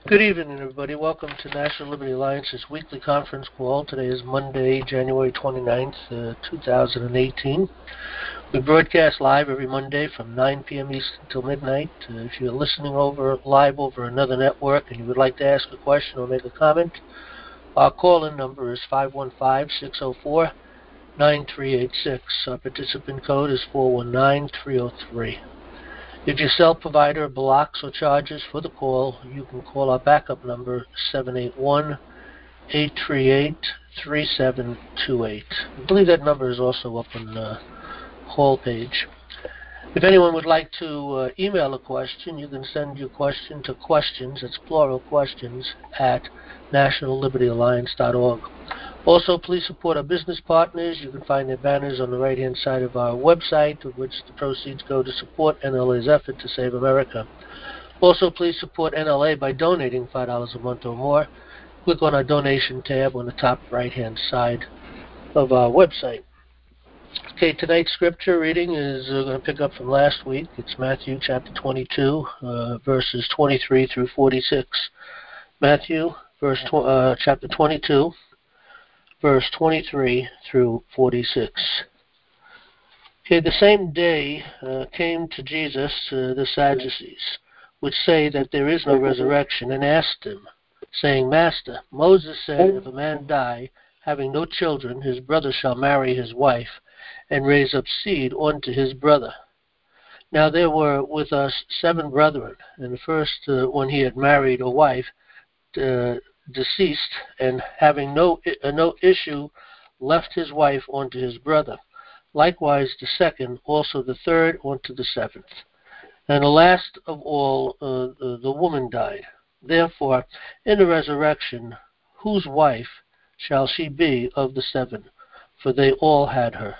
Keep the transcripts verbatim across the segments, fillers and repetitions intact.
Good evening, everybody. Welcome to National Liberty Alliance's weekly conference call. Today is Monday, January twenty-ninth, uh, two thousand eighteen. We broadcast live every Monday from nine p.m. Eastern until midnight. Uh, if you're listening over live over another network and you would like to ask a question or make a comment, our call-in number is five one five, six zero four, nine three eight six. Our participant code is four one nine, three zero three. If your cell provider blocks or charges for the call, you can call our backup number, seven eight one, eight three eight, three seven two eight. I believe that number is also up on the hall page. If anyone would like to uh, email a question, you can send your question to questions, it's plural questions, at national liberty alliance dot org. Also, please support our business partners. You can find their banners on the right-hand side of our website, of which the proceeds go to support N L A's effort to save America. Also, please support N L A by donating five dollars a month or more. Click on our donation tab on the top right-hand side of our website. Okay, tonight's scripture reading is uh, going to pick up from last week. It's Matthew chapter twenty-two, uh, verses twenty-three through forty-six. Matthew, verse tw- uh, chapter twenty-two. Verse twenty-three through forty-six. Okay, the same day uh, came to Jesus uh, the Sadducees, which say that there is no resurrection, and asked him, saying, Master, Moses said, if a man die, having no children, his brother shall marry his wife, and raise up seed unto his brother. Now there were with us seven brethren, and the first, uh, when he had married a wife, uh, deceased, and having no uh, no issue, left his wife unto his brother. Likewise the second, also the third, unto the seventh. And the last of all, uh, the, the woman died. Therefore, in the resurrection, whose wife shall she be of the seven? For they all had her.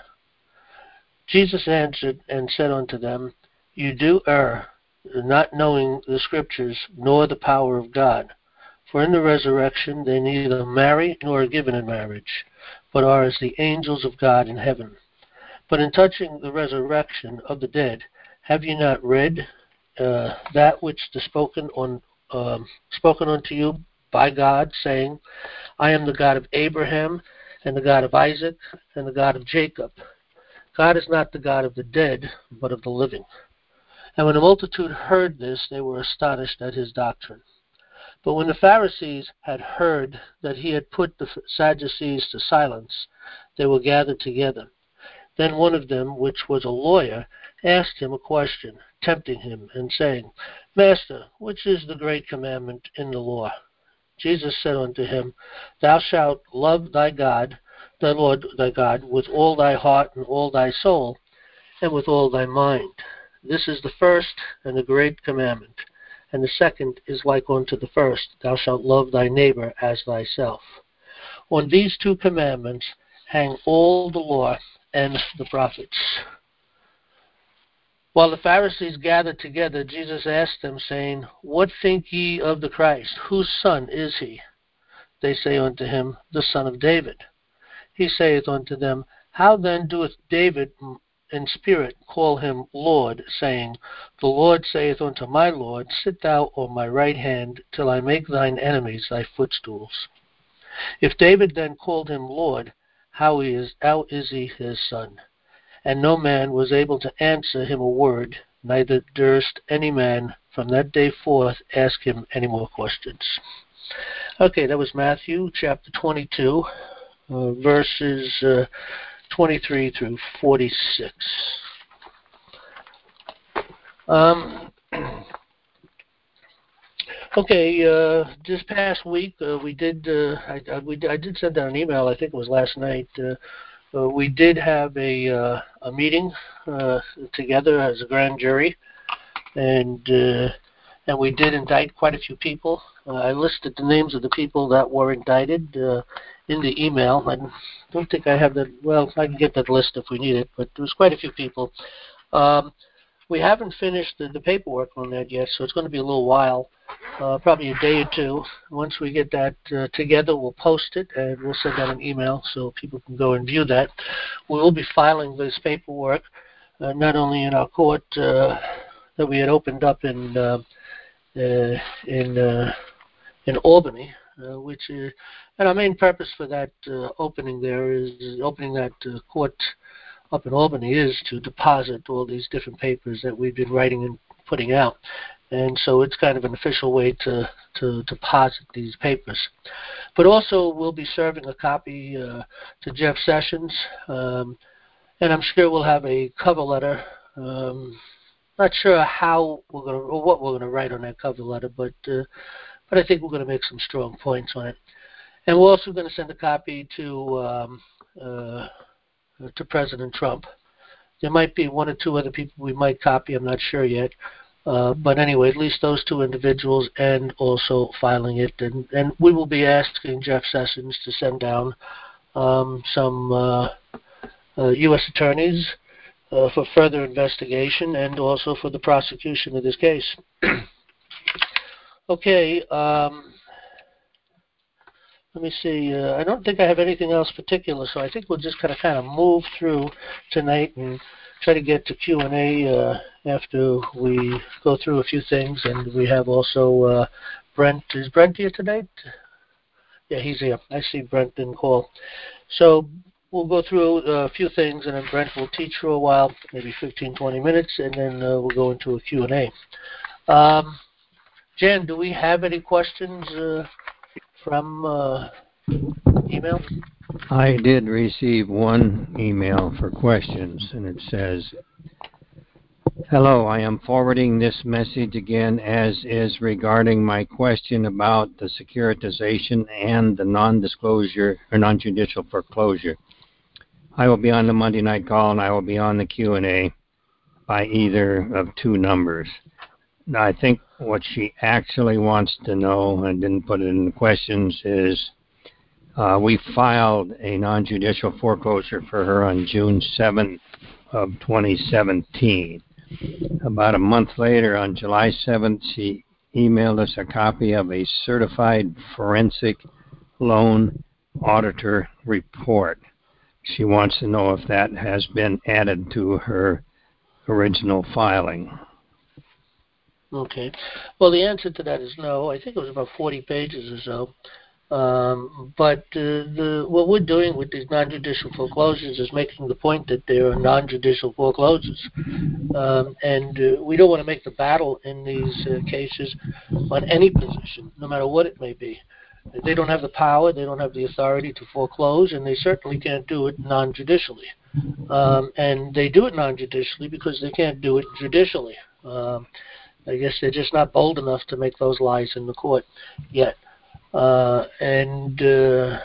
Jesus answered and said unto them, You do err, not knowing the Scriptures, nor the power of God. For in the resurrection they neither marry nor are given in marriage, but are as the angels of God in heaven. But in touching the resurrection of the dead, have ye not read uh, that which is spoken on um, spoken unto you by God, saying, I am the God of Abraham, and the God of Isaac, and the God of Jacob. God is not the God of the dead, but of the living. And when the multitude heard this, they were astonished at his doctrine. But when the Pharisees had heard that he had put the Sadducees to silence, they were gathered together. Then one of them, which was a lawyer, asked him a question, tempting him, and saying, Master, which is the great commandment in the law? Jesus said unto him, Thou shalt love thy God, thy Lord thy God, with all thy heart and all thy soul, and with all thy mind. This is the first and the great commandment. And the second is like unto the first, Thou shalt love thy neighbor as thyself. On these two commandments hang all the law and the prophets. While the Pharisees gathered together, Jesus asked them, saying, What think ye of the Christ? Whose son is he? They say unto him, The son of David. He saith unto them, How then doeth David in spirit call him Lord, saying, The Lord saith unto my Lord, Sit thou on my right hand, till I make thine enemies thy footstools. If David then called him Lord, how is, how is he his son? And no man was able to answer him a word, neither durst any man from that day forth ask him any more questions. Okay, that was Matthew chapter twenty-two, uh, verses uh, twenty-three through forty-six. Um, okay, uh, this past week uh, we did. Uh, I, I, we, I did send out an email. I think it was last night. Uh, uh, we did have a uh, a meeting uh, together as a grand jury, and uh, and we did indict quite a few people. Uh, I listed the names of the people that were indicted uh, in the email. I don't think I have that. Well, I can get that list if we need it, but there was quite a few people. Um, we haven't finished the, the paperwork on that yet, so it's going to be a little while, uh, probably a day or two. Once we get that uh, together, we'll post it, and we'll send out an email so people can go and view that. We will be filing this paperwork uh, not only in our court uh, that we had opened up in uh, uh, in uh, in Albany, uh, which is, and our main purpose for that uh, opening there is opening that uh, court up in Albany is to deposit all these different papers that we've been writing and putting out. And so it's kind of an official way to, to deposit these papers. But also we'll be serving a copy uh, to Jeff Sessions, um, and I'm sure we'll have a cover letter. Um, not sure how we're going to, or what we're going to write on that cover letter, but uh, but I think we're going to make some strong points on it. And we're also going to send a copy to um, uh, to President Trump. There might be one or two other people we might copy. I'm not sure yet. Uh, but anyway, at least those two individuals, and also filing it. And, and we will be asking Jeff Sessions to send down um, some uh, uh, U S attorneys uh, for further investigation and also for the prosecution of this case. Okay. Um, let me see. Uh, I don't think I have anything else particular, so I think we'll just kind of kind of move through tonight and try to get to Q and A uh, after we go through a few things. And we have also uh, Brent. Is Brent here tonight? Yeah, he's here. I see Brent didn't call. So we'll go through a few things, and then Brent will teach for a while, maybe fifteen, twenty minutes, and then uh, we'll go into a Q and A. Um, Jan, do we have any questions uh, from uh, email? I did receive one email for questions, and it says, "Hello, I am forwarding this message again as is regarding my question about the securitization and the non-disclosure or non-judicial foreclosure. I will be on the Monday night call and I will be on the Q and A by either of two numbers." Now, I think what she actually wants to know, and didn't put it in the questions, is uh, we filed a non-judicial foreclosure for her on June seventh of twenty seventeen. About a month later, on July seventh, she emailed us a copy of a certified forensic loan auditor report. She wants to know if that has been added to her original filing. Okay. Well, the answer to that is no. I think it was about forty pages or so. Um, but uh, the, what we're doing with these non-judicial foreclosures is making the point that they are non-judicial foreclosures. Um, and uh, we don't want to make the battle in these uh, cases on any position, no matter what it may be. They don't have the power, they don't have the authority to foreclose, and they certainly can't do it non-judicially. Um, and they do it non-judicially because they can't do it judicially. Um, I guess they're just not bold enough to make those lies in the court yet. Uh, and uh,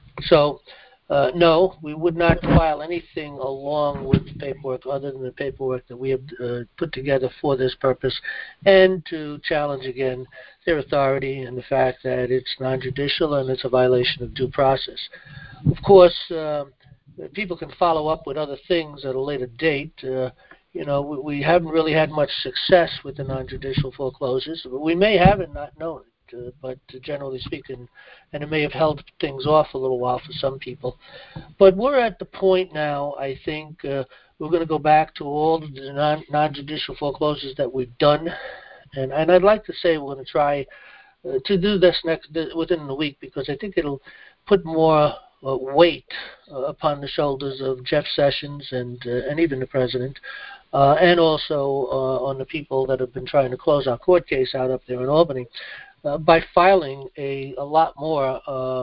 so, uh, no, we would not file anything along with the paperwork other than the paperwork that we have uh, put together for this purpose, and to challenge again their authority and the fact that it's non-judicial and it's a violation of due process. Of course, uh, people can follow up with other things at a later date. Uh, You know, we, we haven't really had much success with the non-judicial foreclosures. We may have and not known it, uh, but uh, generally speaking, and it may have held things off a little while for some people. But we're at the point now, I think, uh, we're going to go back to all the non, non-judicial foreclosures that we've done. And, and I'd like to say we're going to try uh, to do this next within the week, because I think it'll put more uh, weight uh, upon the shoulders of Jeff Sessions and, uh, and even the president. Uh, and also uh, on the people that have been trying to close our court case out up there in Albany, uh, by filing a, a lot more, uh,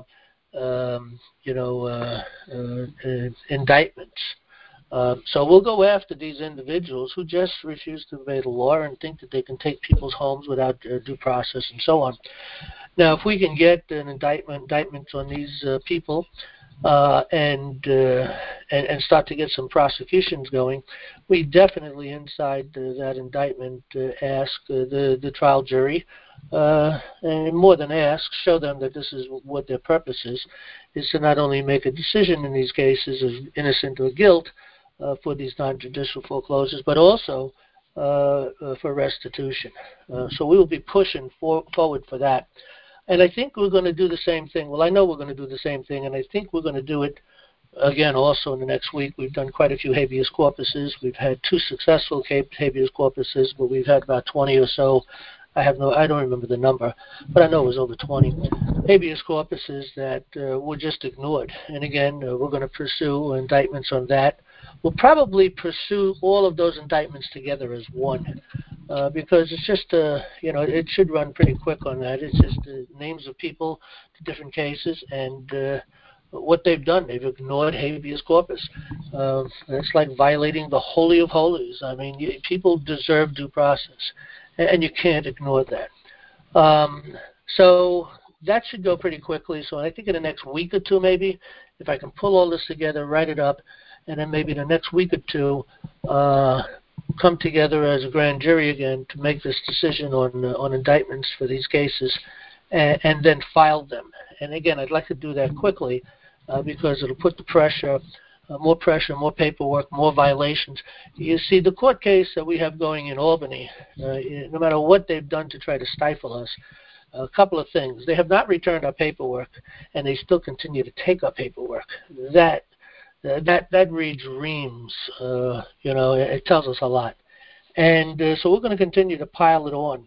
um, you know, uh, uh, uh, indictments. Uh, so we'll go after these individuals who just refuse to obey the law and think that they can take people's homes without uh, due process and so on. Now, if we can get an indictment, indictments on these uh, people, Uh, and, uh, and and start to get some prosecutions going, we definitely inside uh, that indictment uh, ask uh, the the trial jury, uh, and more than ask, show them that this is what their purpose is, is to not only make a decision in these cases of innocent or guilt uh, for these non-judicial foreclosures, but also uh, uh, for restitution. Uh, so we will be pushing for, forward for that. And I think we're going to do the same thing. Well, I know we're going to do the same thing, and I think we're going to do it again also in the next week. We've done quite a few habeas corpuses. We've had two successful habeas corpuses, but we've had about twenty or so I have no, I don't remember the number, but I know it was over twenty habeas corpuses that uh, were just ignored. And again, uh, we're going to pursue indictments on that. We'll probably pursue all of those indictments together as one, uh, because it's just, uh, you know, it should run pretty quick on that. It's just the names of people, the different cases, and uh, what they've done. They've ignored habeas corpus. Uh, it's like violating the holy of holies. I mean, you, people deserve due process, and, and you can't ignore that. Um, so that should go pretty quickly. So I think in the next week or two, maybe, if I can pull all this together, write it up, and then maybe the next week or two, uh, come together as a grand jury again to make this decision on uh, on indictments for these cases, and, and then file them. And again, I'd like to do that quickly uh, because it'll put the pressure, uh, more pressure, more paperwork, more violations. You see, the court case that we have going in Albany, uh, no matter what they've done to try to stifle us, a couple of things. They have not returned our paperwork, and they still continue to take our paperwork. That uh, that that reads reams. Uh, you know, it, it tells us a lot. And uh, so we're going to continue to pile it on.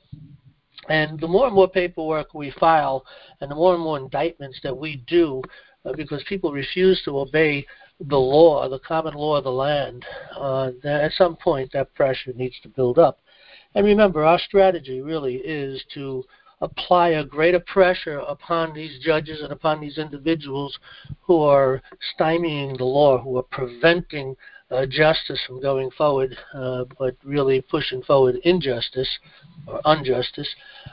And the more and more paperwork we file, and the more and more indictments that we do, uh, because people refuse to obey the law, the common law of the land, uh, that at some point that pressure needs to build up. And remember, our strategy really is to apply a greater pressure upon these judges and upon these individuals who are stymieing the law, who are preventing uh, justice from going forward, uh, but really pushing forward injustice or injustice.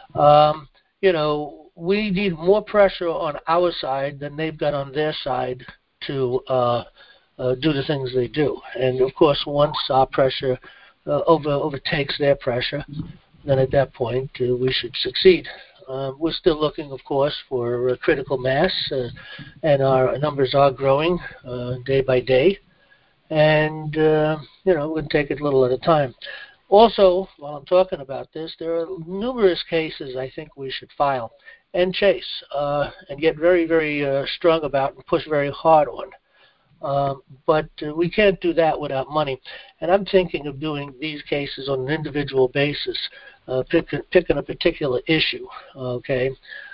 Um, you know, we need more pressure on our side than they've got on their side to uh, uh, do the things they do. And of course, once our pressure uh, over overtakes their pressure, then at that point uh, we should succeed. Uh, we're still looking, of course, for uh, critical mass, uh, and our numbers are growing uh, day by day. And, uh, you know, we're going to take it a little at a time. Also, while I'm talking about this, there are numerous cases I think we should file and chase uh, and get very, very uh, strong about and push very hard on. Um, but uh, we can't do that without money. And I'm thinking of doing these cases on an individual basis, uh, pick, picking a particular issue, okay?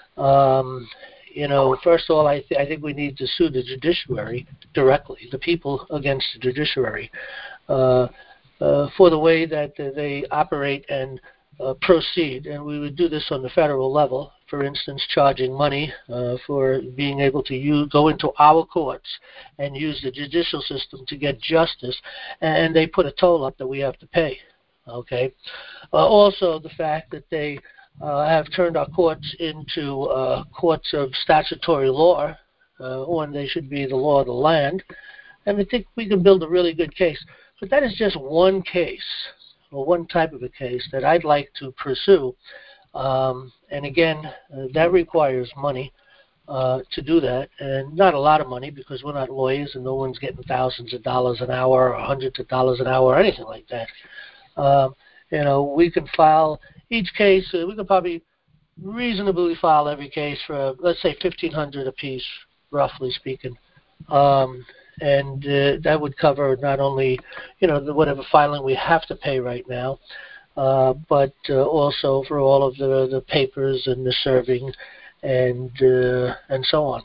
Um, you know, first of all, I, th- I think we need to sue the judiciary directly, the people against the judiciary, uh, uh, for the way that uh, they operate and uh, proceed. And we would do this on the federal level, for instance, charging money uh, for being able to use, go into our courts and use the judicial system to get justice, and they put a toll up that we have to pay. Okay. Uh, also, the fact that they uh, have turned our courts into uh, courts of statutory law, uh, when they should be the law of the land, and I think we can build a really good case. But that is just one case, or one type of a case that I'd like to pursue. Um, and again, uh, that requires money uh, to do that, and not a lot of money because we're not lawyers and no one's getting thousands of dollars an hour or hundreds of dollars an hour or anything like that. Um, you know, we can file each case. Uh, we could probably reasonably file every case for, let's say, fifteen hundred dollars a piece, roughly speaking. Um, and uh, that would cover not only, you know, the, whatever filing we have to pay right now, uh, but uh, also for all of the, the papers and the serving and uh, and so on.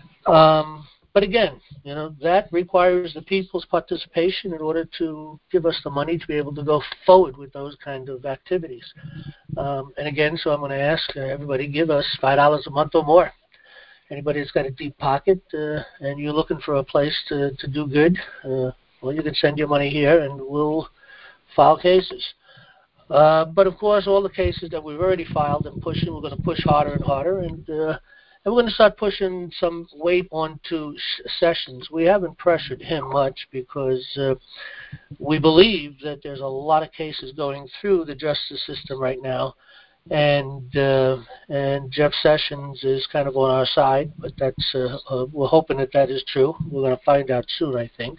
Um, but again, you know, that requires the people's participation in order to give us the money to be able to go forward with those kind of activities. Um, and again, so I'm going to ask uh, everybody, give us five dollars a month or more. Anybody that's got a deep pocket uh, and you're looking for a place to, to do good, uh, well, you can send your money here and we'll file cases. Uh, but, of course, all the cases that we've already filed and pushing, we're going to push harder and harder. And, uh, and we're going to start pushing some weight onto Sessions. We haven't pressured him much because uh, we believe that there's a lot of cases going through the justice system right now. And uh, and Jeff Sessions is kind of on our side, but that's uh, uh, we're hoping that that is true. We're going to find out soon, I think.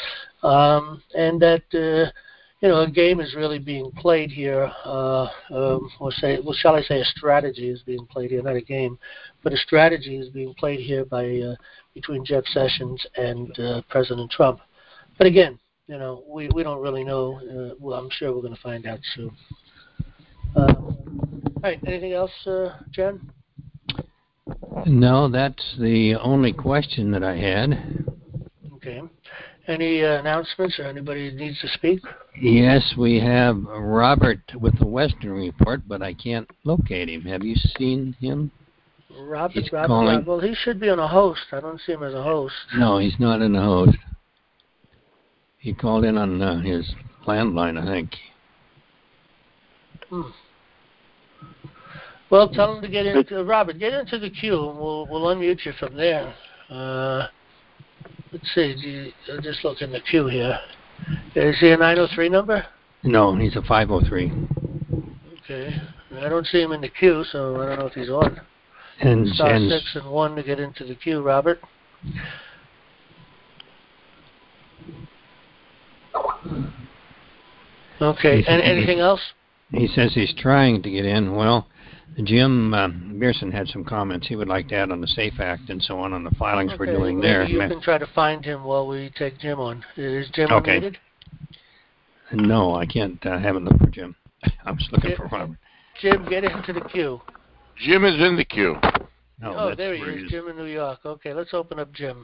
Um, and that uh, you know, a game is really being played here. Uh, um, or say, well, shall I say, a strategy is being played here, not a game, but a strategy is being played here by uh, between Jeff Sessions and uh, President Trump. But again, you know, we we don't really know. Uh, well, I'm sure we're going to find out soon. Uh, right. Anything else, uh, Jen? No, that's the only question that I had. Okay. Any uh, announcements or anybody that needs to speak? Yes, we have Robert with the Western Report, but I can't locate him. Have you seen him? Robert, He's Robert, calling. Robert. Well, he should be on a host. I don't see him as a host. No, he's not in the host. He called in on uh, his landline, I think. Hmm. Well, tell him to get into uh, Robert. Get into the queue, and we'll we'll unmute you from there. Uh, let's see. Do you, I'll just look in the queue here. Is he a nine oh three number? No, he's a five oh three. Okay. I don't see him in the queue, so I don't know if he's on. And, Star and six and one to get into the queue, Robert. Okay. And anything else? He says he's trying to get in. Well, Jim uh, Beerson had some comments he would like to add on the SAFE Act and so on on the filings Okay, we're doing maybe there. you can try to find him while we take Jim on. Is Jim Okay. unmuted? No, I can't. I uh, haven't looked for Jim. I was looking Jim, for Robert. Jim, get into the queue. Jim is in the queue. No, oh, there he is, Jim in New York. Okay, let's open up Jim.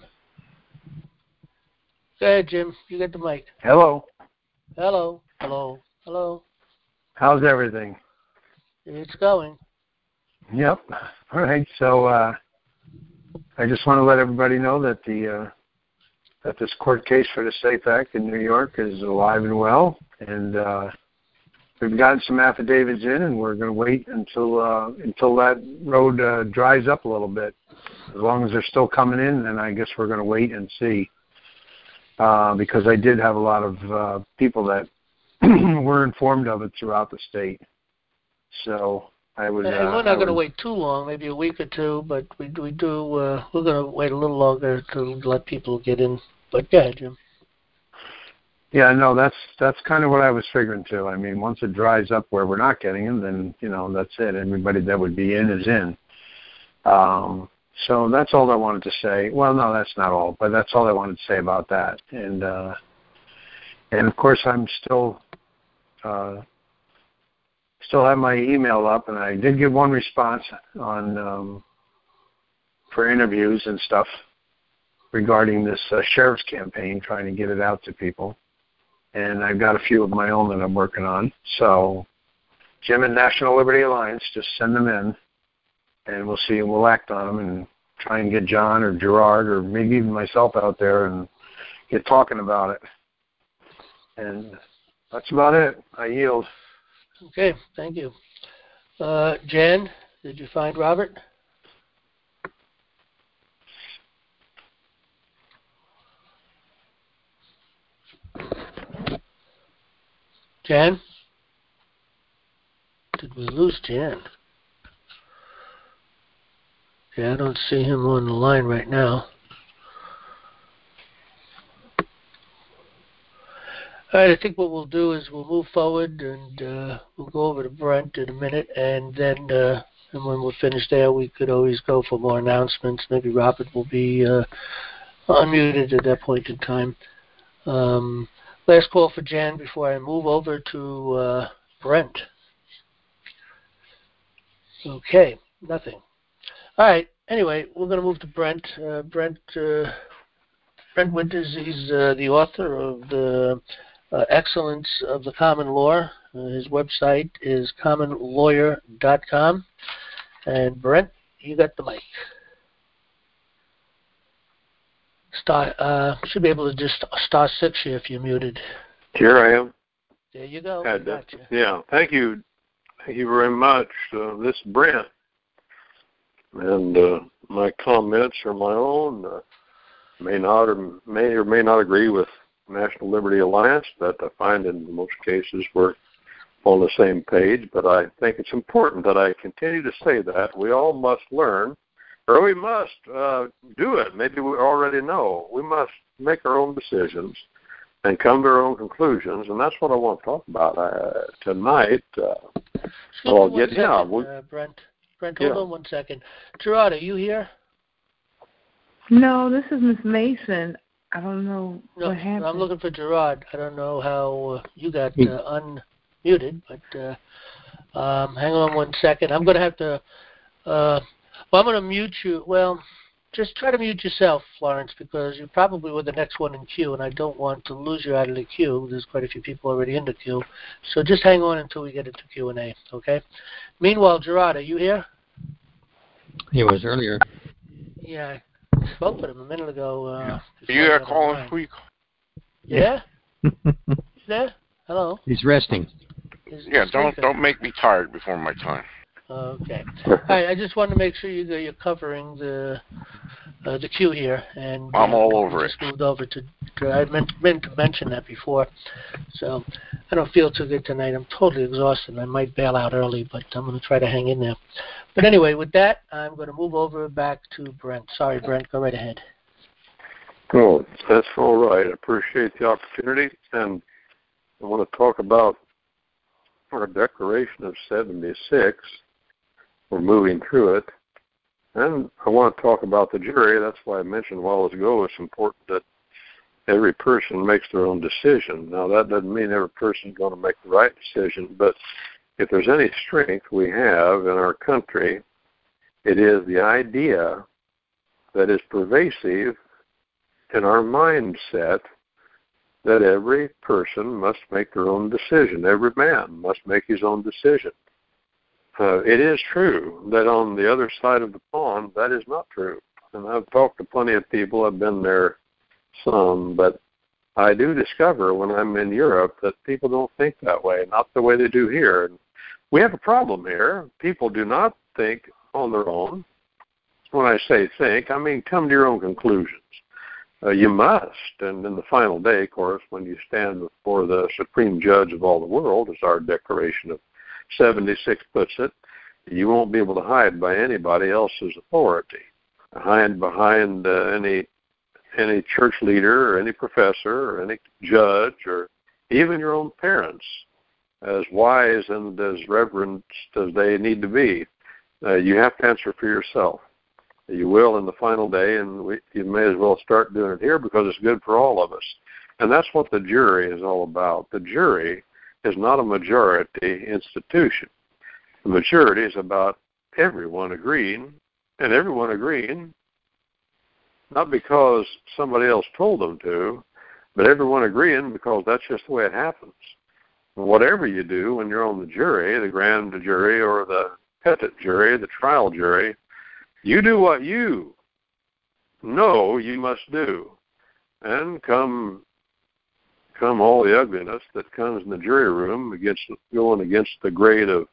Go ahead, Jim. You get the mic. Hello. Hello. Hello. Hello. How's everything? It's going. Yep. All right. So uh, I just want to let everybody know that the uh, that this court case for the SAFE Act in New York is alive and well, and uh, we've gotten some affidavits in, and we're going to wait until uh, until that road uh, dries up a little bit. As long as they're still coming in, then I guess we're going to wait and see. Uh, because I did have a lot of uh, people that were informed of it throughout the state. So I would. Uh, and we're not going to would, wait too long, maybe a week or two, but we we do. Uh, we're going to wait a little longer to let people get in. But go ahead, Jim. Yeah, no, that's that's kind of what I was figuring too. I mean, once it dries up where we're not getting them, then you know that's it. Everybody that would be in is in. Um, so that's all I wanted to say. Well, no, that's not all, but that's all I wanted to say about that. And uh, and of course, I'm still. Uh, Still have my email up, and I did get one response on um, for interviews and stuff regarding this uh, sheriff's campaign, trying to get it out to people. And I've got a few of my own that I'm working on. So Jim and National Liberty Alliance, just send them in, and we'll see, and we'll act on them and try and get John or Gerard or maybe even myself out there and get talking about it. And that's about it. I yield. Okay, thank you. Uh, Jan, did you find Robert? Jan? Did we lose Jan? Yeah, I don't see him on the line right now. All right, I think what we'll do is we'll move forward and uh, we'll go over to Brent in a minute, and then uh, and when we're finished there, we could always go for more announcements. Maybe Robert will be uh, unmuted at that point in time. Um, last call for Jan before I move over to uh, Brent. Okay, nothing. All right, anyway, we're going to move to Brent. Uh, Brent, uh, Brent Winters, he's uh, the author of the Uh, Excellence of the Common Law. Uh, his website is common lawyer dot com. And Brent, you got the mic. Star, uh, should be able to just star six you if you're muted. Here I am. There you go. Had that. Yeah, thank you. Thank you very much. Uh, this is Brent. And uh, my comments are my own. Uh, may not or may or may not agree with National Liberty Alliance, that I find in most cases we're on the same page, but I think it's important that I continue to say that we all must learn, or we must uh, do it. Maybe we already know. We must make our own decisions and come to our own conclusions, and that's what I want to talk about uh, tonight. Uh, Excuse I'll me one get, second, yeah, we'll, uh, Brent. Brent, hold yeah. on one second. Gerard, are you here? No, this is Miss Mason. I don't know no, what happened. I'm looking for Gerard. I don't know how uh, you got uh, unmuted, but uh, Um, hang on one second. I'm going to have to, uh, well, I'm going to mute you. Well, just try to mute yourself, Florence, because you probably were the next one in queue, and I don't want to lose you out of the queue. There's quite a few people already in the queue. So just hang on until we get into Q and A, okay? Meanwhile, Gerard, are you here? He was earlier. Yeah, I spoke with him a minute ago. Uh, you are calling? Who you call? Yeah? He's there? Hello? He's resting. He's, Yeah, he's don't sleeping. don't make me tired before my time. Okay. All right, I just wanted to make sure you, you're covering the uh, the queue here. And I'm uh, all over we it. just moved over to, to I meant, meant to mention that before. So I don't feel too good tonight. I'm totally exhausted. I might bail out early, but I'm going to try to hang in there. But anyway, with that, I'm going to move over back to Brent. Sorry, Brent, go right ahead. Oh, that's all right. I appreciate the opportunity, and I want to talk about our Declaration of seventy-six. We're moving through it, and I want to talk about the jury. That's why I mentioned a while ago it's important that every person makes their own decision. Now, that doesn't mean every person is going to make the right decision, but if there's any strength we have in our country, it is the idea that is pervasive in our mindset that every person must make their own decision. Every man must make his own decision. Uh, it is true that on the other side of the pond, that is not true. And I've talked to plenty of people. I've been there some, but I do discover when I'm in Europe that people don't think that way, not the way they do here. And we have a problem here. People do not think on their own. When I say think, I mean come to your own conclusions. Uh, you must, and in the final day, of course, when you stand before the supreme judge of all the world, as our Declaration of seventy-six puts it, you won't be able to hide by anybody else's authority. Hide behind uh, any any church leader or any professor or any judge or even your own parents, as wise and as reverent as they need to be. Uh, you have to answer for yourself. You will in the final day, and we, you may as well start doing it here because it's good for all of us. And that's what the jury is all about. The jury is not a majority institution. The majority is about everyone agreeing, and everyone agreeing not because somebody else told them to, but everyone agreeing because that's just the way it happens. Whatever you do when you're on the jury, the grand jury or the petit jury, the trial jury, you do what you know you must do. And come come all the ugliness that comes in the jury room against going against the grade of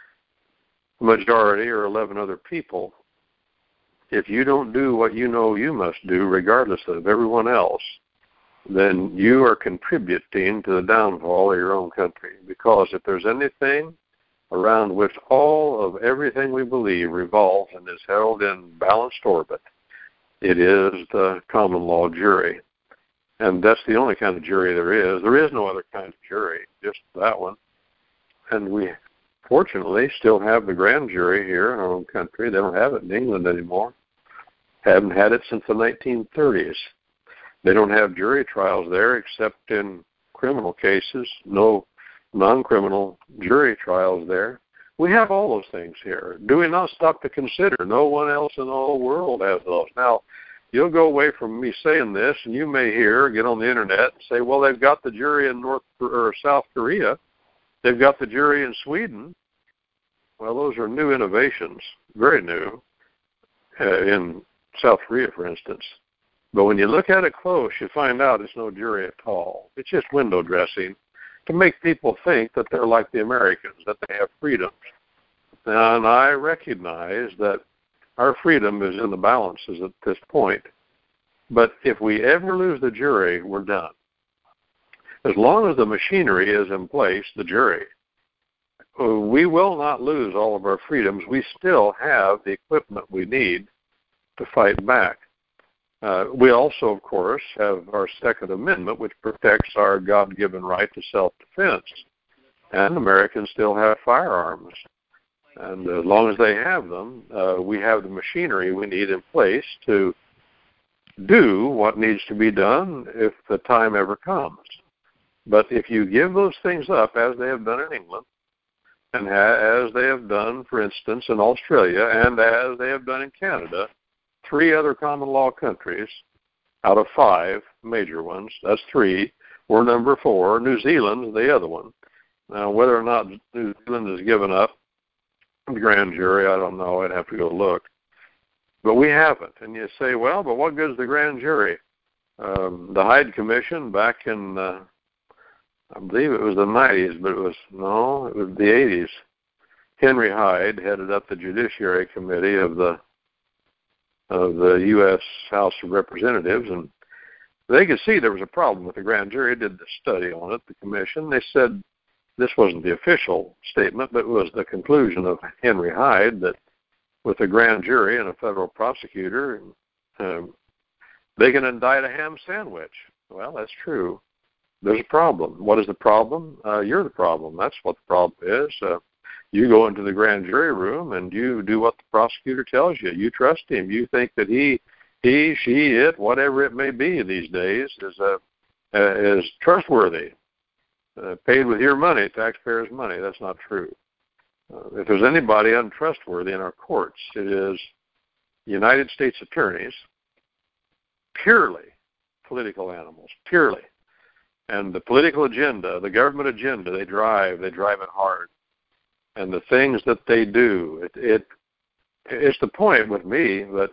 majority or eleven other people, if you don't do what you know you must do, regardless of everyone else, then you are contributing to the downfall of your own country. Because if there's anything around which all of everything we believe revolves and is held in balanced orbit, it is the common law jury. And that's the only kind of jury there is. There is no other kind of jury, just that one. And we, fortunately, still have the grand jury here in our own country. They don't have it in England anymore. Haven't had it since the nineteen thirties. They don't have jury trials there except in criminal cases. No non-criminal jury trials there. We have all those things here. Do we not stop to consider? No one else in the whole world has those. Now, you'll go away from me saying this, and you may hear, get on the internet and say, well, they've got the jury in North or South Korea. They've got the jury in Sweden. Well, those are new innovations, very new, uh, in South Korea, for instance. But when you look at it close, you find out it's no jury at all. It's just window dressing to make people think that they're like the Americans, that they have freedoms. And I recognize that our freedom is in the balances at this point. But if we ever lose the jury, we're done. As long as the machinery is in place, the jury, we will not lose all of our freedoms. We still have the equipment we need to fight back. Uh, we also, of course, have our Second Amendment, which protects our God-given right to self-defense. And Americans still have firearms. And as long as they have them, uh, we have the machinery we need in place to do what needs to be done if the time ever comes. But if you give those things up, as they have done in England, and ha- as they have done, for instance, in Australia, and as they have done in Canada, three other common law countries out of five major ones, that's three, were number four. New Zealand is the other one. Now, whether or not New Zealand has given up the grand jury, I don't know. I'd have to go look. But we haven't. And you say, well, but what good is the grand jury? Um, the Hyde Commission back in, uh, I believe it was the nineties, but it was, no, it was the eighties. Henry Hyde headed up the Judiciary Committee of the of the U S House of Representatives, and they could see there was a problem with the grand jury. Did the study on it, the commission. They said this wasn't the official statement, but it was the conclusion of Henry Hyde that with a grand jury and a federal prosecutor, um, they can indict a ham sandwich. Well, that's true. There's a problem. What is the problem? Uh, you're the problem. That's what the problem is. Uh, you go into the grand jury room and you do what the prosecutor tells you. You trust him. You think that he, he, she, it, whatever it may be these days, is uh, uh, is trustworthy, uh, paid with your money, taxpayers' money. That's not true. Uh, if there's anybody untrustworthy in our courts, it is United States attorneys, purely political animals, purely. And the political agenda, the government agenda, they drive, they drive it hard. And the things that they do, it, it it's the point with me that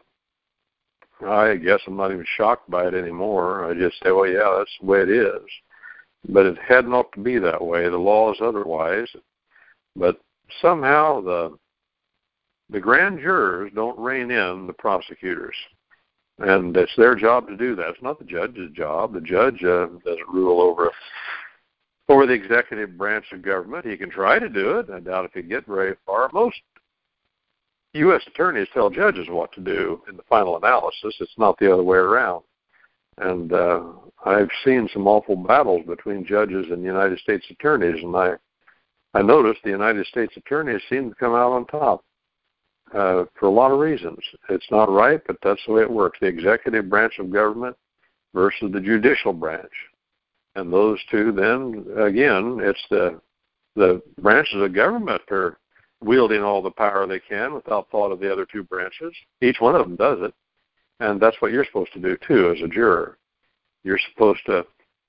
I guess I'm not even shocked by it anymore. I just say, well, yeah, that's the way it is. But it hadn't ought to be that way. The law is otherwise. But somehow the the grand jurors don't rein in the prosecutors. And it's their job to do that. It's not the judge's job. The judge uh, doesn't rule over over the executive branch of government. He can try to do it. I doubt if he get very far. Most U S attorneys tell judges what to do in the final analysis. It's not the other way around. And uh, I've seen some awful battles between judges and United States attorneys, and I, I noticed the United States attorneys seem to come out on top. Uh, for a lot of reasons. It's not right, but that's the way it works. The executive branch of government versus the judicial branch. And those two then, again, it's the the branches of government are wielding all the power they can without thought of the other two branches. Each one of them does it. And that's what you're supposed to do, too, as a juror. You're supposed to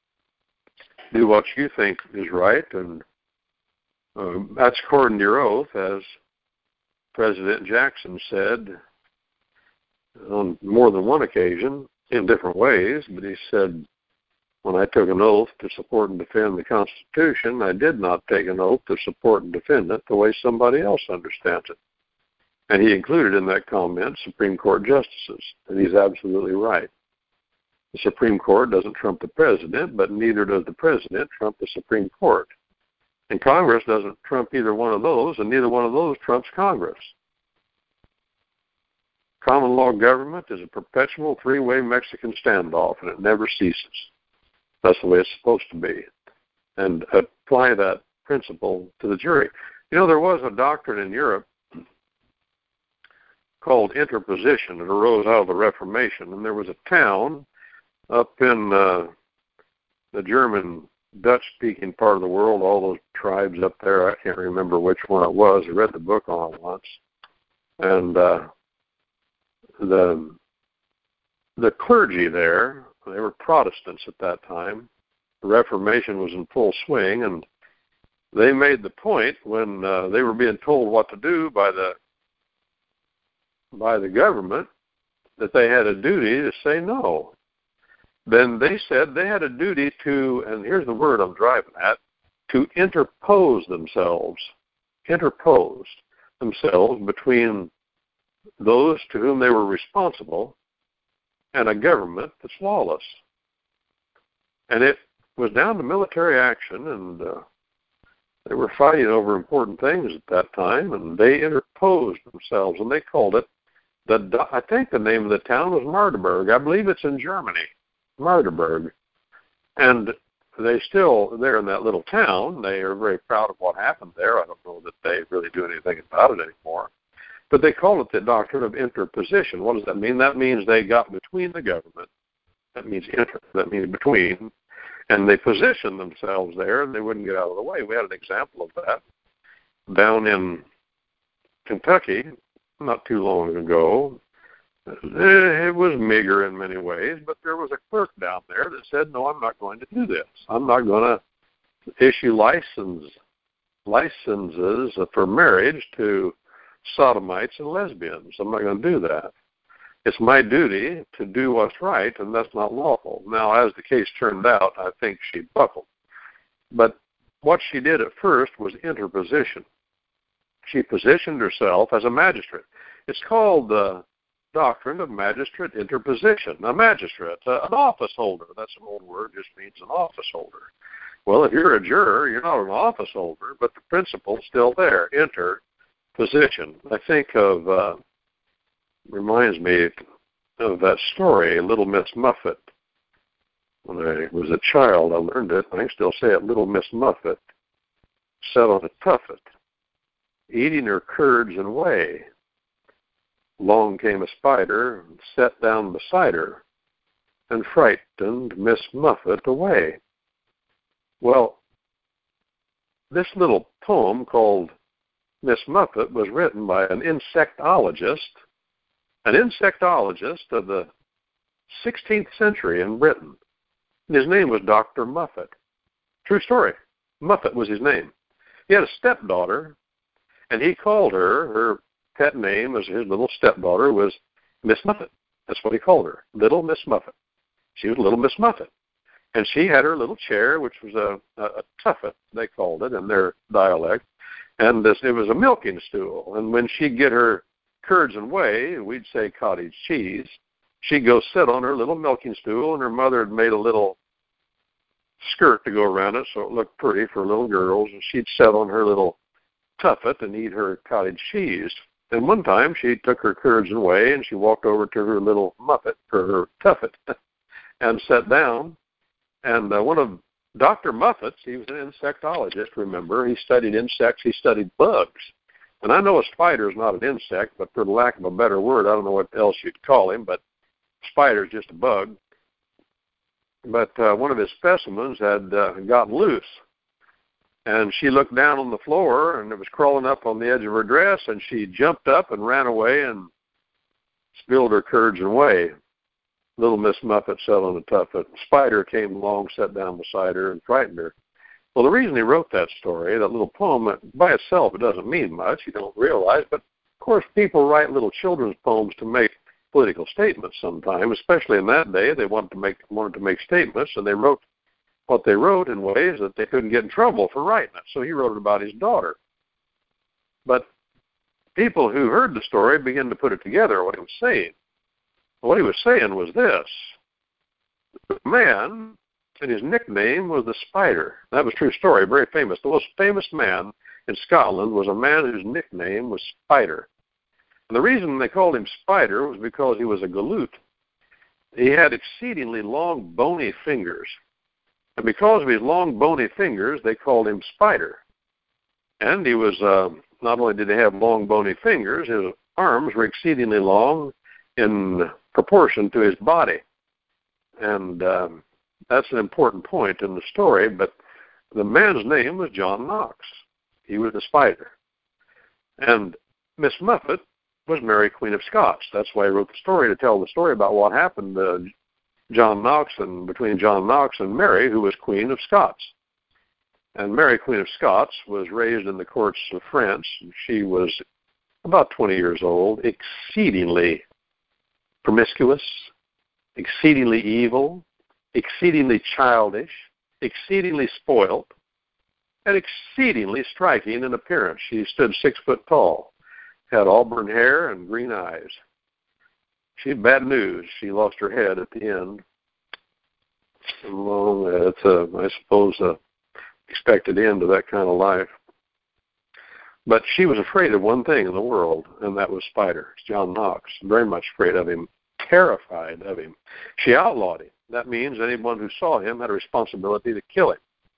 do what you think is right, and uh, that's according to your oath, as President Jackson said on more than one occasion in different ways, but he said, when I took an oath to support and defend the Constitution, I did not take an oath to support and defend it the way somebody else understands it. And he included in that comment Supreme Court justices, and he's absolutely right. The Supreme Court doesn't trump the president, but neither does the president trump the Supreme Court. And Congress doesn't trump either one of those, and neither one of those trumps Congress. Common law government is a perpetual three-way Mexican standoff, and it never ceases. That's the way it's supposed to be. And apply that principle to the jury. You know, there was a doctrine in Europe called interposition. It arose out of the Reformation, and there was a town up in uh, the German Dutch-speaking part of the world, all those tribes up there. I can't remember which one it was. I read the book on it once. And uh, the the clergy there, they were Protestants at that time. The Reformation was in full swing, and they made the point when uh, they were being told what to do by the by the government that they had a duty to say no. Then they said they had a duty to, and here's the word I'm driving at, to interpose themselves, interpose themselves between those to whom they were responsible and a government that's lawless. And it was down to military action, and uh, they were fighting over important things at that time, and they interposed themselves, and they called it, the, I think the name of the town was Magdeburg. I believe it's in Germany. Magdeburg. And they still, they're in that little town. They are very proud of what happened there. I don't know that they really do anything about it anymore. But they call it the doctrine of interposition. What does that mean? That means they got between the government. That means inter, that means between. And they positioned themselves there, and they wouldn't get out of the way. We had an example of that down in Kentucky not too long ago. It was meager in many ways, but there was a clerk down there that said, no, I'm not going to do this. I'm not going to issue license, licenses for marriage to sodomites and lesbians. I'm not going to do that. It's my duty to do what's right, and that's not lawful. Now, as the case turned out, I think she buckled. But what she did at first was interposition. She positioned herself as a magistrate. It's called the doctrine of magistrate interposition. A magistrate, uh, an office holder. That's an old word, just means an office holder. Well, if you're a juror, you're not an office holder, but the principle's still there, interposition. I think of, uh, reminds me of that story, Little Miss Muffet. When I was a child, I learned it, and I can still say it. Little Miss Muffet sat on a tuffet, eating her curds and whey. Along came a spider and sat down beside her and frightened Miss Muffet away. Well, this little poem called Miss Muffet was written by an insectologist, an insectologist of the sixteenth century in Britain. His name was Doctor Muffet. True story. Muffet was his name. He had a stepdaughter, and he called her, her pet name as his little stepdaughter was Miss Muffet. That's what he called her, Little Miss Muffet. She was Little Miss Muffet. And she had her little chair, which was a, a, a tuffet, they called it in their dialect, and this, it was a milking stool. And when she'd get her curds and whey, we'd say cottage cheese, she'd go sit on her little milking stool, and her mother had made a little skirt to go around it so it looked pretty for little girls, and she'd sit on her little tuffet and eat her cottage cheese. And one time she took her curds and whey, and she walked over to her little muffet, or her tuffet, and sat down. And uh, one of Doctor Muffet's, he was an insectologist, remember, he studied insects, he studied bugs. And I know a spider is not an insect, but for the lack of a better word, I don't know what else you'd call him, but spider is just a bug. But uh, one of his specimens had uh, gotten loose. And she looked down on the floor, and it was crawling up on the edge of her dress, and she jumped up and ran away and spilled her curds and whey. Little Miss Muffet sat on the tuffet. Spider came along, sat down beside her, and frightened her. Well, the reason he wrote that story, that little poem, by itself, it doesn't mean much. You don't realize. But, of course, people write little children's poems to make political statements sometimes, especially in that day. They wanted to make wanted to make statements, and they wrote what they wrote in ways that they couldn't get in trouble for writing it. So he wrote it about his daughter. But people who heard the story began to put it together, what he was saying. What he was saying was this. The man, and his nickname was the Spider. That was a true story, very famous. The most famous man in Scotland was a man whose nickname was Spider. And the reason they called him Spider was because he was a galoot. He had exceedingly long, bony fingers. And because of his long, bony fingers, they called him Spider. And he was, uh, not only did he have long, bony fingers, his arms were exceedingly long in proportion to his body. And um, that's an important point in the story, but the man's name was John Knox. He was the Spider. And Miss Muffet was Mary, Queen of Scots. That's why he wrote the story, to tell the story about what happened to John Knox and between John Knox and Mary, who was Queen of Scots. And Mary, Queen of Scots, was raised in the courts of France. She was about twenty years old, exceedingly promiscuous, exceedingly evil, exceedingly childish, exceedingly spoilt, and exceedingly striking in appearance. She stood six foot tall, had auburn hair and green eyes. She had bad news. She lost her head at the end. Well, it's a, I suppose, a expected end to that kind of life. But she was afraid of one thing in the world, and that was Spider, John Knox. Very much afraid of him, terrified of him. She outlawed him. That means anyone who saw him had a responsibility to kill him.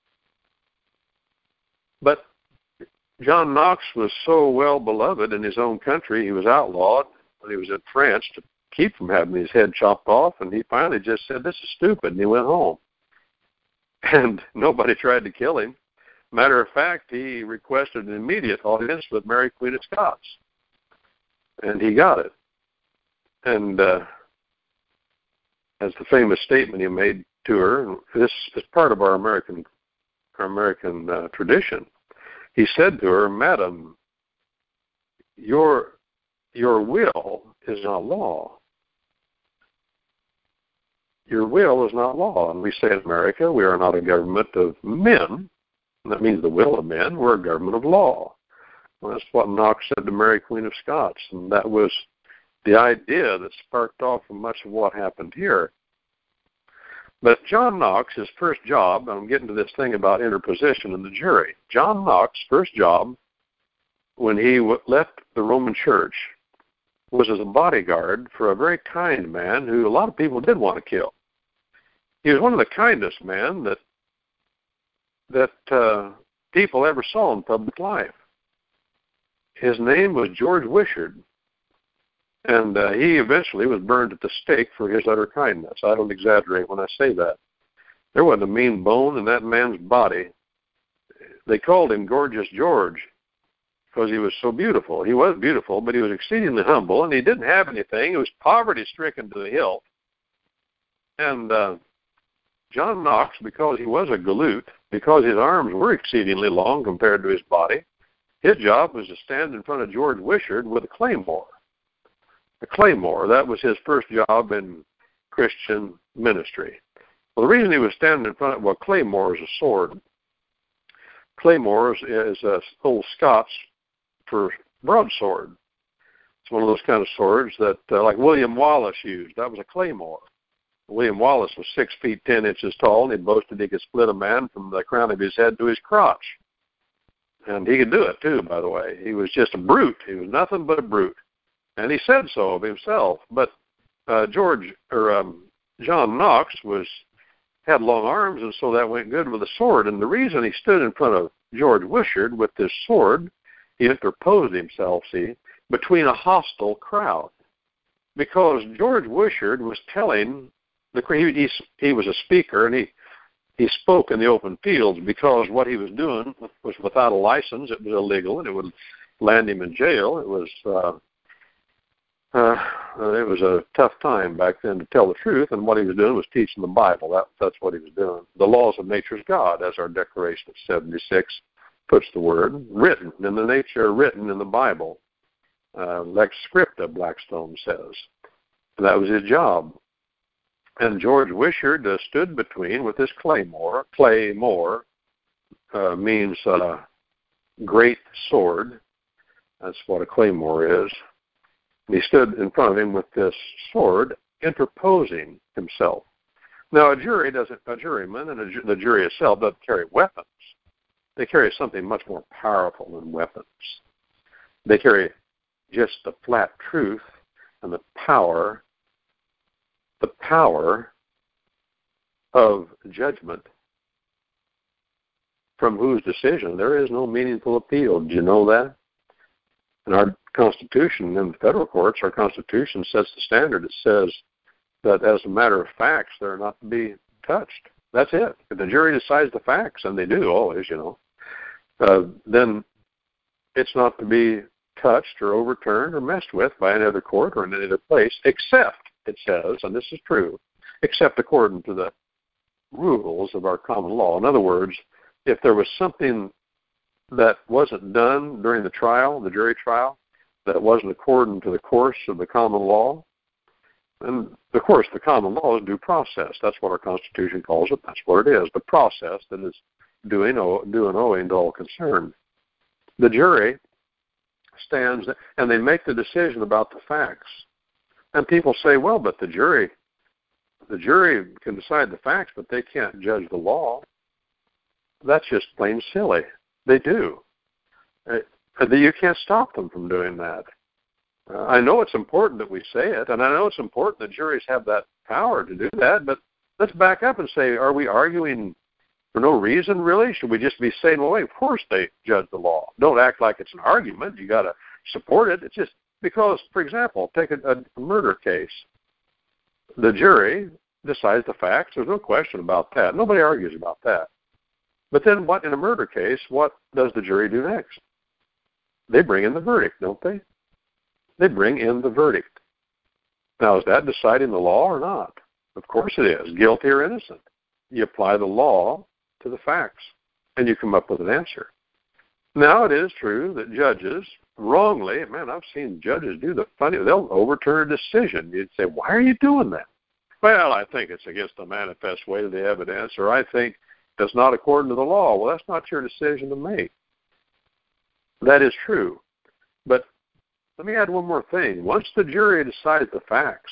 But John Knox was so well beloved in his own country, he was outlawed when he was in France to keep from having his head chopped off, and he finally just said, "This is stupid," and he went home. And nobody tried to kill him. Matter of fact, he requested an immediate audience with Mary Queen of Scots, and he got it. And uh, as the famous statement he made to her, this is part of our American our American uh, tradition. He said to her, "Madam, your your will is not law. Your will is not law." And we say in America, we are not a government of men. That means the will of men. We're a government of law. Well, that's what Knox said to Mary Queen of Scots, and that was the idea that sparked off from much of what happened here. But John Knox, his first job, and I'm getting to this thing about interposition in the jury. John Knox's first job when he w- left the Roman Church was as a bodyguard for a very kind man who a lot of people did want to kill. He was one of the kindest men that that uh, people ever saw in public life. His name was George Wishart, and uh, he eventually was burned at the stake for his utter kindness. I don't exaggerate when I say that. There wasn't a mean bone in that man's body. They called him Gorgeous George because he was so beautiful. He was beautiful, but he was exceedingly humble, and he didn't have anything. He was poverty-stricken to the hilt. And uh, John Knox, because he was a galoot, because his arms were exceedingly long compared to his body, his job was to stand in front of George Wishart with a claymore. A claymore, that was his first job in Christian ministry. Well, the reason he was standing in front of, well, claymore is a sword. Claymore is, is a old Scots for broadsword. It's one of those kind of swords that, uh, like William Wallace used. That was a claymore. William Wallace was six feet ten inches tall, and he boasted he could split a man from the crown of his head to his crotch. And he could do it, too, by the way. He was just a brute. He was nothing but a brute. And he said so of himself. But uh, George, or um, John Knox was had long arms, and so that went good with a sword. And the reason he stood in front of George Wishart with this sword, he interposed himself, see, between a hostile crowd. Because George Wishart was telling, the he, he, he was a speaker, and he, he spoke in the open fields because what he was doing was without a license. It was illegal, and it would land him in jail. It was... Uh, Uh, it was a tough time back then to tell the truth, and what he was doing was teaching the Bible. That, that's what he was doing. The laws of nature's God, as our Declaration of seventy-six puts the word, written in the nature, written in the Bible. Uh, Lex scripta, Blackstone says. And that was his job. And George Wishart uh, stood between with his claymore. Claymore uh, means uh, great sword. That's what a claymore is. And he stood in front of him with this sword, interposing himself. Now, a jury doesn't, a juryman and a, the jury itself doesn't carry weapons. They carry something much more powerful than weapons. They carry just the flat truth and the power, the power of judgment, from whose decision there is no meaningful appeal. Do you know that? In our Constitution, in the federal courts, our Constitution sets the standard. It says that as a matter of facts, they're not to be touched. That's it. If the jury decides the facts, and they do always, you know, uh, then it's not to be touched or overturned or messed with by any other court or in any other place, except, it says, and this is true, except according to the rules of our common law. In other words, if there was something that wasn't done during the trial, the jury trial, that wasn't according to the course of the common law, and of course the common law is due process. That's what our Constitution calls it. That's what it is, the process that is due and owing to all concerned. The jury stands and they make the decision about the facts. And people say, well, but the jury, the jury can decide the facts, but they can't judge the law. That's just plain silly. They do. Uh, you can't stop them from doing that. Uh, I know it's important that we say it, and I know it's important that juries have that power to do that, but let's back up and say, are we arguing for no reason, really? Should we just be saying, well, wait, of course they judge the law. Don't act like it's an argument. You got to support it. It's just because, for example, take a, a murder case. The jury decides the facts. There's no question about that. Nobody argues about that. But then what, in a murder case, what does the jury do next? They bring in the verdict, don't they? They bring in the verdict. Now, is that deciding the law or not? Of course it is. Guilty or innocent. You apply the law to the facts, and you come up with an answer. Now, it is true that judges, wrongly, man, I've seen judges do the funny, they'll overturn a decision. You'd say, why are you doing that? Well, I think it's against the manifest weight of the evidence, or I think it's not according to the law. Well, that's not your decision to make. That is true. But let me add one more thing. Once the jury decides the facts,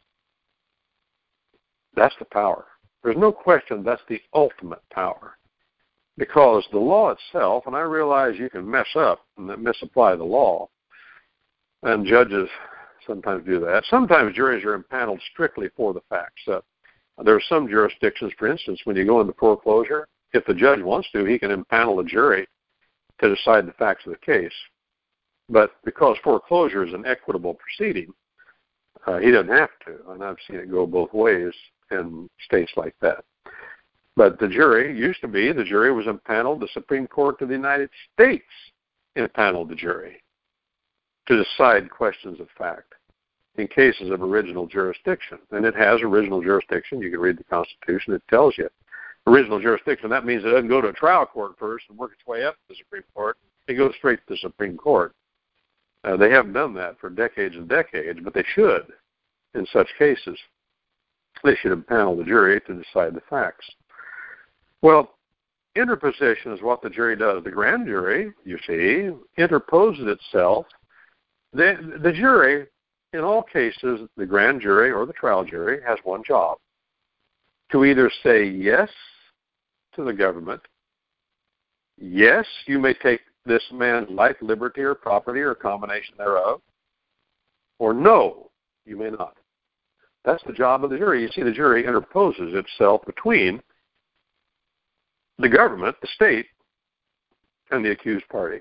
that's the power. There's no question that's the ultimate power. Because the law itself, and I realize you can mess up and misapply the law, and judges sometimes do that. Sometimes juries are impaneled strictly for the facts. Uh, there are some jurisdictions, for instance, when you go into foreclosure, if the judge wants to, he can impanel a jury to decide the facts of the case. But because foreclosure is an equitable proceeding, uh, he doesn't have to, and I've seen it go both ways in states like that. But the jury used to be, the jury was impaneled, the Supreme Court of the United States impaneled the jury to decide questions of fact in cases of original jurisdiction. And it has original jurisdiction. You can read the Constitution. It tells you. Original jurisdiction, that means it doesn't go to a trial court first and work its way up to the Supreme Court. It goes straight to the Supreme Court. Uh, they haven't done that for decades and decades, but they should in such cases. They should impanel the jury to decide the facts. Well, interposition is what the jury does. The grand jury, you see, interposes itself. The, the jury, in all cases, the grand jury or the trial jury has one job: to either say yes to the government, yes, you may take this man's life, liberty, or property, or a combination thereof, or no, you may not. That's the job of the jury. You see, the jury interposes itself between the government, the state, and the accused party.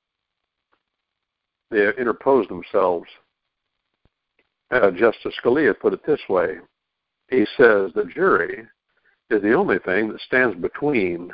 They interpose themselves. Uh, Justice Scalia put it this way. He says the jury is the only thing that stands between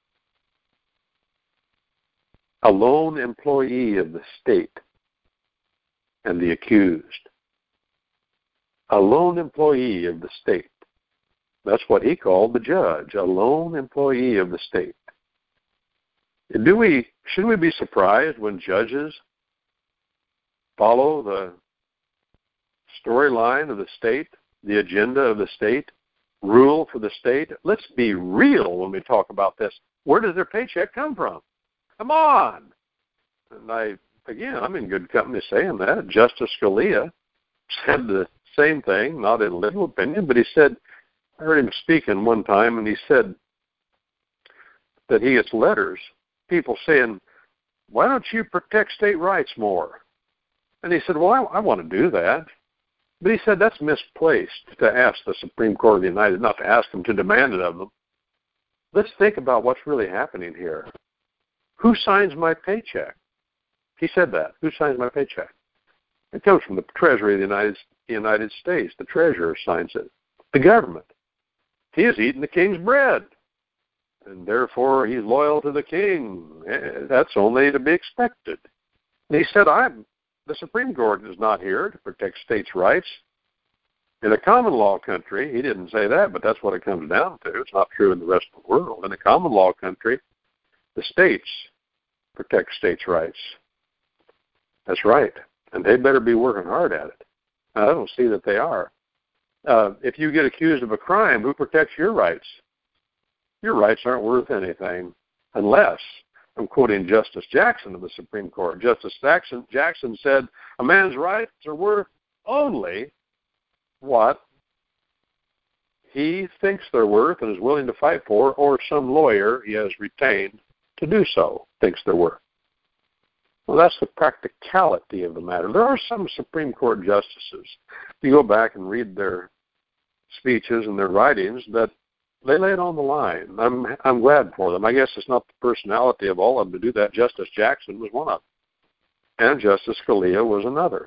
a lone employee of the state and the accused. A lone employee of the state. That's what he called the judge, a lone employee of the state. Do we, should we be surprised when judges follow the storyline of the state, the agenda of the state, rule for the state? Let's be real when we talk about this. Where does their paycheck come from? Come on. And I, again, I'm in good company saying that. Justice Scalia said the same thing, not in literal opinion, but he said, I heard him speaking one time, and he said that he gets letters, people saying, why don't you protect state rights more? And he said, well, I, I want to do that. But he said that's misplaced to ask the Supreme Court of the United States, not to ask them, to demand it of them. Let's think about what's really happening here. Who signs my paycheck? He said that. Who signs my paycheck? It comes from the Treasury of the United, United States. The Treasurer signs it. The government. He has eaten the king's bread, and therefore he's loyal to the king. That's only to be expected. And he said, I'm, the Supreme Court is not here to protect states' rights. In a common law country, he didn't say that, but that's what it comes down to. It's not true in the rest of the world. In a common law country, the states protect states' rights. That's right, and they better be working hard at it. Now, I don't see that they are. Uh, if you get accused of a crime, who protects your rights? Your rights aren't worth anything unless, I'm quoting Justice Jackson of the Supreme Court. Justice Jackson, Jackson said, a man's rights are worth only what he thinks they're worth and is willing to fight for, or some lawyer he has retained to do so thinks they're worth. Well, that's the practicality of the matter. There are some Supreme Court justices, if you go back and read their speeches and their writings, that they lay it on the line. I'm I'm glad for them. I guess it's not the personality of all of them to do that. Justice Jackson was one of them, and Justice Scalia was another.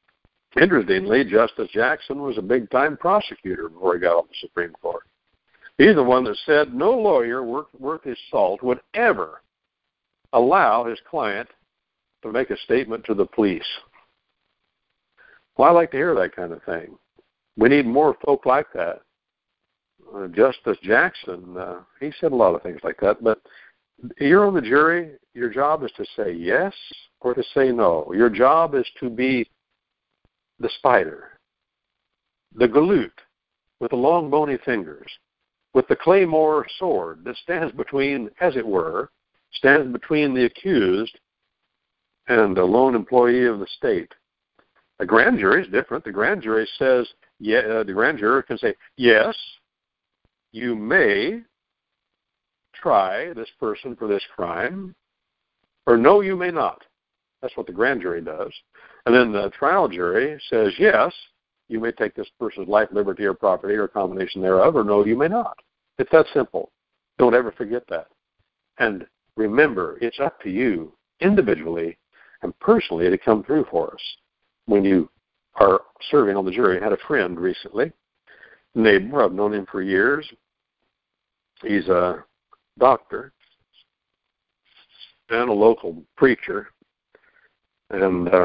Interestingly, Justice Jackson was a big-time prosecutor before he got on the Supreme Court. He's the one that said no lawyer worth, worth his salt would ever allow his client to make a statement to the police. Well, I like to hear that kind of thing. We need more folk like that. Uh, Justice Jackson, uh, he said a lot of things like that, but you're on the jury, your job is to say yes or to say no. Your job is to be the spider, the galoot with the long bony fingers, with the claymore sword that stands between, as it were, stands between the accused and the lone employee of the state. A grand jury is different. The grand jury says, yeah, uh, the grand juror can say, yes, you may try this person for this crime, or no, you may not. That's what the grand jury does. And then the trial jury says, yes, you may take this person's life, liberty, or property, or a combination thereof, or no, you may not. It's that simple. Don't ever forget that. And remember, it's up to you individually and personally to come through for us when you are serving on the jury. I had a friend recently, neighbor, I've known him for years. He's a doctor and a local preacher, and uh,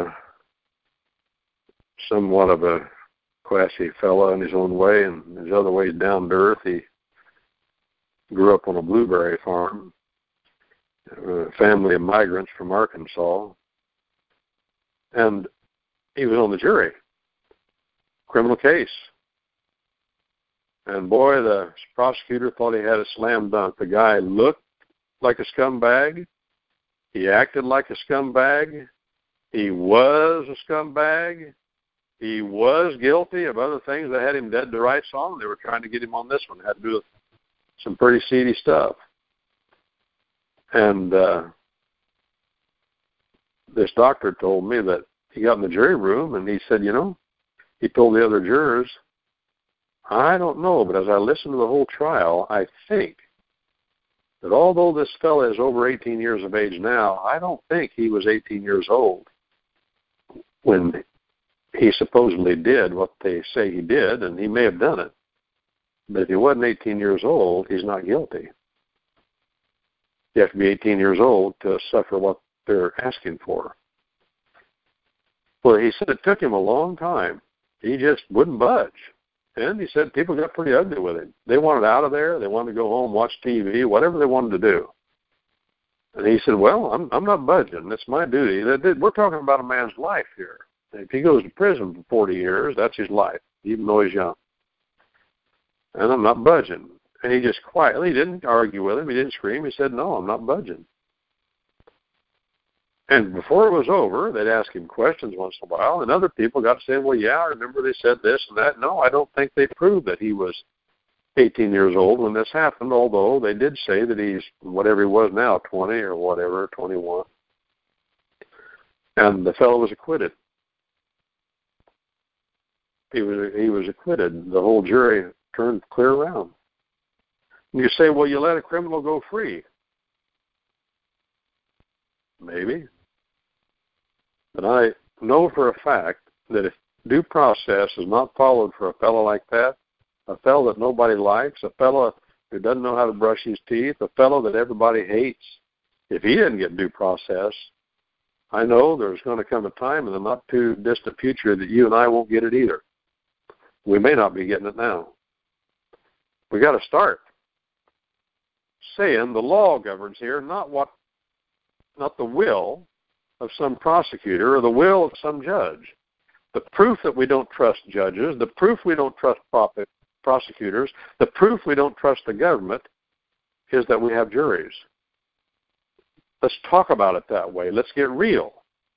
somewhat of a classy fellow in his own way, and his other way is down to earth. He grew up on a blueberry farm, a family of migrants from Arkansas, and he was on the jury, criminal case. And boy, the prosecutor thought he had a slam dunk. The guy looked like a scumbag. He acted like a scumbag. He was a scumbag. He was guilty of other things that had him dead to rights on. They were trying to get him on this one. It had to do with some pretty seedy stuff. And uh, this doctor told me that he got in the jury room and he said, you know, he told the other jurors, I don't know, but as I listened to the whole trial, I think that although this fellow is over eighteen years of age now, I don't think he was eighteen years old when he supposedly did what they say he did, and he may have done it. But if he wasn't eighteen years old, he's not guilty. You have to be eighteen years old to suffer what they're asking for. Well, he said it took him a long time. He just wouldn't budge. And he said people got pretty ugly with him. They wanted out of there. They wanted to go home, watch T V, whatever they wanted to do. And he said, well, I'm I'm not budging. It's my duty. We're talking about a man's life here. If he goes to prison for forty years, that's his life, even though he's young. And I'm not budging. And he just quietly, he didn't argue with him. He didn't scream. He said, no, I'm not budging. And before it was over, they'd ask him questions once in a while, and other people got to say, well, yeah, I remember they said this and that. No, I don't think they proved that he was eighteen years old when this happened, although they did say that he's whatever he was now, twenty or whatever, twenty-one. And the fellow was acquitted. He was he was acquitted. The whole jury turned clear around. And you say, well, you let a criminal go free. Maybe. But I know for a fact that if due process is not followed for a fellow like that, a fellow that nobody likes, a fellow who doesn't know how to brush his teeth, a fellow that everybody hates, if he didn't get due process, I know there's going to come a time in the not too distant future that you and I won't get it either. We may not be getting it now. We got to start saying the law governs here, not what, not the will of some prosecutor or the will of some judge. The proof that we don't trust judges, the proof we don't trust prosecutors, the proof we don't trust the government is that we have juries. Let's talk about it that way. Let's get real.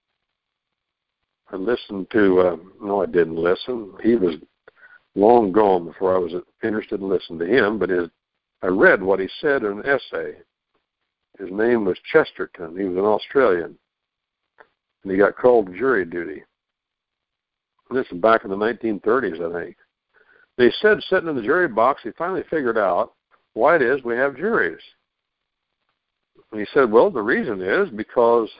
I listened to, uh, no, I didn't listen. He was long gone before I was interested in listening to him, but his, I read what he said in an essay. His name was Chesterton. He was an Australian. And he got called to jury duty. And this is back in the nineteen thirties, I think. They said sitting in the jury box, he finally figured out why it is we have juries. And he said, well, the reason is because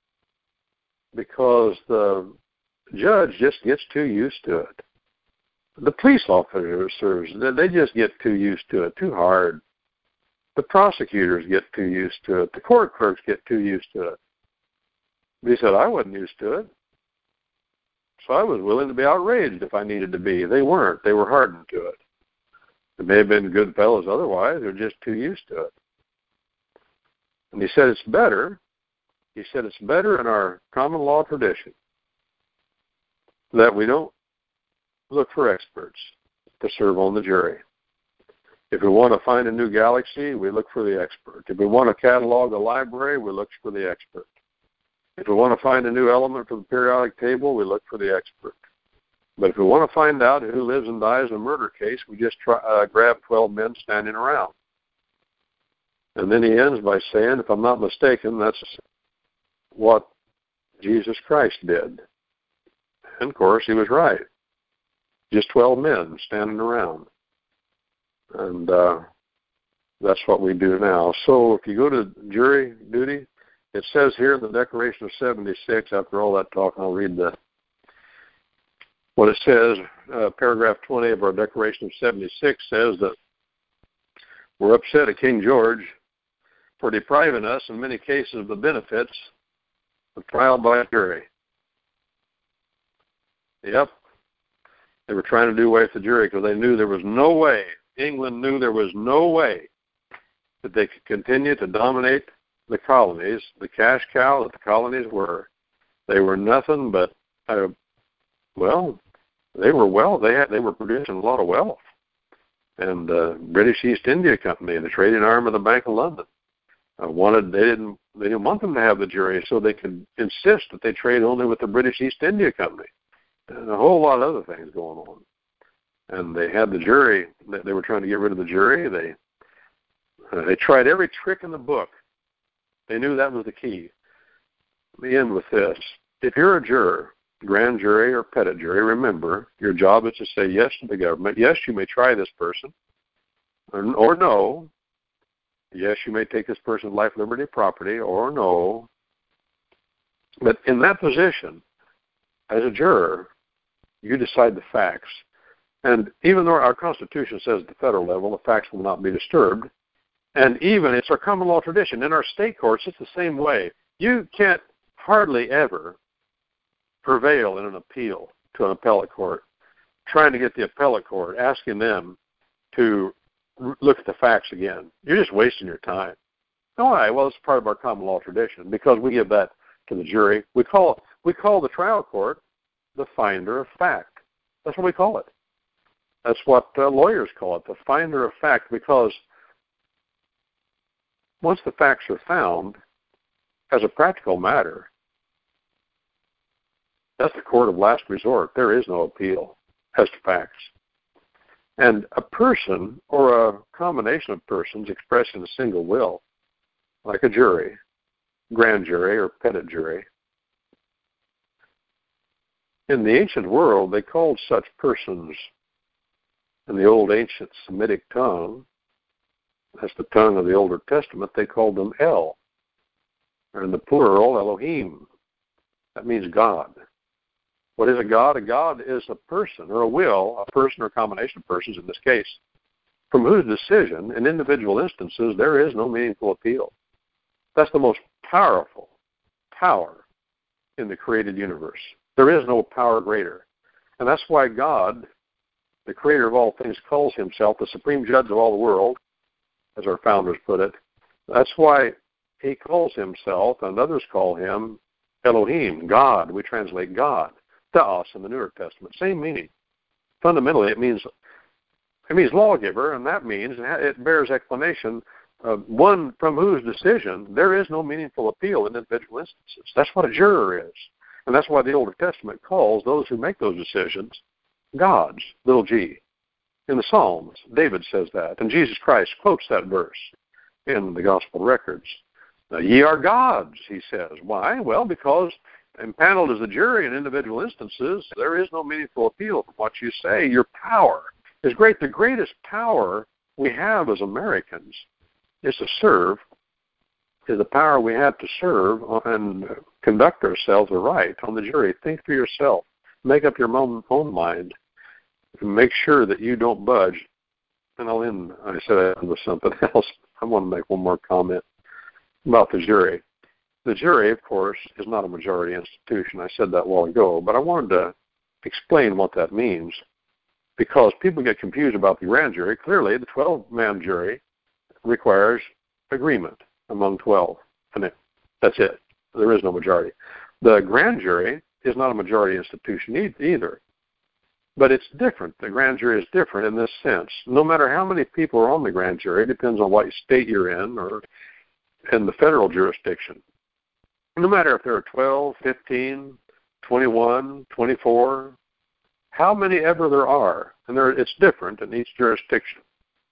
because the judge just gets too used to it. The police officers, they just get too used to it, too hard. The prosecutors get too used to it. The court clerks get too used to it. But he said, I wasn't used to it. So I was willing to be outraged if I needed to be. They weren't. They were hardened to it. They may have been good fellows otherwise. They're just too used to it. And he said it's better. He said it's better in our common law tradition that we don't look for experts to serve on the jury. If we want to find a new galaxy, we look for the expert. If we want to catalog a library, we look for the expert. If we want to find a new element for the periodic table, we look for the expert. But if we want to find out who lives and dies in a murder case, we just try, uh, grab twelve men standing around. And then he ends by saying, if I'm not mistaken, that's what Jesus Christ did. And, of course, he was right. Just twelve men standing around. And uh, that's what we do now. So if you go to jury duty, it says here in the Declaration of seventy-six, after all that talk, I'll read the what it says. Uh, paragraph twenty of our Declaration of seventy-six says that we're upset at King George for depriving us, in many cases, of the benefits of trial by jury. Yep. They were trying to do away with the jury because they knew there was no way, England knew there was no way that they could continue to dominate the colonies, the cash cow that the colonies were. They were nothing but, uh, well, they were well, they had, they were producing a lot of wealth. And uh, British East India Company, the trading arm of the Bank of London, uh, wanted they didn't they didn't want them to have the jury, so they could insist that they trade only with the British East India Company, and a whole lot of other things going on. And they had the jury. They were trying to get rid of the jury. They uh, they tried every trick in the book. They knew that was the key. Let me end with this: if you're a juror, grand jury or petit jury, remember your job is to say yes to the government. Yes, you may try this person, or, or no. Yes, you may take this person's life, liberty, property, or no. But in that position, as a juror, you decide the facts. And even though our Constitution says at the federal level the facts will not be disturbed, and even it's our common law tradition, in our state courts it's the same way. You can't hardly ever prevail in an appeal to an appellate court, trying to get the appellate court, asking them to look at the facts again. You're just wasting your time. Why? Well, it's part of our common law tradition because we give that to the jury. We call we call the trial court the finder of fact. That's what we call it. That's what uh, lawyers call it, the finder of fact, because once the facts are found, as a practical matter, that's the court of last resort. There is no appeal as to facts. And a person or a combination of persons expressing a single will, like a jury, grand jury or petit jury, in the ancient world, they called such persons, in the old ancient Semitic tongue, that's the tongue of the Older Testament, they called them El, or in the plural, Elohim. That means God. What is a God? A God is a person or a will, a person or a combination of persons in this case, from whose decision, in individual instances, there is no meaningful appeal. That's the most powerful power in the created universe. There is no power greater. And that's why God, the creator of all things, calls himself the supreme judge of all the world, as our founders put it. That's why he calls himself, and others call him, Elohim, God. We translate God. Theos in the Newer Testament, same meaning. Fundamentally, it means it means lawgiver, and that means it bears explanation of one from whose decision there is no meaningful appeal in individual instances. That's what a juror is, and that's why the Older Testament calls those who make those decisions gods, little g. In the Psalms, David says that, and Jesus Christ quotes that verse in the Gospel records. Now, ye are gods, he says. Why? Well, because empaneled as a jury in individual instances, there is no meaningful appeal from what you say. Your power is great. The greatest power we have as Americans is to serve, is the power we have to serve and conduct ourselves aright on the jury. Think for yourself. Make up your own, own mind. make sure that you don't budge. And I'll end, I said I end with something else. I want to make one more comment about the jury. The jury, of course, is not a majority institution. I said that a while ago, but I wanted to explain what that means because people get confused about the grand jury. Clearly, the twelve-man jury requires agreement among twelve, and that's it. There is no majority. The grand jury is not a majority institution either. But it's different. The grand jury is different in this sense. No matter how many people are on the grand jury, it depends on what state you're in or in the federal jurisdiction. No matter if there are twelve, fifteen, twenty-one, twenty-four, how many ever there are, and there, it's different in each jurisdiction,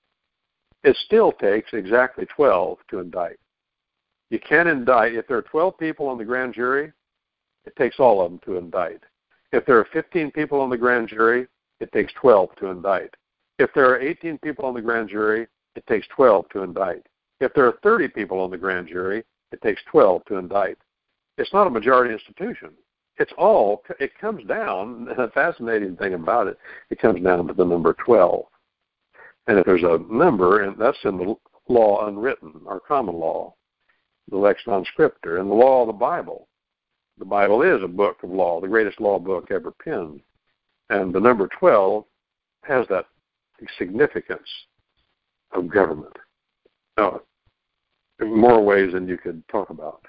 it still takes exactly twelve to indict. You can't indict. If there are twelve people on the grand jury, it takes all of them to indict. If there are fifteen people on the grand jury, it takes twelve to indict. If there are eighteen people on the grand jury, it takes twelve to indict. If there are thirty people on the grand jury, it takes twelve to indict. It's not a majority institution. It's all, it comes down, and the fascinating thing about it, it comes down to the number twelve. And if there's a number, and that's in the law unwritten, our common law, the Lex Non Scriptura, and the law of the Bible. The Bible is a book of law, the greatest law book ever penned. And the number twelve has that significance of government. Now, in more ways than you could talk about.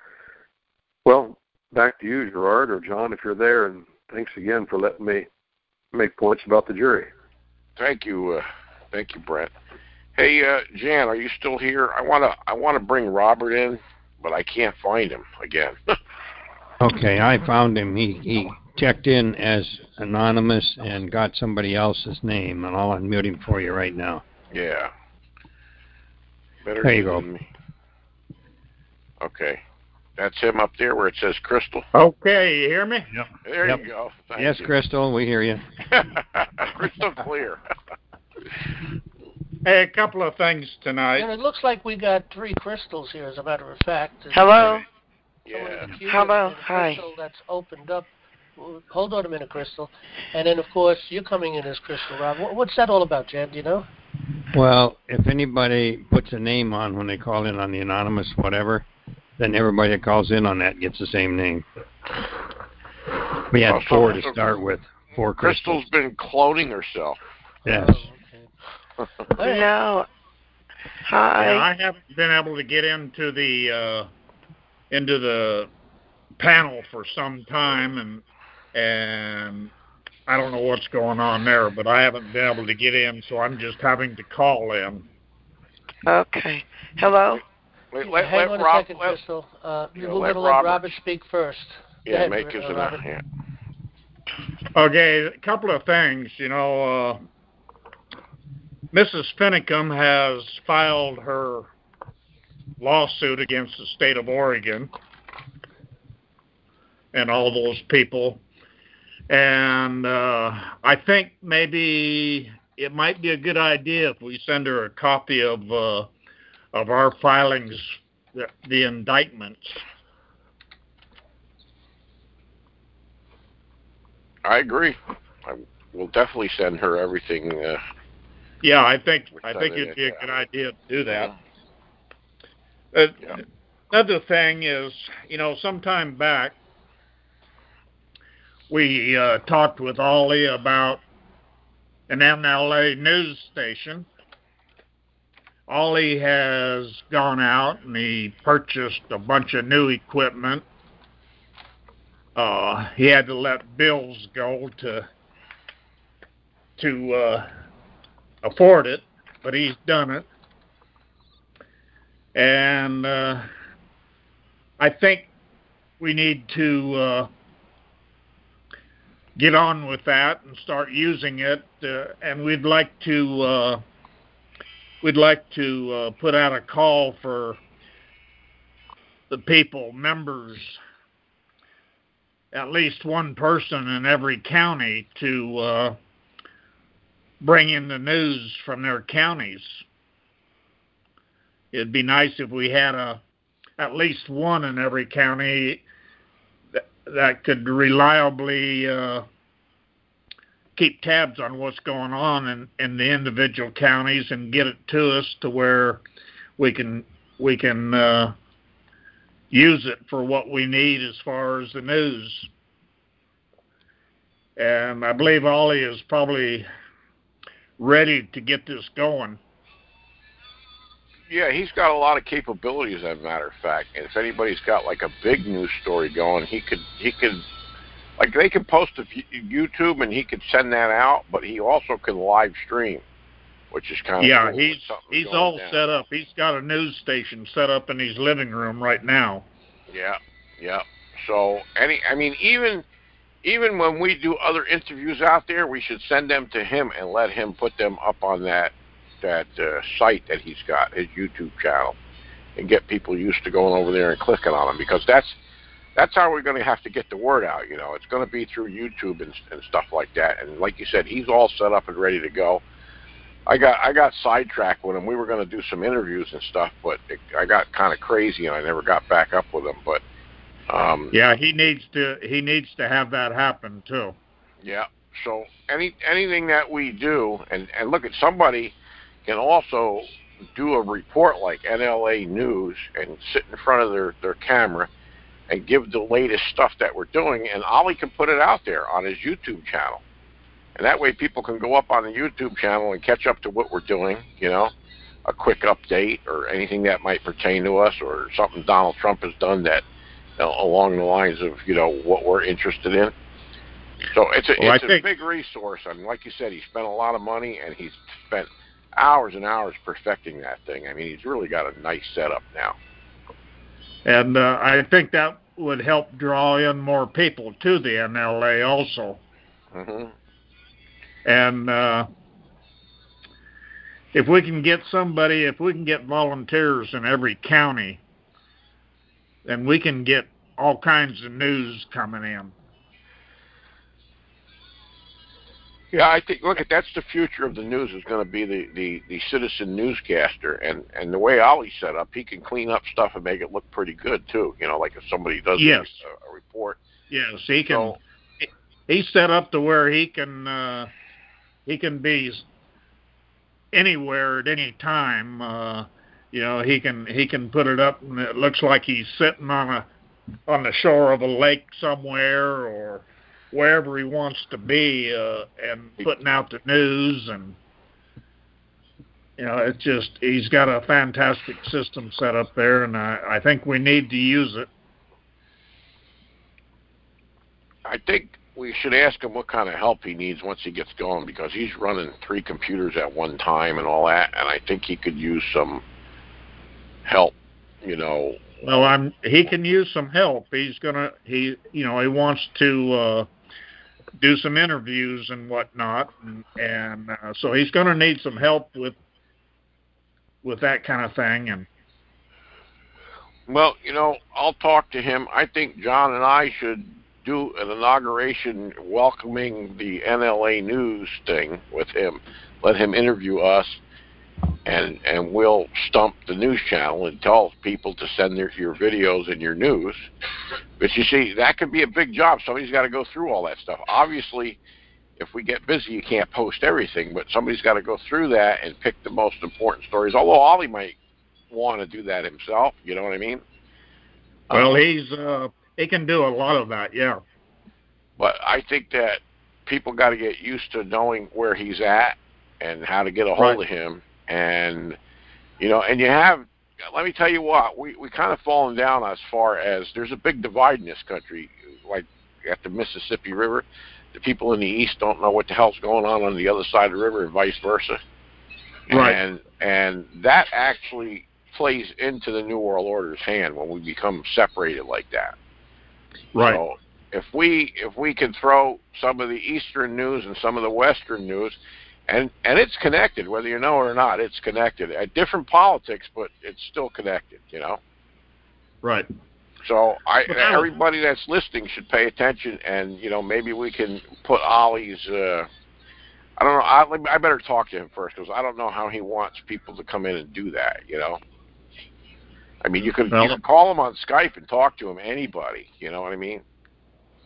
Well, back to you, Gerard, or John, if you're there, and thanks again for letting me make points about the jury. Thank you. Uh, thank you, Brent. Hey, uh, Jan, are you still here? I want to I want to bring Robert in, but I can't find him again. Okay, I found him. He he checked in as anonymous and got somebody else's name, and I'll unmute him for you right now. Yeah. Better there you go. Me. Okay. That's him up there where it says Crystal. Okay, you hear me? Yep. There yep. you go. Thank yes, you. Crystal, we hear you. Crystal clear. Hey, a couple of things tonight. And it looks like we got three crystals here, as a matter of fact. Hello? Yeah. Hello, hi. Crystal that's opened up. Hold on a minute, Crystal. And then, of course, you're coming in as Crystal, Rob. What's that all about, Jan? Do you know? Well, if anybody puts a name on when they call in on the anonymous whatever, then everybody that calls in on that gets the same name. We had oh, four so, to start with. Four crystals. Crystal's been cloning herself. Yes. Oh, okay. No. Hi. Yeah, I haven't been able to get into the uh, into the panel for some time, and and I don't know what's going on there, but I haven't been able to get in, so I'm just having to call in. Okay. Hello? Wait, let, Hang let on Rob, a second, let, Crystal. Uh, yeah, we're let going to let Robert, Robert speak first. Yeah, ahead, make his uh, enough. Yeah. Okay, a couple of things. You know, uh, Missus Finicum has filed her lawsuit against the state of Oregon and all those people. And uh, I think maybe it might be a good idea if we send her a copy of uh, of our filings, the, the indictments. I agree. I will definitely send her everything. Uh, yeah, I think I think it'd be a good idea to do that. Uh, yeah. Another thing is, you know, sometime back we uh, talked with Ollie about an M L A news station. Ollie has gone out and he purchased a bunch of new equipment. Uh, he had to let bills go to to uh, afford it, but he's done it. And uh, I think we need to uh, get on with that and start using it. Uh, and we'd like to uh, we'd like to uh, put out a call for the people, members, at least one person in every county to uh, bring in the news from their counties. It'd be nice if we had a at least one in every county that, that could reliably uh, keep tabs on what's going on in, in the individual counties and get it to us to where we can we can uh, use it for what we need as far as the news. And I believe Ollie is probably ready to get this going. Yeah, he's got a lot of capabilities, as a matter of fact. And if anybody's got like a big news story going, he could he could like they could post to YouTube and he could send that out, but he also can live stream, which is kind of yeah. cool. He's he's all down. set up. He's got a news station set up in his living room right now. Yeah, yeah. So any, I mean, even even when we do other interviews out there, we should send them to him and let him put them up on that that uh, site that he's got, his YouTube channel, and get people used to going over there and clicking on them, because that's that's how we're going to have to get the word out. You know, it's going to be through YouTube and, and stuff like that. And like you said, he's all set up and ready to go. I got I got sidetracked with him. We were going to do some interviews and stuff, but it, I got kind of crazy and I never got back up with him. But um, yeah, he needs to he needs to have that happen too. Yeah. So any anything that we do, and and look at somebody can also do a report like N L A News and sit in front of their, their camera and give the latest stuff that we're doing, and Ollie can put it out there on his YouTube channel. And that way people can go up on the YouTube channel and catch up to what we're doing, you know, a quick update or anything that might pertain to us, or something Donald Trump has done that, you know, along the lines of, you know, what we're interested in. So it's a, well, it's a think, big resource. I mean, like you said, he spent a lot of money, and he's spent hours and hours perfecting that thing. I mean, he's really got a nice setup now. And uh, I think that would help draw in more people to the N L A also. Mm-hmm. And uh, if we can get somebody, if we can get volunteers in every county, then we can get all kinds of news coming in. Yeah, I think, look, that's the future of the news, is going to be the, the, the citizen newscaster. And, and the way Ollie's set up, he can clean up stuff and make it look pretty good, too. You know, like if somebody does yes. a, a report. Yes, he can. So, he's set up to where he can uh, he can be anywhere at any time. Uh, you know, he can he can put it up, and it looks like he's sitting on a on the shore of a lake somewhere, or wherever he wants to be, uh, and putting out the news. And you know, it's just, he's got a fantastic system set up there, and I, I think we need to use it. I think we should ask him what kind of help he needs once he gets going, because he's running three computers at one time and all that, and I think he could use some help, you know. Well, I'm he can use some help. He's gonna he you know he wants to uh, do some interviews and whatnot, and, and uh, so he's gonna need some help with with that kind of thing. And well, you know, I'll talk to him. I think John and I should do an inauguration welcoming the N L A News thing with him. Let him interview us, and and we'll stump the news channel and tell people to send their, your videos and your news. But you see, that could be a big job. Somebody's got to go through all that stuff. Obviously, if we get busy, you can't post everything, but somebody's got to go through that and pick the most important stories. Although Ollie might want to do that himself, you know what I mean? Well, um, he's uh, he can do a lot of that, yeah. But I think that people got to get used to knowing where he's at and how to get a hold right. of him. And, you know, and you have, let me tell you what, we, we kind of fallen down as far as there's a big divide in this country, like at the Mississippi River. The people in the east don't know what the hell's going on on the other side of the river, and vice versa. Right. And, and that actually plays into the New World Order's hand when we become separated like that. Right. So if we if we can throw some of the Eastern news and some of the Western news, and and it's connected, whether you know it or not, it's connected. At different politics, but it's still connected, you know. Right. So I well, everybody that's listening should pay attention, and you know, maybe we can put Ollie's. Uh, I don't know. I, I better talk to him first, because I don't know how he wants people to come in and do that. You know. I mean, you could, well, you could call him on Skype and talk to him, anybody. You know what I mean?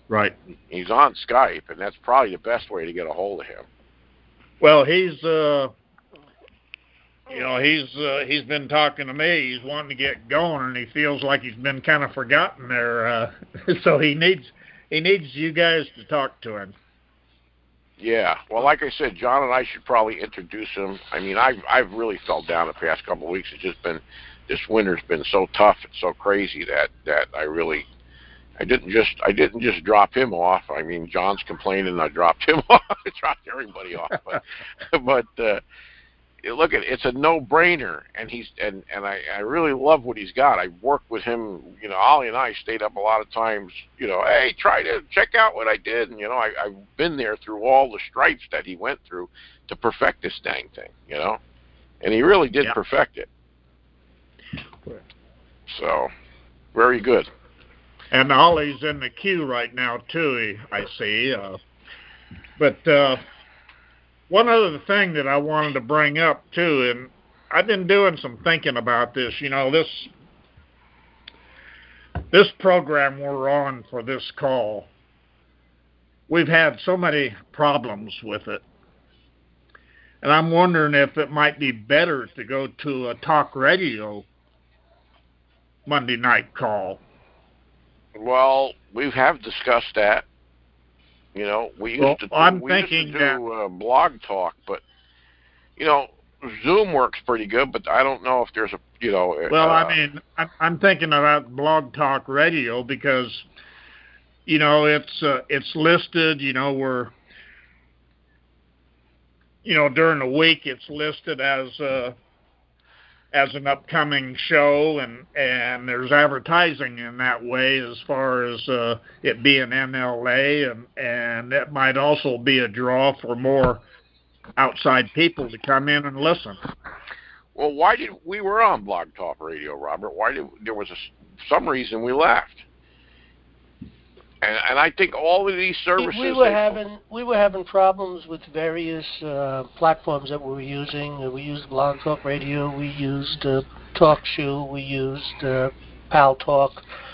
Right. He's on Skype, and that's probably the best way to get a hold of him. Well, he's uh, you know, he's uh, he's been talking to me. He's wanting to get going, and he feels like he's been kind of forgotten there. Uh, so he needs he needs you guys to talk to him. Yeah. Well, like I said, John and I should probably introduce him. I mean, I've I've really felt down the past couple of weeks. It's just been this winter's been so tough and so crazy that that I really. I didn't just I didn't just drop him off. I mean, John's complaining. I dropped him off. I dropped everybody off. But, but uh, look at it's a no-brainer, and he's and and I, I really love what he's got. I worked with him. You know, Ollie and I stayed up a lot of times. You know, hey, try to check out what I did. And you know, I, I've been there through all the stripes that he went through to perfect this dang thing. You know, and he really did yeah. perfect it. So, very good. And Ollie's in the queue right now, too, I see. Uh, but uh, one other thing that I wanted to bring up, too, and I've been doing some thinking about this. You know, this this program we're on for this call, we've had so many problems with it. And I'm wondering if it might be better to go to a talk radio Monday night call. Well, we have discussed that. You know, we used well, to do, I'm we thinking used to do uh, blog talk, but you know, Zoom works pretty good. But I don't know if there's a you know. Well, uh, I mean, I'm, I'm thinking about blog talk radio because you know it's uh, it's listed. You know, we're you know during the week it's listed as. Uh, as an upcoming show, and, and there's advertising in that way as far as uh, it being N L A, and, and that might also be a draw for more outside people to come in and listen. Well, why did we were on Blog Talk Radio, Robert? Why did there was a, some reason we left? And, and I think all of these services we were having we were having problems with various uh, platforms that we were using. Uh, we used Blog Talk Radio. We used uh, TalkShoe. We used uh, Pal Talk.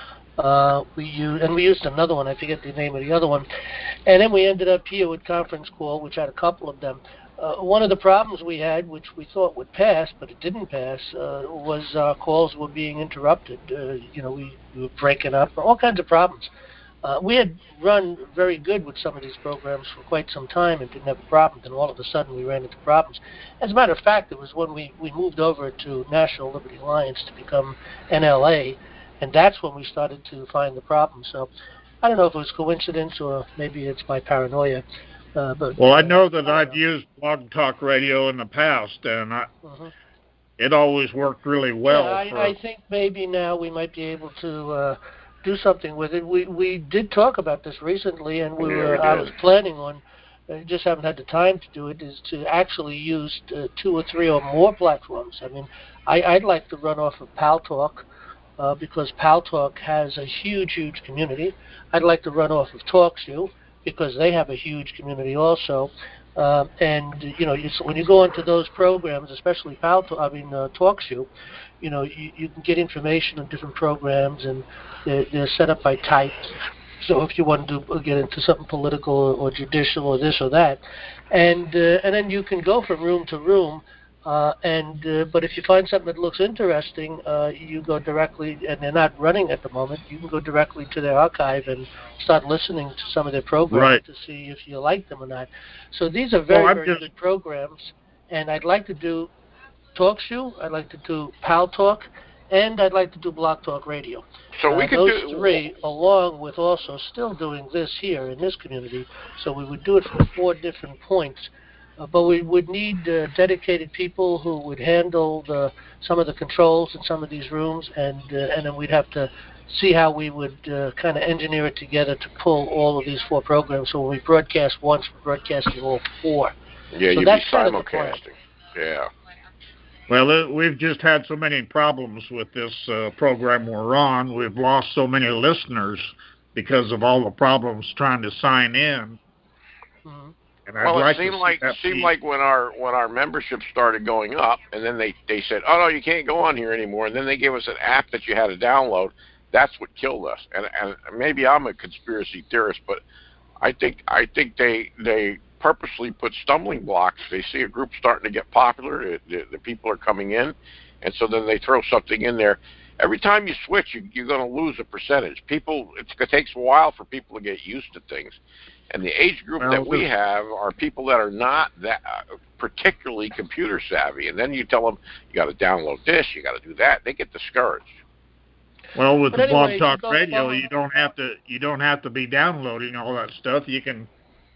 Uh, we used and we used another one. I forget the name of the other one. And then we ended up here with Conference Call, which had a couple of them. Uh, one of the problems we had, which we thought would pass, but it didn't pass, uh, was our calls were being interrupted. Uh, you know, we, we were breaking up. All kinds of problems. Uh, we had run very good with some of these programs for quite some time and didn't have a problem, and all of a sudden we ran into problems. As a matter of fact, it was when we, we moved over to National Liberty Alliance to become N L A, and that's when we started to find the problem. So I don't know if it was coincidence or maybe it's my paranoia. Uh, but Well, I know that I I've know. used Blog Talk Radio in the past, and I, mm-hmm. it always worked really well. Yeah, I, for... I think maybe now we might be able to... Uh, do something with it. We we did talk about this recently, and we yeah, were we I was planning on, uh, just haven't had the time to do it, is to actually use uh, two or three or more platforms. I mean, I, I'd like to run off of Pal Talk, uh, because Pal Talk has a huge, huge community. I'd like to run off of TalkShoe, because they have a huge community also. Uh, and, you know, you, so when you go into those programs, especially Pal Talk, I mean, uh, TalkShoe, you know, you, you can get information on different programs, and they're, they're set up by types. So if you want to do, get into something political or, or judicial or this or that, and uh, and then you can go from room to room. Uh, and uh, but if you find something that looks interesting, uh, you go directly, and they're not running at the moment. You can go directly to their archive and start listening to some of their programs right. to see if you like them or not. So these are very, well, very just... good programs, and I'd like to do TalkShoe, I'd like to do Pal Talk, and I'd like to do Blog Talk Radio. So we uh, could those do three, along with also still doing this here in this community. So we would do it from four different points. Uh, but we would need uh, dedicated people who would handle the, some of the controls in some of these rooms, and uh, and then we'd have to see how we would uh, kind of engineer it together to pull all of these four programs. So when we broadcast once, we're broadcasting all four. Yeah, so you'd that's be kind of the plan. simulcasting. Yeah. Well, it, we've just had so many problems with this uh, program we're on. We've lost so many listeners because of all the problems trying to sign in. Mm-hmm. And I'd well, like it seemed to like that seemed be... like when our when our membership started going up, and then they, they said, "Oh no, you can't go on here anymore." And then they gave us an app that you had to download, That's what killed us. And and maybe I'm a conspiracy theorist, but I think I think they they purposely put stumbling blocks. They see a group starting to get popular, it, the, the people are coming in, and so then they throw something in there. Every time you switch, you, you're going to lose a percentage. People, it's, it takes a while for people to get used to things. And the age group Well, that we have are people that are not that uh, particularly computer savvy. And then you tell them, you got to download this, you got to do that. They get discouraged. Well, with But the anyway, Blog Talk don't Radio, follow- you don't have to you don't have to be downloading all that stuff. You can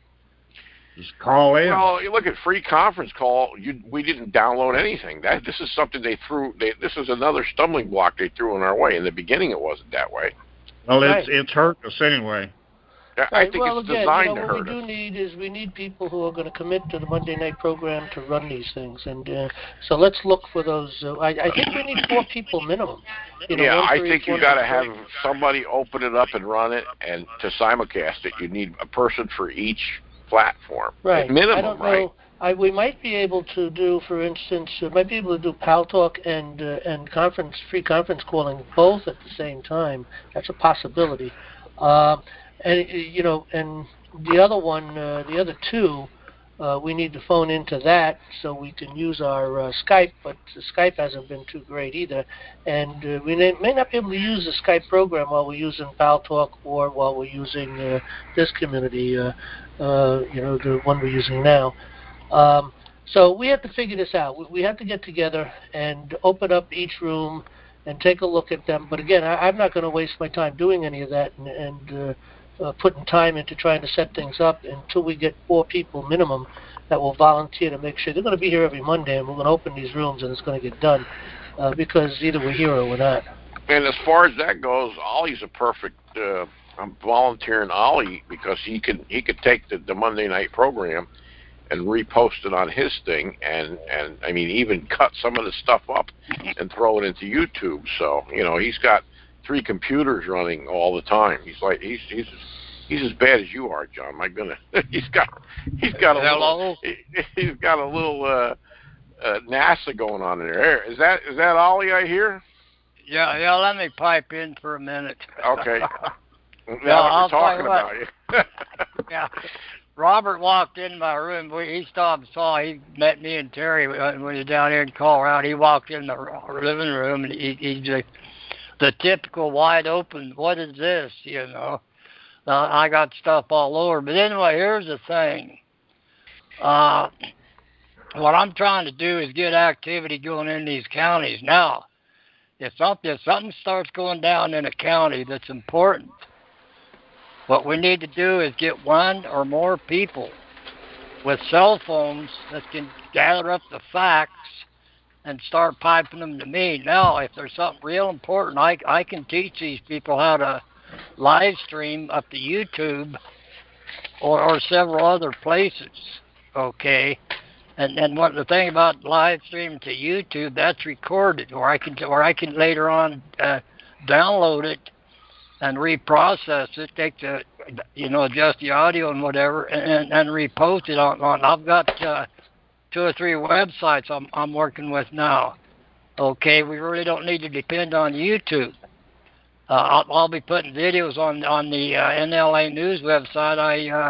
just call in. Well, you look at free conference call. You, we didn't download anything. That this is something they threw. They, this is another stumbling block they threw in our way. In the beginning, it wasn't that way. Well, it's Right. it's hurt us anyway. I Right. think well, it's again, designed you know, to what hurt we do us. need is we need people who are going to commit to the Monday night program to run these things, and uh, so let's look for those. Uh, I, I think we need four people minimum. You know, Yeah, one I for think each you one got to for have free. somebody open it up and run it, and to simulcast it, you need a person for each platform. Right. At minimum, I don't right? know. I, we might be able to do, for instance, uh, might be able to do Pal Talk and uh, and conference free conference calling both at the same time. That's a possibility. Uh, and uh, you know, and the other one, uh, the other two, uh, we need to phone into that so we can use our uh, Skype. But the Skype hasn't been too great either, and uh, we may, may not be able to use the Skype program while we're using Pal Talk or while we're using uh, this community. Uh, uh, you know, the one we're using now. Um, so we have to figure this out. We, we have to get together and open up each room and take a look at them. But again, I, I'm not going to waste my time doing any of that and, and uh, uh, putting time into trying to set things up until we get four people minimum that will volunteer to make sure they're going to be here every Monday, and we're going to open these rooms and it's going to get done uh, because either we're here or we're not. And as far as that goes, Ollie's a perfect. Uh, I'm volunteering Ollie because he can he could take the, the Monday night program and repost it on his thing, and and I mean even cut some of the stuff up and throw it into YouTube. So you know he's got three computers running all the time. He's like he's he's he's as bad as you are, John. My goodness, he's got he's got a Hello? little he's got a little uh, uh, NASA going on in there. Is that is that Ollie I hear? Yeah, yeah. Let me pipe in for a minute. Okay. Now Yeah, that I'll we're tell you talking what. about you. Yeah. Robert walked in my room. We, he stopped and saw. He met me and Terry when we was down here in Colorado. He walked in the living room, and he, he's the, the typical wide open. What is this? You know. Uh, I got stuff all over. But anyway, here's the thing. Uh, what I'm trying to do is get activity going in these counties now. If something, if something starts going down in a county that's important, what we need to do is get one or more people with cell phones that can gather up the facts and start piping them to me. Now, if there's something real important, I, I can teach these people how to live stream up to YouTube or, or several other places, okay? And and what the thing about live streaming to YouTube, that's recorded, or I can or I can later on uh, download it and reprocess it, take the you know adjust the audio and whatever, and and repost it on. on I've got uh, two or three websites I'm I'm working with now. Okay, we really don't need to depend on YouTube. Uh, I'll, I'll be putting videos on on the uh, N L A News website. I. Uh,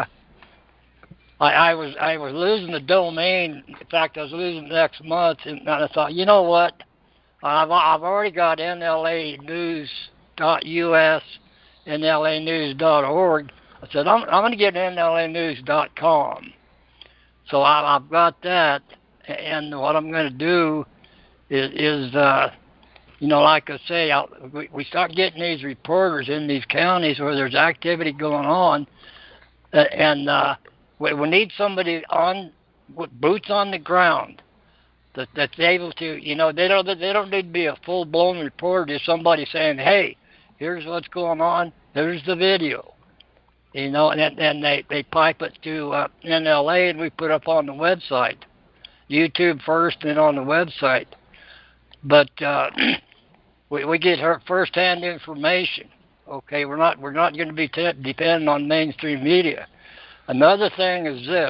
I, I was I was losing the domain. In fact, I was losing it next month, and I thought, you know what? I've I've already got N L A news dot U S, N L A news dot org. I said I'm I'm going to get N L A news dot com. So I, I've got that, and what I'm going to do is is uh, you know, like I say, I'll, we we start getting these reporters in these counties where there's activity going on, uh, and uh, We, we need somebody on with boots on the ground that that's able to, you know, they don't they don't need to be a full blown reporter. Just somebody saying, "Hey, here's what's going on. Here's the video," you know, and then they they pipe it to uh, N L A and we put up on the website, YouTube first, and on the website. But uh, we we get her first hand information. Okay, we're not we're not going to be t- dependent on mainstream media. Another thing is this.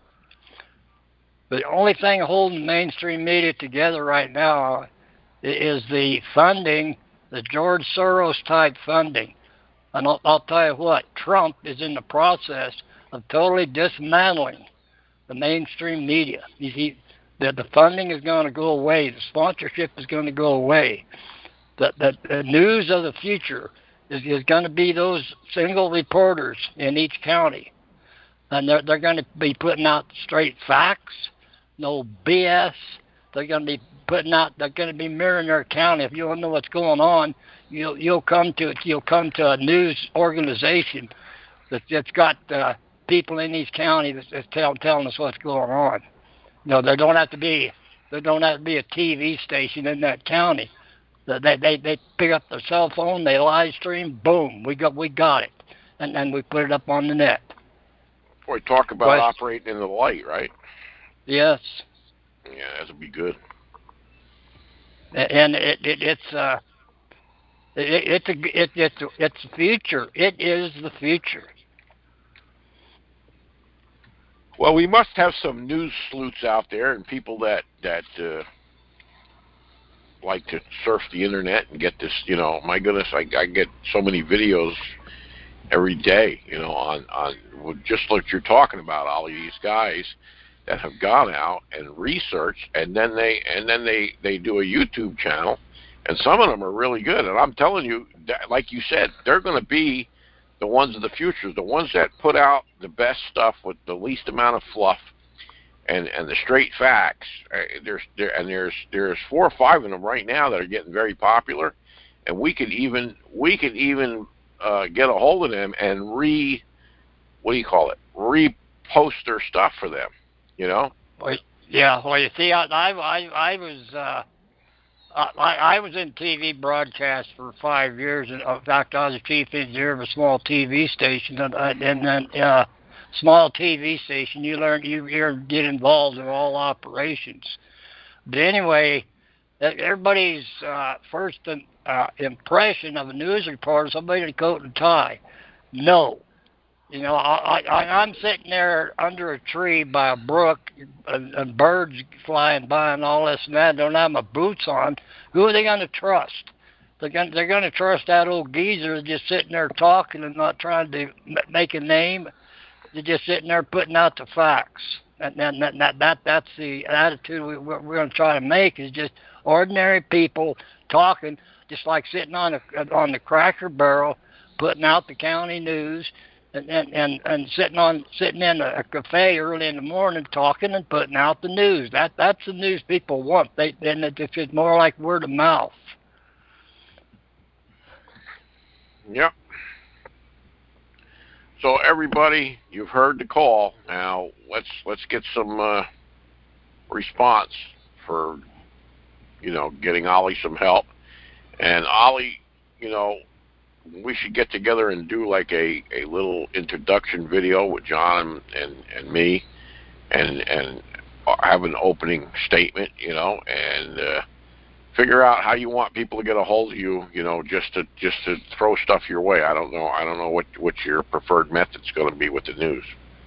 The only thing holding mainstream media together right now is the funding the George Soros type funding. And I'll, I'll tell you what, Trump is in the process of totally dismantling the mainstream media. He, he, the, the funding is going to go away. The sponsorship is going to go away. The, the, the news of the future is, is going to be those single reporters in each county. And they're, they're going to be putting out straight facts, no B S. They're going to be putting out, they're going to be mirroring their county. If you don't know what's going on, you'll, you'll come to you'll come to a news organization that, that's got uh, people in each county that's, that's tell, telling us what's going on. You know, there don't have to be there don't have to be a T V station in that county. They they they pick up their cell phone, they live stream, boom, we got we got it, and and we put it up on the net. Boy, talk about But, operating in the light, right? Yes. Yeah, that'd be good. And it, it it's uh it, it's a it, it's it's the future. It is the future. Well, we must have some news sleuths out there and people that that uh, like to surf the internet and get this. You know, my goodness, I, I get so many videos every day. You know, on on just like you're talking about, all of these guys that have gone out and researched, and then they and then they, they do a YouTube channel, and some of them are really good. And I'm telling you, that, like you said, they're going to be the ones of the future, the ones that put out the best stuff with the least amount of fluff and, and the straight facts. Uh, there's there and there's there's four or five of them right now that are getting very popular, and we could even we could even uh, get a hold of them and re what do you call it repost their stuff for them. You know? Well, yeah. Well, you see, I I I, I was uh, I I was in T V broadcast for five years, and in fact, I was the chief engineer of a small T V station, and and then uh, small T V station. You learn you you get involved in all operations. But anyway, everybody's uh, first uh, impression of a news reporter is somebody in a coat and tie. No. You know, I, I, I'm sitting there under a tree by a brook, and, and birds flying by and all this and that. Don't have my boots on. Who are they going to trust? They're going, they're going to trust that old geezer just sitting there talking and not trying to make a name. They're just sitting there putting out the facts. And that, that, that, that that's the attitude we, we're going to try to make, is just ordinary people talking, just like sitting on the on the Cracker Barrel, putting out the county news. And, and and and sitting on sitting in a, a cafe early in the morning talking and putting out the news. That that's the news people want. They and it's just more like word of mouth. Yep. So everybody, you've heard the call. Now let's let's get some uh, response for you know getting Ollie some help. And Ollie, you know. We should get together and do like a, a little introduction video with John and, and me, and and have an opening statement, you know, and uh, figure out how you want people to get a hold of you, you know, just to just to throw stuff your way. I don't know. I don't know what what your preferred method's going to be with the news.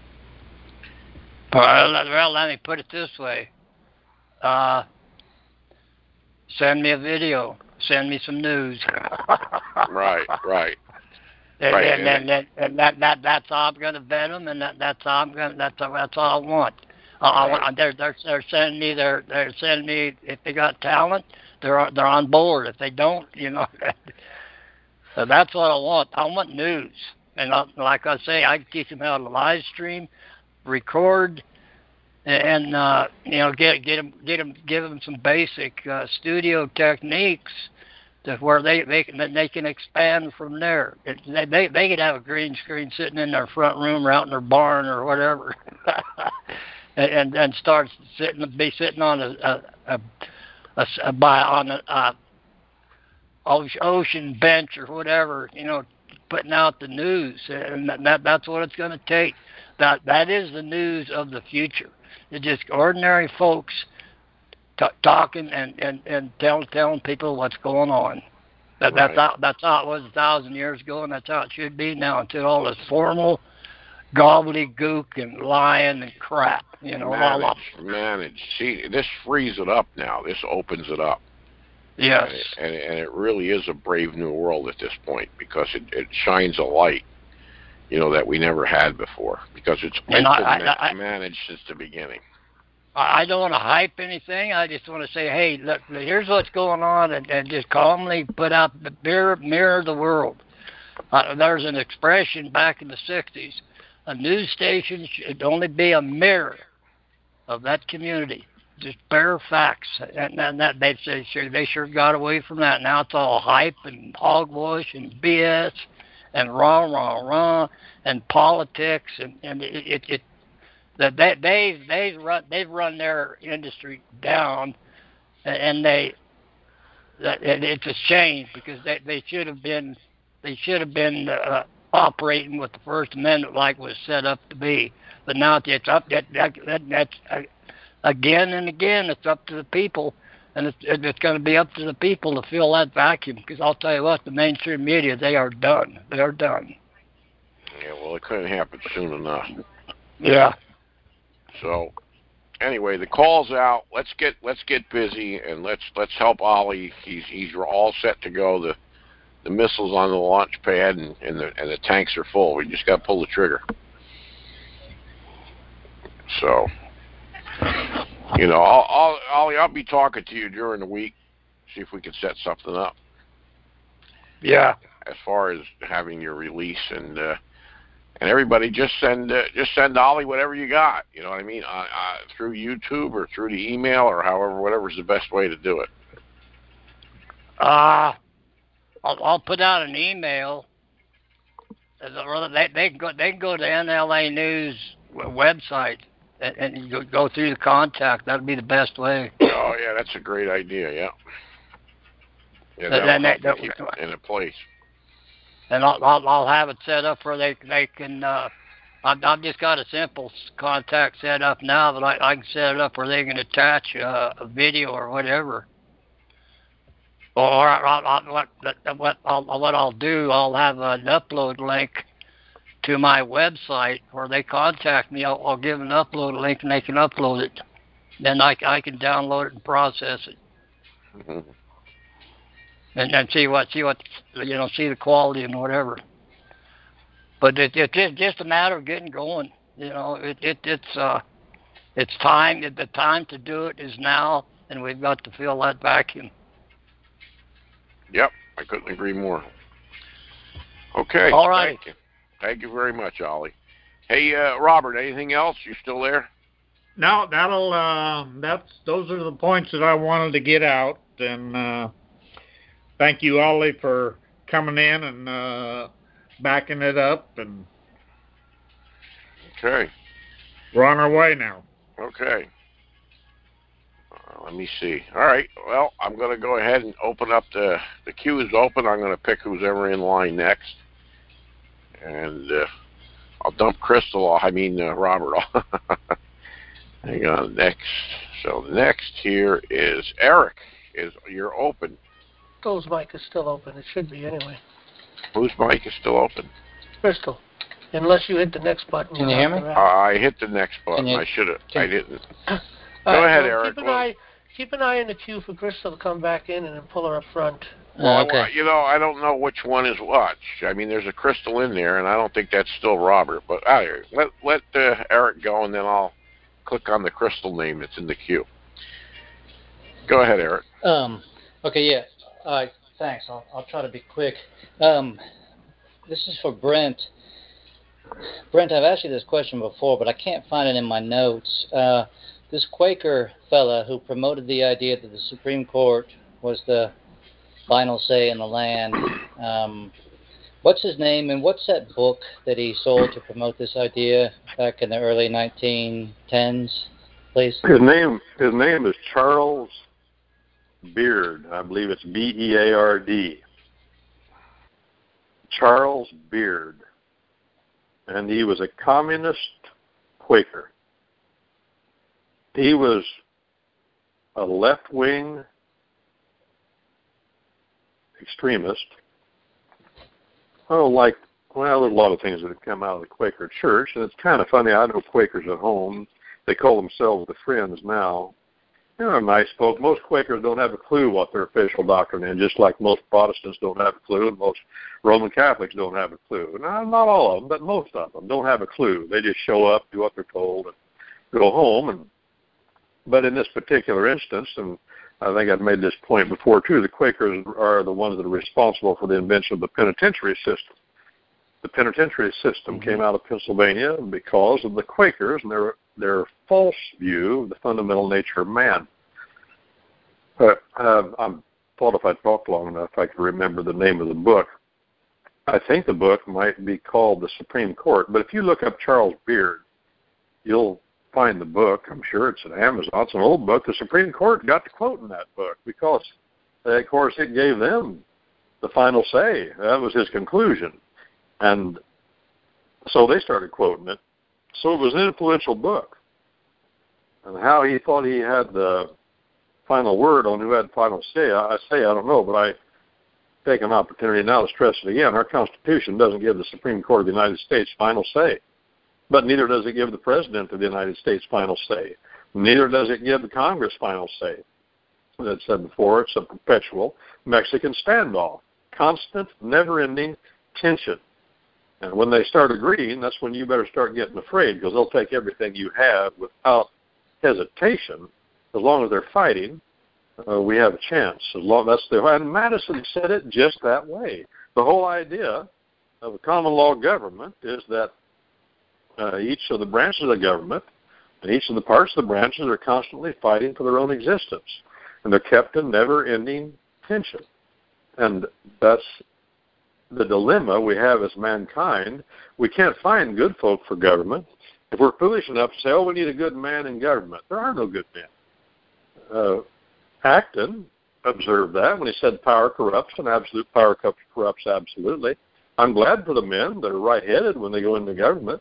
Well, well, let me put it this way. Uh, send me a video. Send me some news. Right, right. And, right. and, and, and, and that, that that's how I'm going to vet them, and that, that's how I'm going. That's that's all I want. Uh, right. I, they're they're they're sending me they're they're sending me if they got talent, they're they're on board. If they don't, you know, so that's what I want. I want news, and I, like I say, I can teach them how to live stream, record. And uh, you know, get get them, get them, give them some basic uh, studio techniques, to where they they can they can expand from there. It, they they they could have a green screen sitting in their front room or out in their barn or whatever, and, and and start sitting be sitting on a a, a, a, a by on a, a ocean bench or whatever, you know, putting out the news, and that, that that's what it's going to take. That that is the news of the future. It's just ordinary folks t- talking and, and, and tell, telling people what's going on. That, right. That's how that's how it was a thousand years ago, and that's how it should be now. Until all this formal gobbledygook and lying and crap, you know. Manage, manage. See, this frees it up now. This opens it up. Yes. And it, and, and it really is a brave new world at this point because it, it shines a light, you know, that we never had before because it's been I, I, managed since the beginning. I don't want to hype anything. I just want to say, hey, look, here's what's going on, and, and just calmly put out the mirror, mirror the world. Uh, there's an expression back in the sixties. A news station should only be a mirror of that community. Just bare facts. And, and that they, they, sure, they sure got away from that. Now it's all hype and hogwash and B S and rah, rah, rah, and politics. And, and it, it, it that they, they, they've, run, they've run their industry down, and they that, and it's a shame because they, they should have been they should have been uh, operating with the First Amendment like it was set up to be. But now it's up that, that, that that's uh, again and again it's up to the people, and it's, it's going to be up to the people to fill that vacuum. Because I'll tell you what, the mainstream media, they are done. They are done. Yeah, well, it couldn't happen soon enough. Yeah. So, anyway, the call's out. Let's get let's get busy and let's let's help Ollie. He's he's all set to go. The the missiles on the launch pad and, and the and the tanks are full. We just got to pull the trigger. So, you know, I'll, I'll Ollie, I'll be talking to you during the week. See if we can set something up. Yeah. As far as having your release and. Uh, And everybody just send uh, just send Ollie whatever you got. You know what I mean? Uh, uh, through YouTube or through the email or however, whatever's the best way to do it. Uh, I'll, I'll put out an email. They, they can go. They can go to N L A News website and, and go, go through the contact. That'd be the best way. Oh yeah, that's a great idea. Yeah. Yeah, that'll help that, keep it in a place. And I'll, I'll I'll have it set up where they they can. Uh, I've, I've just got a simple contact set up now, but I, I can set it up where they can attach uh, a video or whatever. Or I'll, I'll, what what I'll, what I'll do, I'll have an upload link to my website where they contact me. I'll, I'll give an upload link and they can upload it. Then I I can download it and process it. Mm-hmm. And then see what see what you know see the quality and whatever. But it, it, it's just a matter of getting going. You know, it, it it's uh it's time. The time to do it is now, and we've got to fill that vacuum. Yep, I couldn't agree more. Okay. All right. Thank you. Thank you very much, Ollie. Hey, uh, Robert, anything else? You still there? No, that'll uh, that's those are the points that I wanted to get out, and. Uh, Thank you, Ollie, for coming in and uh, backing it up. And okay, we're on our way now. Okay. Uh, let me see. All right. Well, I'm going to go ahead and open up the the queue is open. I'm going to pick who's ever in line next, and uh, I'll dump Crystal off. I mean uh, Robert off. Hang on. Next. So next here is Eric. Is you're open. Crystal's mic is still open. It should be anyway. Whose mic is still open? Crystal. Unless you hit the next button. Can you hear me? Uh, I hit the next button. You, I should have. I didn't. Go right, ahead, well, Eric. Keep an, well, eye, keep an eye in the queue for Crystal to come back in and then pull her up front. Well, uh, okay. you know, I don't know which one is which. I mean, there's a Crystal in there, and I don't think that's still Robert. But uh, let let uh, Eric go, and then I'll click on the Crystal name that's in the queue. Go ahead, Eric. Um. Okay. Yeah. Uh, thanks. I'll I'll try to be quick. Um. This is for Brent. Brent, I've asked you this question before, but I can't find it in my notes. Uh, this Quaker fella who promoted the idea that the Supreme Court was the final say in the land, um, what's his name, and what's that book that he sold to promote this idea back in the early nineteen tens, please? His name, his name is Charles Beard. I believe it's B E A R D. Charles Beard. And he was a communist Quaker. He was a left-wing extremist. I don't like, well, there's a lot of things that have come out of the Quaker Church, and it's kind of funny. I know Quakers at home. They call themselves the Friends now. You know, nice folk. Most Quakers don't have a clue what their official doctrine is, just like most Protestants don't have a clue, and most Roman Catholics don't have a clue. Now, not all of them, but most of them don't have a clue. They just show up, do what they're told, and go home. And but in this particular instance, and I think I've made this point before too, the Quakers are the ones that are responsible for the invention of the penitentiary system. The penitentiary system mm-hmm. came out of Pennsylvania because of the Quakers and their their false view of the fundamental nature of man. Uh, uh, I thought if I talked long enough, I could remember the name of the book. I think the book might be called The Supreme Court, but if you look up Charles Beard, you'll find the book. I'm sure it's at Amazon. It's an old book. The Supreme Court got to quote in that book because, uh, of course, it gave them the final say. That was his conclusion. And so they started quoting it. So it was an influential book. And how he thought he had the final word on who had final say, I say I don't know, but I take an opportunity now to stress it again. Our Constitution doesn't give the Supreme Court of the United States final say. But neither does it give the President of the United States final say. Neither does it give the Congress final say. As I said before, it's a perpetual Mexican standoff, constant, never-ending tension. And when they start agreeing, that's when you better start getting afraid, because they'll take everything you have without hesitation. As long as they're fighting, uh, we have a chance. As long that's the and Madison said it just that way. The whole idea of a common law government is that uh, each of the branches of the government and each of the parts of the branches are constantly fighting for their own existence, and they're kept in never-ending tension. And that's the dilemma we have as mankind. We can't find good folk for government. If we're foolish enough to say, oh, we need a good man in government, there are no good men. Uh, Acton observed that when he said power corrupts, and absolute power corrupts absolutely. I'm glad for the men that are right-headed when they go into government.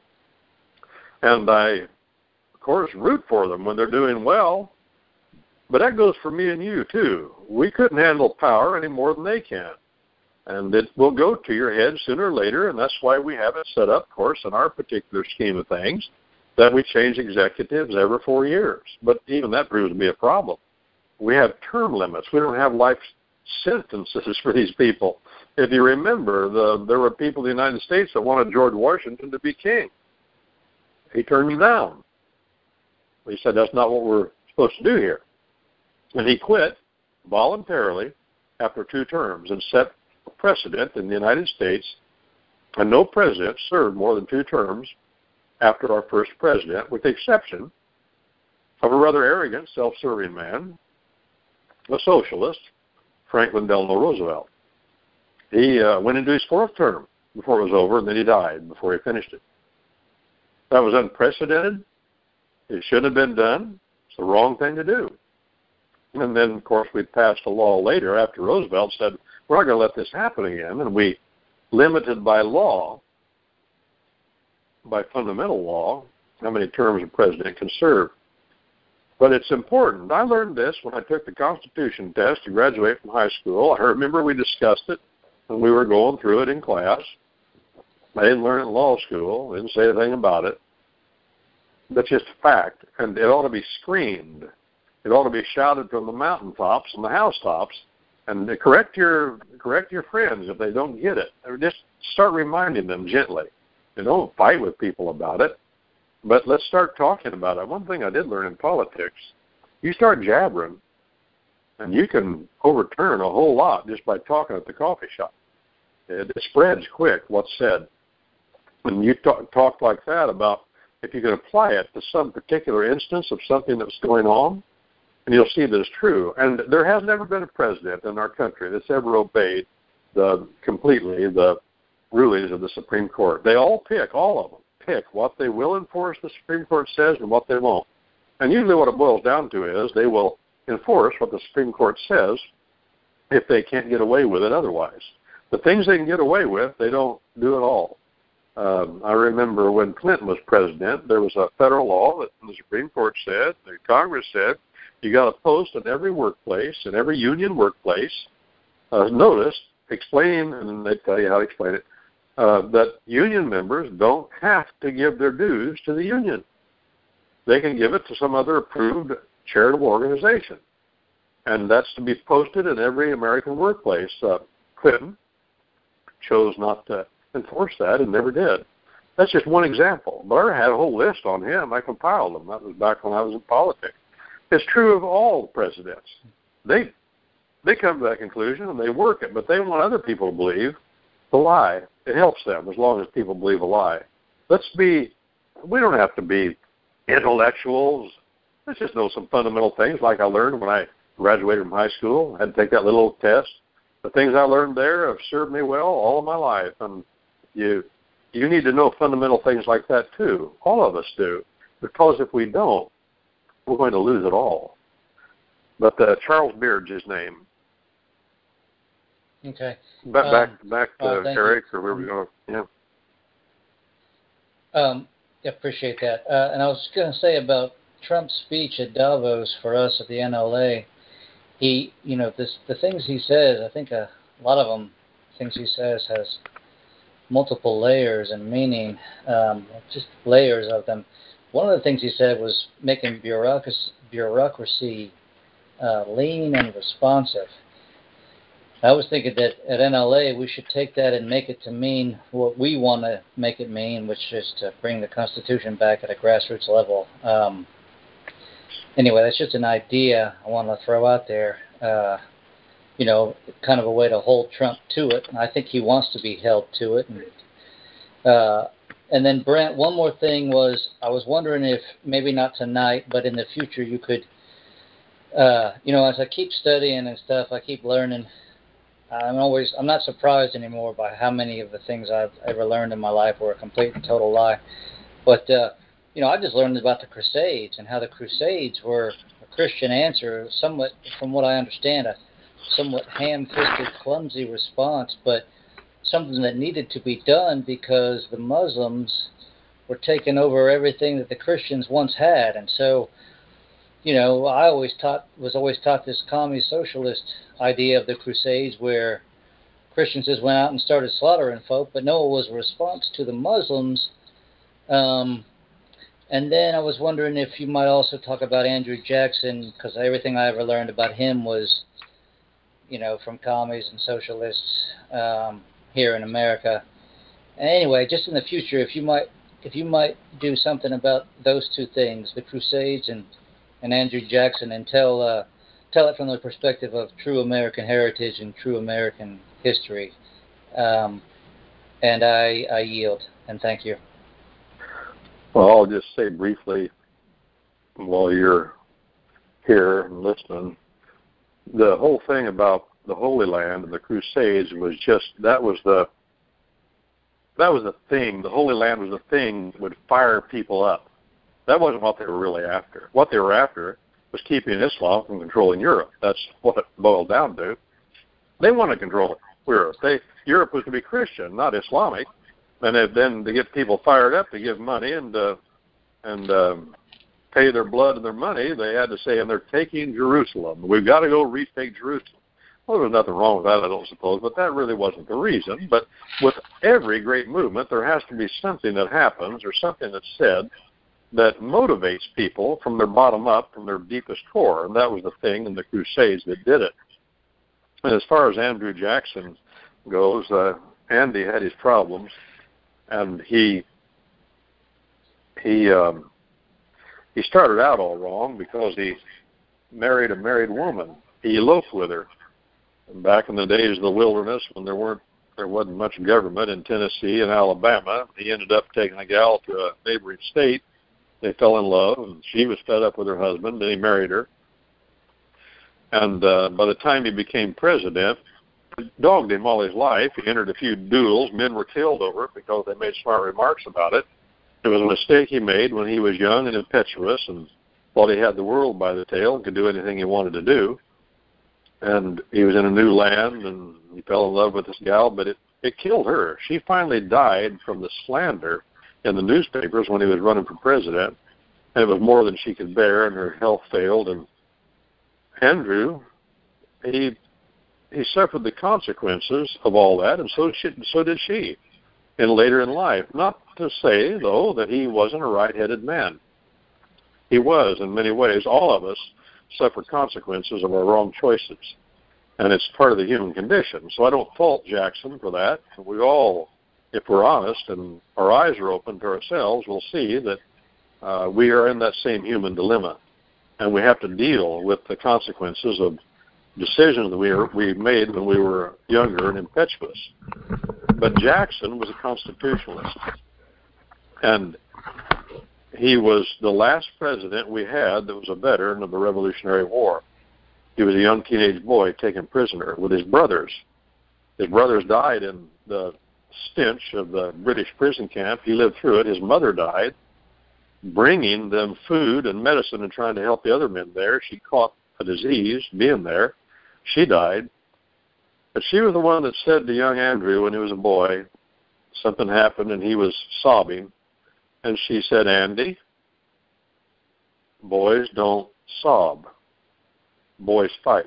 And I, of course, root for them when they're doing well. But that goes for me and you, too. We couldn't handle power any more than they can. And it will go to your head sooner or later, and that's why we have it set up, of course, in our particular scheme of things, that we change executives every four years. But even that proves to be a problem. We have term limits. We don't have life sentences for these people. If you remember, the, there were people in the United States that wanted George Washington to be king. He turned them down. He said, that's not what we're supposed to do here. And he quit voluntarily after two terms and set a precedent in the United States, and no president served more than two terms after our first president, with the exception of a rather arrogant, self-serving man, a socialist, Franklin Delano Roosevelt. He uh, went into his fourth term before it was over, and then he died before he finished it. That was unprecedented. It shouldn't have been done. It's the wrong thing to do. And then, of course, we passed a law later after Roosevelt said, we're not going to let this happen again. And we limited by law, by fundamental law, how many terms a president can serve. But it's important. I learned this when I took the Constitution test to graduate from high school. I remember we discussed it when we were going through it in class. I didn't learn it in law school. Didn't say anything about it. That's just a fact. And it ought to be screamed. It ought to be shouted from the mountaintops and the housetops. And correct your correct your friends if they don't get it. Or just start reminding them gently. And don't fight with people about it. But let's start talking about it. One thing I did learn in politics, you start jabbering, and you can overturn a whole lot just by talking at the coffee shop. It, it spreads quick, what's said. When you talk, talk like that about if you can apply it to some particular instance of something that's going on, and you'll see that it's true. And there has never been a president in our country that's ever obeyed the completely the rulings of the Supreme Court. They all pick, all of them, pick what they will enforce the Supreme Court says and what they won't. And usually what it boils down to is they will enforce what the Supreme Court says if they can't get away with it otherwise. The things they can get away with, they don't do at all. Um, I remember when Clinton was president, there was a federal law that the Supreme Court said, the Congress said, you got to post in every workplace, in every union workplace, uh, notice explaining, and they tell you how to explain it, uh, that union members don't have to give their dues to the union. they can give it to some other approved charitable organization. And that's to be posted in every American workplace. Uh, Clinton chose not to enforce that and never did. That's just one example. Blair had a whole list on him. I compiled them. That was back when I was in politics. It's true of all presidents. They they come to that conclusion and they work it, but they want other people to believe the lie. It helps them as long as people believe a lie. Let's be, we don't have to be intellectuals. Let's just know some fundamental things like I learned when I graduated from high school. I had to take that little test. The things I learned there have served me well all of my life. And you you need to know fundamental things like that too. All of us do. Because if we don't, we're going to lose it all. But uh, Charles Beard's his name. Okay. Back um, back back to uh, Eric, you. or where we going? Yeah. Um, I appreciate that. Uh, and I was going to say about Trump's speech at Davos for us at the N L A. He, you know, this the things he says. I think a lot of them, things he says, has multiple layers and meaning. Um, just layers of them. One of the things he said was making bureaucracy, bureaucracy uh, lean and responsive. I was thinking that at N L A we should take that and make it to mean what we want to make it mean, which is to bring the Constitution back at a grassroots level. Um, anyway, that's just an idea I want to throw out there. Uh, you know, kind of a way to hold Trump to it. And I think he wants to be held to it. And, uh, and then, Brent, one more thing was I was wondering if maybe not tonight, but in the future you could, uh, you know, as I keep studying and stuff, I keep learning. I'm always, I'm not surprised anymore by how many of the things I've ever learned in my life were a complete and total lie. But, uh, you know, I just learned about the Crusades and how the Crusades were a Christian answer, somewhat, from what I understand, a somewhat ham-fisted, clumsy response, but something that needed to be done because the Muslims were taking over everything that the Christians once had. And so, you know, I always taught, was always taught this commie socialist idea of the Crusades where Christians just went out and started slaughtering folk, but no, it was a response to the Muslims. Um, and then I was wondering if you might also talk about Andrew Jackson, because everything I ever learned about him was, you know, from commies and socialists um, here in America. And anyway, just in the future, if you might, if you might do something about those two things, the Crusades and and Andrew Jackson, and tell uh, tell it from the perspective of true American heritage and true American history. Um, and I, I yield, and thank you. Well, I'll just say briefly, while you're here and listening, the whole thing about the Holy Land and the Crusades was just, that was the, that was the thing. The Holy Land was the thing that would fire people up. That wasn't what they were really after. What they were after was keeping Islam from controlling Europe. That's what it boiled down to. They want to control Europe. They, Europe was to be Christian, not Islamic. And then to get people fired up to give money and uh, and um, pay their blood and their money, they had to say, and they're taking Jerusalem. We've got to go retake Jerusalem. Well, there was nothing wrong with that, I don't suppose, but that really wasn't the reason. But with every great movement, there has to be something that happens or something that's said that motivates people from their bottom up, from their deepest core, and that was the thing in the Crusades that did it. And as far as Andrew Jackson goes, uh, Andy had his problems, and he he um, he started out all wrong because he married a married woman. He eloped with her. And back in the days of the wilderness, when there weren't there wasn't much government in Tennessee and Alabama, he ended up taking a gal to a neighboring state. They fell in love, and she was fed up with her husband, and he married her. And uh, by the time he became president, it dogged him all his life. He entered a few duels. Men were killed over it because they made smart remarks about it. It was a mistake he made when he was young and impetuous and thought he had the world by the tail and could do anything he wanted to do. And he was in a new land, and he fell in love with this gal, but it, it killed her. She finally died from the slander in the newspapers when he was running for president, and it was more than she could bear, and her health failed. And Andrew, he he suffered the consequences of all that, and so she, so did she, and later in life. Not to say, though, that he wasn't a right-headed man. he was in many ways. All of us suffer consequences of our wrong choices, and it's part of the human condition. So I don't fault Jackson for that. We all, if we're honest and our eyes are open to ourselves, we'll see that uh, we are in that same human dilemma, and we have to deal with the consequences of decisions that we, were, we made when we were younger and impetuous. But Jackson was a constitutionalist, and he was the last president we had that was a veteran of the Revolutionary War. He was a young teenage boy taken prisoner with his brothers. His brothers died in the stench of the British prison camp. He lived through it. His mother died, bringing them food and medicine and trying to help the other men there. She caught a disease being there. She died. But she was the one that said to young Andrew when he was a boy, something happened and he was sobbing. And she said, Andy, boys don't sob. Boys fight.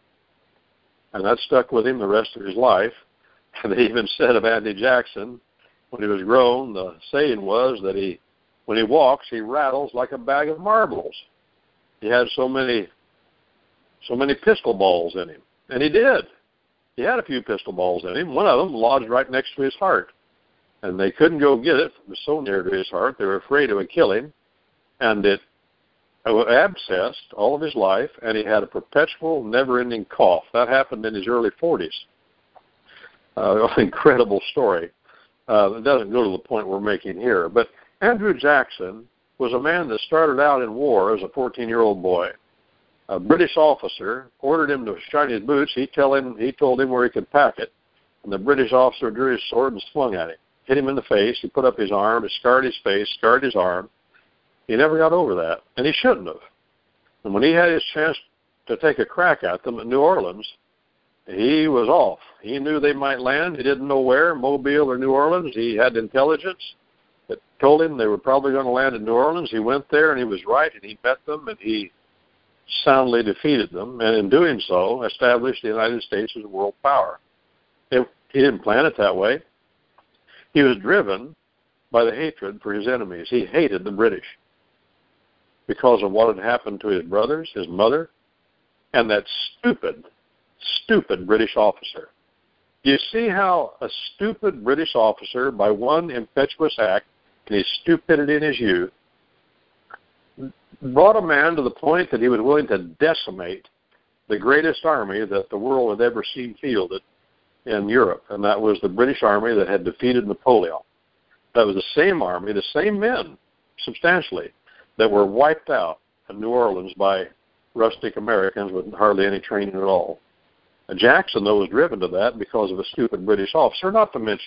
And that stuck with him the rest of his life. And they even said of Andy Jackson, when he was grown, the saying was that he, when he walks, he rattles like a bag of marbles. He had so many, so many pistol balls in him. And he did. He had a few pistol balls in him. One of them lodged right next to his heart. And they couldn't go get it. It was so near to his heart. They were afraid it would kill him. And it abscessed all of his life, and he had a perpetual, never-ending cough. That happened in his early forties. Uh, incredible story. Uh, it doesn't go to the point we're making here. But Andrew Jackson was a man that started out in war as a fourteen-year-old boy. A British officer ordered him to shine his boots. He, tell him, he told him where he could pack it. And the British officer drew his sword and swung at him. Hit him in the face. He put up his arm. It scarred his face, scarred his arm. He never got over that, and he shouldn't have. And when he had his chance to take a crack at them at New Orleans, he was off. He knew they might land. He didn't know where, Mobile or New Orleans. He had intelligence that told him they were probably going to land in New Orleans. He went there, and he was right, and he met them, and he soundly defeated them, and in doing so, established the United States as a world power. It, he didn't plan it that way. He was driven by the hatred for his enemies. He hated the British because of what had happened to his brothers, his mother, and that stupid, stupid British officer. Do you see how a stupid British officer, by one impetuous act and his stupidity in his youth, brought a man to the point that he was willing to decimate the greatest army that the world had ever seen fielded in Europe, and that was the British army that had defeated Napoleon. That was the same army, the same men, substantially, that were wiped out in New Orleans by rustic Americans with hardly any training at all. And Jackson, though, was driven to that because of a stupid British officer, not to mention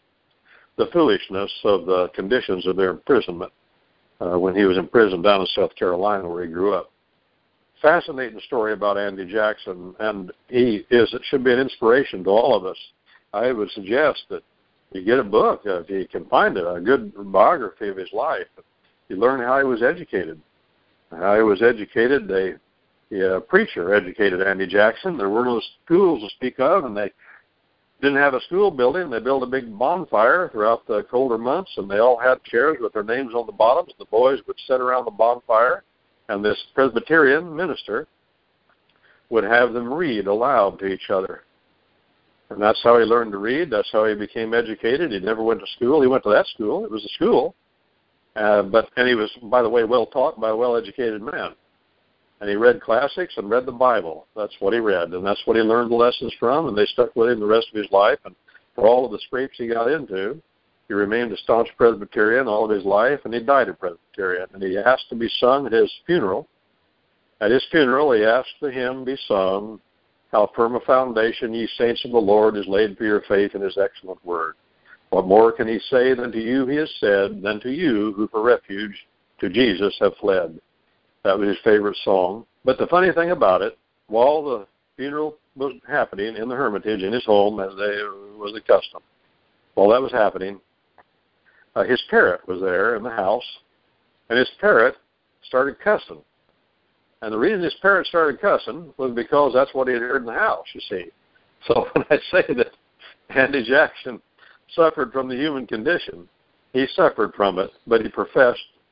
the foolishness of the conditions of their imprisonment uh, when he was imprisoned down in South Carolina where he grew up. Fascinating story about Andy Jackson, and he is, it should be an inspiration to all of us. I would suggest that you get a book, uh, if you can find it, a good biography of his life. You learn how he was educated. How he was educated, they, the uh, preacher educated Andy Jackson. There were no schools to speak of, and they didn't have a school building. They built a big bonfire throughout the colder months, and they all had chairs with their names on the bottoms. The boys would sit around the bonfire, and this Presbyterian minister would have them read aloud to each other. And that's how he learned to read. That's how he became educated. He never went to school. He went to that school. It was a school. Uh, but and he was, by the way, well taught by a well-educated man. And he read classics and read the Bible. That's what he read, and that's what he learned the lessons from, and they stuck with him the rest of his life. And for all of the scrapes he got into, he remained a staunch Presbyterian all of his life, and he died a Presbyterian. And he asked to be sung at his funeral. At his funeral, he asked the hymn be sung, "How firm a foundation, ye saints of the Lord, is laid for your faith in his excellent word. What more can he say than to you he has said, than to you who for refuge to Jesus have fled?" That was his favorite song. But the funny thing about it, while the funeral was happening in the Hermitage, in his home, as they was the custom, while that was happening, uh, his parrot was there in the house, and his parrot started cussing. And the reason his parrot started cussing was because that's what he had heard in the house, you see. So when I say that Andy Jackson suffered from the human condition, he suffered from it, but he professed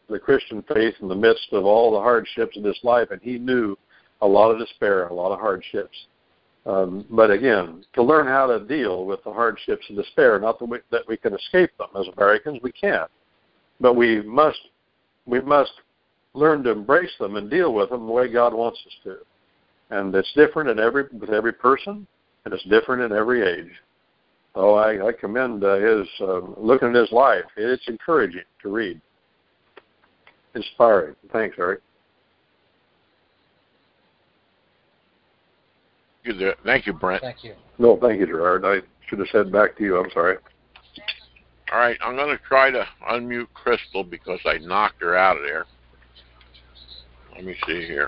the Christian faith in the midst of all the hardships of this life, and he knew a lot of despair, a lot of hardships. Um, but again, to learn how to deal with the hardships and despair, not that we, that we can escape them. As Americans, we can't. But we must we must learn to embrace them and deal with them the way God wants us to. And it's different in every with every person, and it's different in every age. So I, I commend uh, his uh, looking at his life. It's encouraging to read, inspiring. Thanks, Eric. Thank you, Brent. Thank you. No, thank you, Gerard. I should have said back to you. I'm sorry. All right, I'm going to try to unmute Crystal because I knocked her out of there. Let me see here.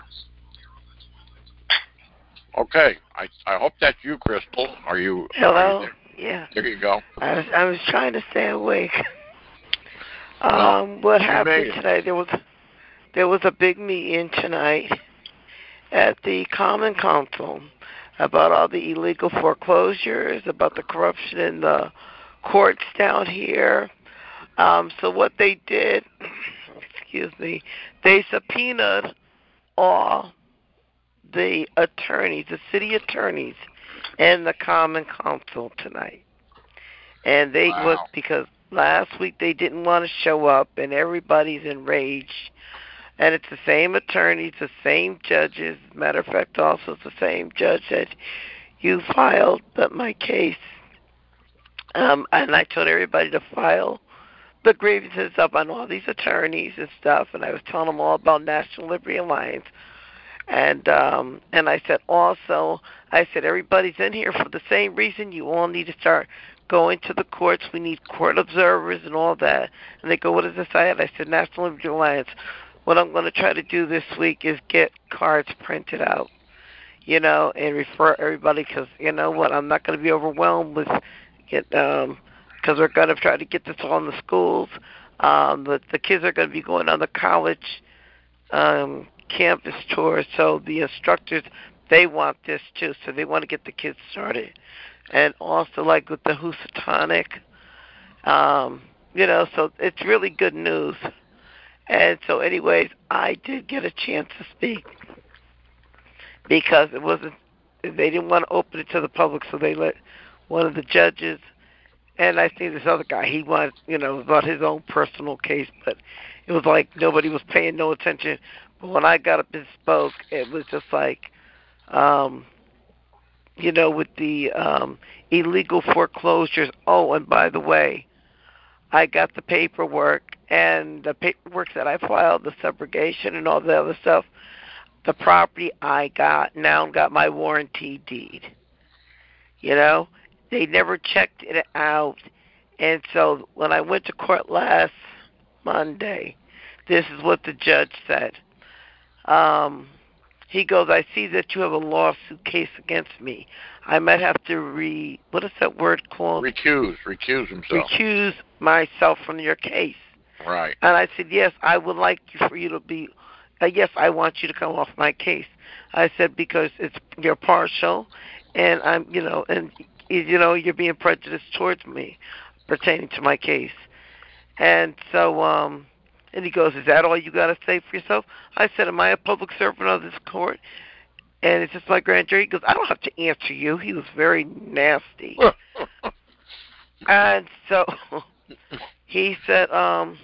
Okay, I I hope that's you, Crystal. Are you? Hello? Are you there? Yeah. There you go. I was I was trying to stay awake. Well, um, what you happened made it. tonight? There was there was a big meeting tonight at the Common Council about all the illegal foreclosures, about the corruption in the courts down here. Um, so what they did, excuse me, they subpoenaed all the attorneys, the city attorneys, and the Common Council tonight. And they Wow. was because last week they didn't want to show up, and everybody's enraged. And it's the same attorneys, the same judges. Matter of fact, also it's the same judge that you filed but my case. Um, and I told everybody to file the grievances up on all these attorneys and stuff. And I was telling them all about National Liberty Alliance. And um, and I said also, I said everybody's in here for the same reason. You all need to start going to the courts. We need court observers and all that. And they go, what does this say? And I said, National Liberty Alliance. What I'm going to try to do this week is get cards printed out, you know, and refer everybody because, you know what, I'm not going to be overwhelmed with get um because we're going to try to get this all in the schools. Um, the, the kids are going to be going on the college um, campus tour, so the instructors, they want this too, so they want to get the kids started. And also like with the Housatonic, um, you know, so it's really good news. And so anyways, I did get a chance to speak because it wasn't, they didn't want to open it to the public, so they let one of the judges, and I think this other guy, he wanted, you know, about his own personal case, but it was like nobody was paying no attention. But when I got up and spoke, it was just like, um, you know, with the um, illegal foreclosures. Oh, and by the way, I got the paperwork, and the paperwork that I filed, the subrogation and all the other stuff, the property I got now got my warranty deed. You know, they never checked it out. And so when I went to court last Monday, this is what the judge said. Um, he goes, I see that you have a lawsuit case against me. I might have to re, what is that word called? Recuse, recuse himself. Recuse myself from your case. Right. And I said, yes, I would like you for you to be, uh, yes, I want you to come off my case. I said, because it's you're partial, and I'm, you know, and, you know, you're being prejudiced towards me pertaining to my case. And so, um, and he goes, is that all you got to say for yourself? I said, am I a public servant of this court? And it's just my grand jury. He goes, I don't have to answer you. He was very nasty. And so he said, um,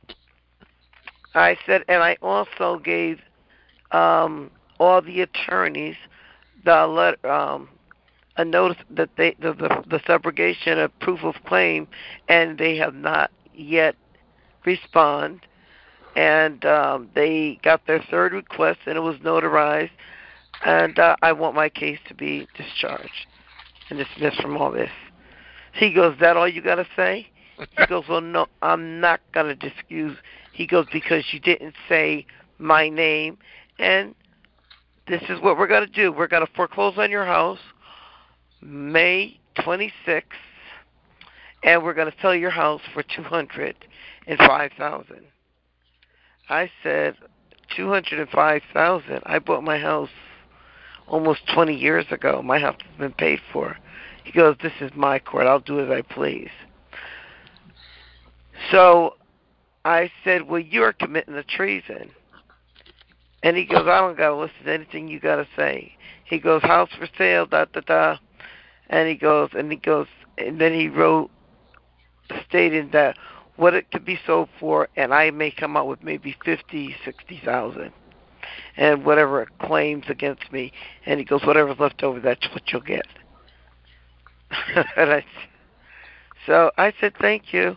I said, and I also gave um, all the attorneys the letter, um, a notice that they the, the the subrogation of proof of claim, and they have not yet respond. And um, they got their third request, and it was notarized. And uh, I want my case to be discharged and dismissed from all this. He goes, is that all you got to say? He goes, well, no, I'm not going to discuss. He goes, because you didn't say my name. And this is what we're going to do. We're going to foreclose on your house May twenty-sixth, and we're going to sell your house for two hundred five thousand dollars. I said, two hundred five thousand dollars? I bought my house almost twenty years ago. My house has been paid for. He goes, this is my court. I'll do as I please. So I said, well, you're committing a treason. And he goes, I don't got to listen to anything you got to say. He goes, house for sale, da, da, da. And he goes, and he goes, and then he wrote, stating that what it could be sold for, and I may come out with maybe fifty, sixty thousand, and whatever claims against me. And he goes, whatever's left over, that's what you'll get. and I, so I said, thank you.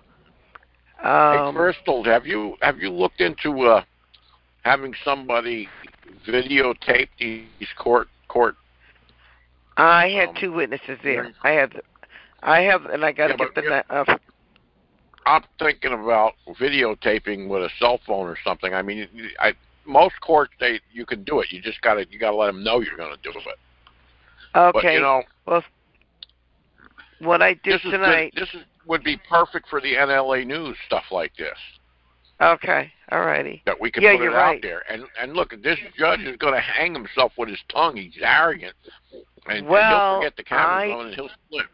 Um, hey, Crystal, have you have you looked into uh, having somebody videotape these court court? I had um, two witnesses there. I had, I have, and I got to yeah, get the. yeah, Uh, I'm thinking about videotaping with a cell phone or something. I mean, I most courts they you can do it. You just gotta you gotta let them know you're gonna do it. okay. But you know, well, what I did this is tonight. good. This is, would be perfect for the N L A News stuff like this. Okay, alrighty. That we can yeah, put you're it right. out there. And and look, this judge is going to hang himself with his tongue. He's arrogant, and, well, and he'll forget the cameras I, on and he'll slip.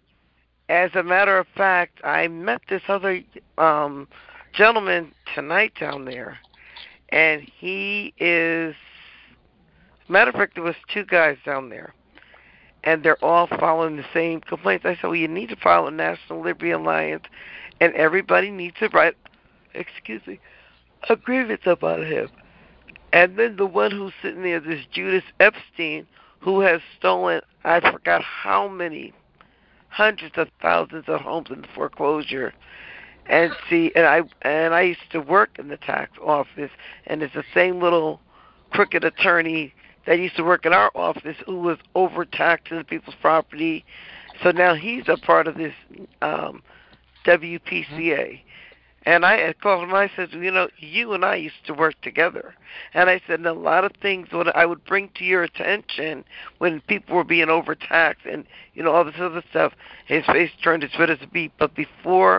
As a matter of fact, I met this other um, gentleman tonight down there, and he is. Matter of fact, there was two guys down there, and they're all following the same complaints. I said, well, you need to follow National Liberty Alliance, and everybody needs to write, excuse me, a grievance about him. And then the one who's sitting there, this Judas Epstein, who has stolen, I forgot how many, hundreds of thousands of homes in foreclosure. And see, and I and I used to work in the tax office, and it's the same little crooked attorney that used to work in our office who was overtaxing people's property. So now he's a part of this um, W P C A. And I had called him, I said, you know, you and I used to work together. And I said, and a lot of things what I would bring to your attention when people were being overtaxed and, you know, all this other stuff, his face turned as red as a beet. But before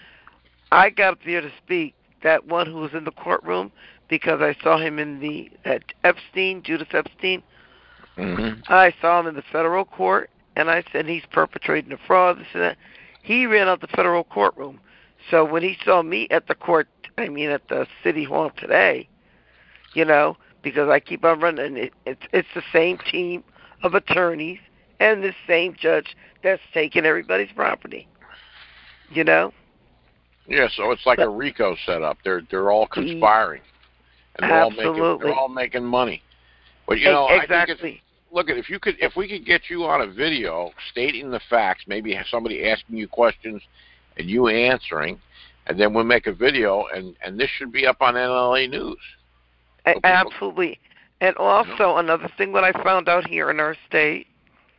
I got up there to speak, that one who was in the courtroom, because I saw him in the, at Epstein, Judas Epstein, Mm-hmm. I saw him in the federal court, and I said he's perpetrating a fraud, this and that. He ran out the federal courtroom. So when he saw me at the court, I mean at the city hall today, you know, because I keep on running, it, it's it's the same team of attorneys and the same judge that's taking everybody's property, you know. Yeah, so it's like but, a RICO setup. They're they're all conspiring, and they're absolutely. all making they're all making money. But you know, exactly. I think it's, look at if you could if we could get you on a video stating the facts, maybe have somebody asking you questions and you answering, and then we'll make a video, and, and this should be up on N L A News. So people, Absolutely. And also, you know, another thing that I found out here in our state,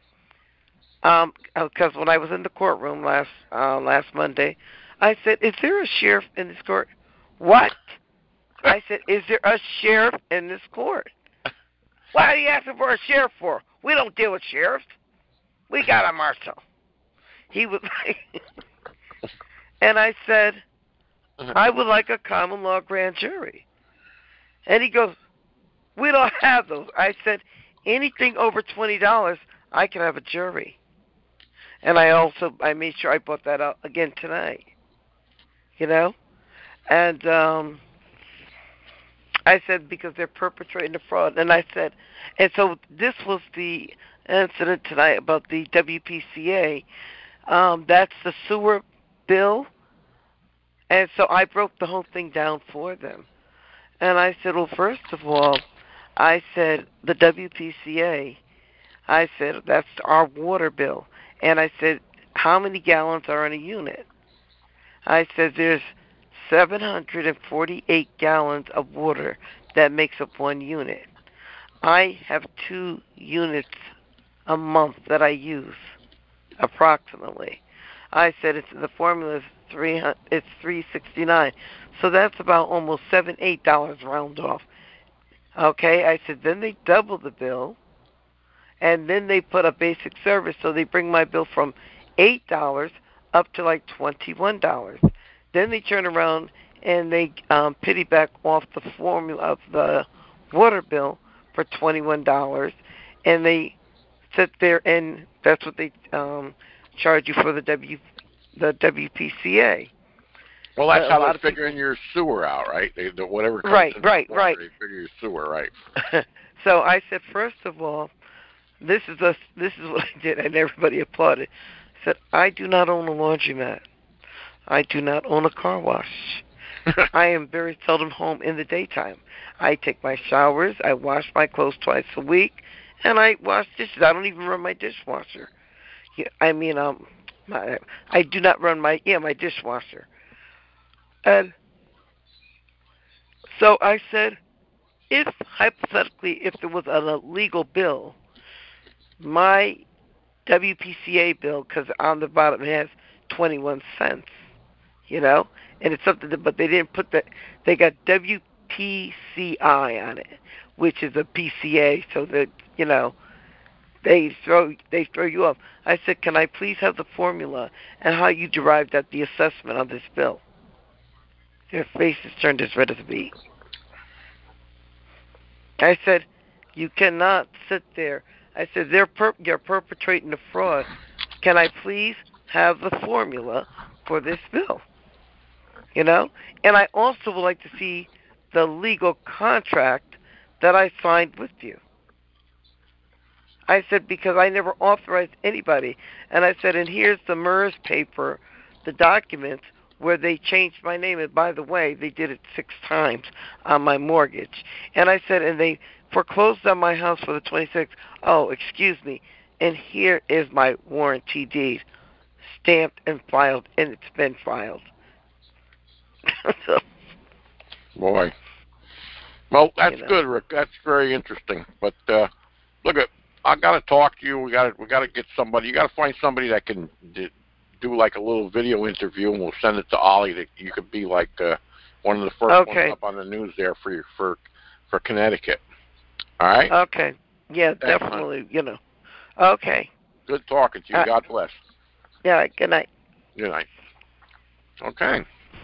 um, because when I was in the courtroom last uh, last Monday, I said, is there a sheriff in this court? What? I said, is there a sheriff in this court? Why are you asking for a sheriff for? We don't deal with sheriffs. We got a marshal. He was like... And I said, I would like a common law grand jury. And he goes, we don't have those. I said, anything over twenty dollars, I can have a jury. And I also, I made sure I brought that out again tonight. You know? And um, I said, because they're perpetrating the fraud. And I said, and so this was the incident tonight about the W P C A. Um, that's the sewer bill. And so I broke the whole thing down for them. And I said, well, first of all, I said, the W P C A, I said, that's our water bill. And I said, how many gallons are in a unit? I said, there's seven hundred forty-eight gallons of water that makes up one unit. I have two units a month that I use, approximately. I said, it's the formula is three hundred, it's three sixty-nine, so that's about almost seven, eight dollars round off. Okay, I said, then they double the bill, and then they put a basic service, so they bring my bill from eight dollars up to like twenty-one dollars. Then they turn around and they um, pity back off the formula of the water bill for twenty-one dollars, and they sit there and that's what they um, charge you for the W the W P C A. Well, that's a how lot they're of people- figuring your sewer out, right? They, the, whatever comes Right, in right, the water, right. they figure your sewer, right? So I said, first of all, this is a, this is what I did, and everybody applauded. I said, I do not own a laundromat. I do not own a car wash. I am very seldom home in the daytime. I take my showers, I wash my clothes twice a week, and I wash dishes. I don't even run my dishwasher. Yeah, I mean, um, my, I do not run my yeah my dishwasher. And so I said, if hypothetically, if there was an illegal bill, my W P C A bill, because on the bottom it has twenty-one cents, you know, and it's something that, but they didn't put that, they got W P C I on it, which is a P C A, so that, you know, they throw, they throw you off. I said, can I please have the formula and how you derived at the assessment on this bill? Their faces turned as red as a beet. I said, you cannot sit there. I said, they're per- you're perpetrating a fraud. Can I please have the formula for this bill? You know? And I also would like to see the legal contract that I signed with you. I said, because I never authorized anybody. And I said, and here's the MERS paper, the document where they changed my name. And by the way, they did it six times on my mortgage. And I said, and they foreclosed on my house for the twenty-sixth. Oh, excuse me. And here is my warranty deed, stamped and filed, and it's been filed. So, Boy. Well, that's you know. good, Rick. That's very interesting. But uh, look, at I got to talk to you. We got to we got to get somebody. You got to find somebody that can d- do like a little video interview, and we'll send it to Ollie. That you could be like uh, one of the first Okay. ones up on the news there for your, for for Connecticut. All right. Okay. Yeah, Thanks, definitely. Man. You know. Okay. Good talking to you. Uh, God bless. Yeah. Good night. Good night. Okay.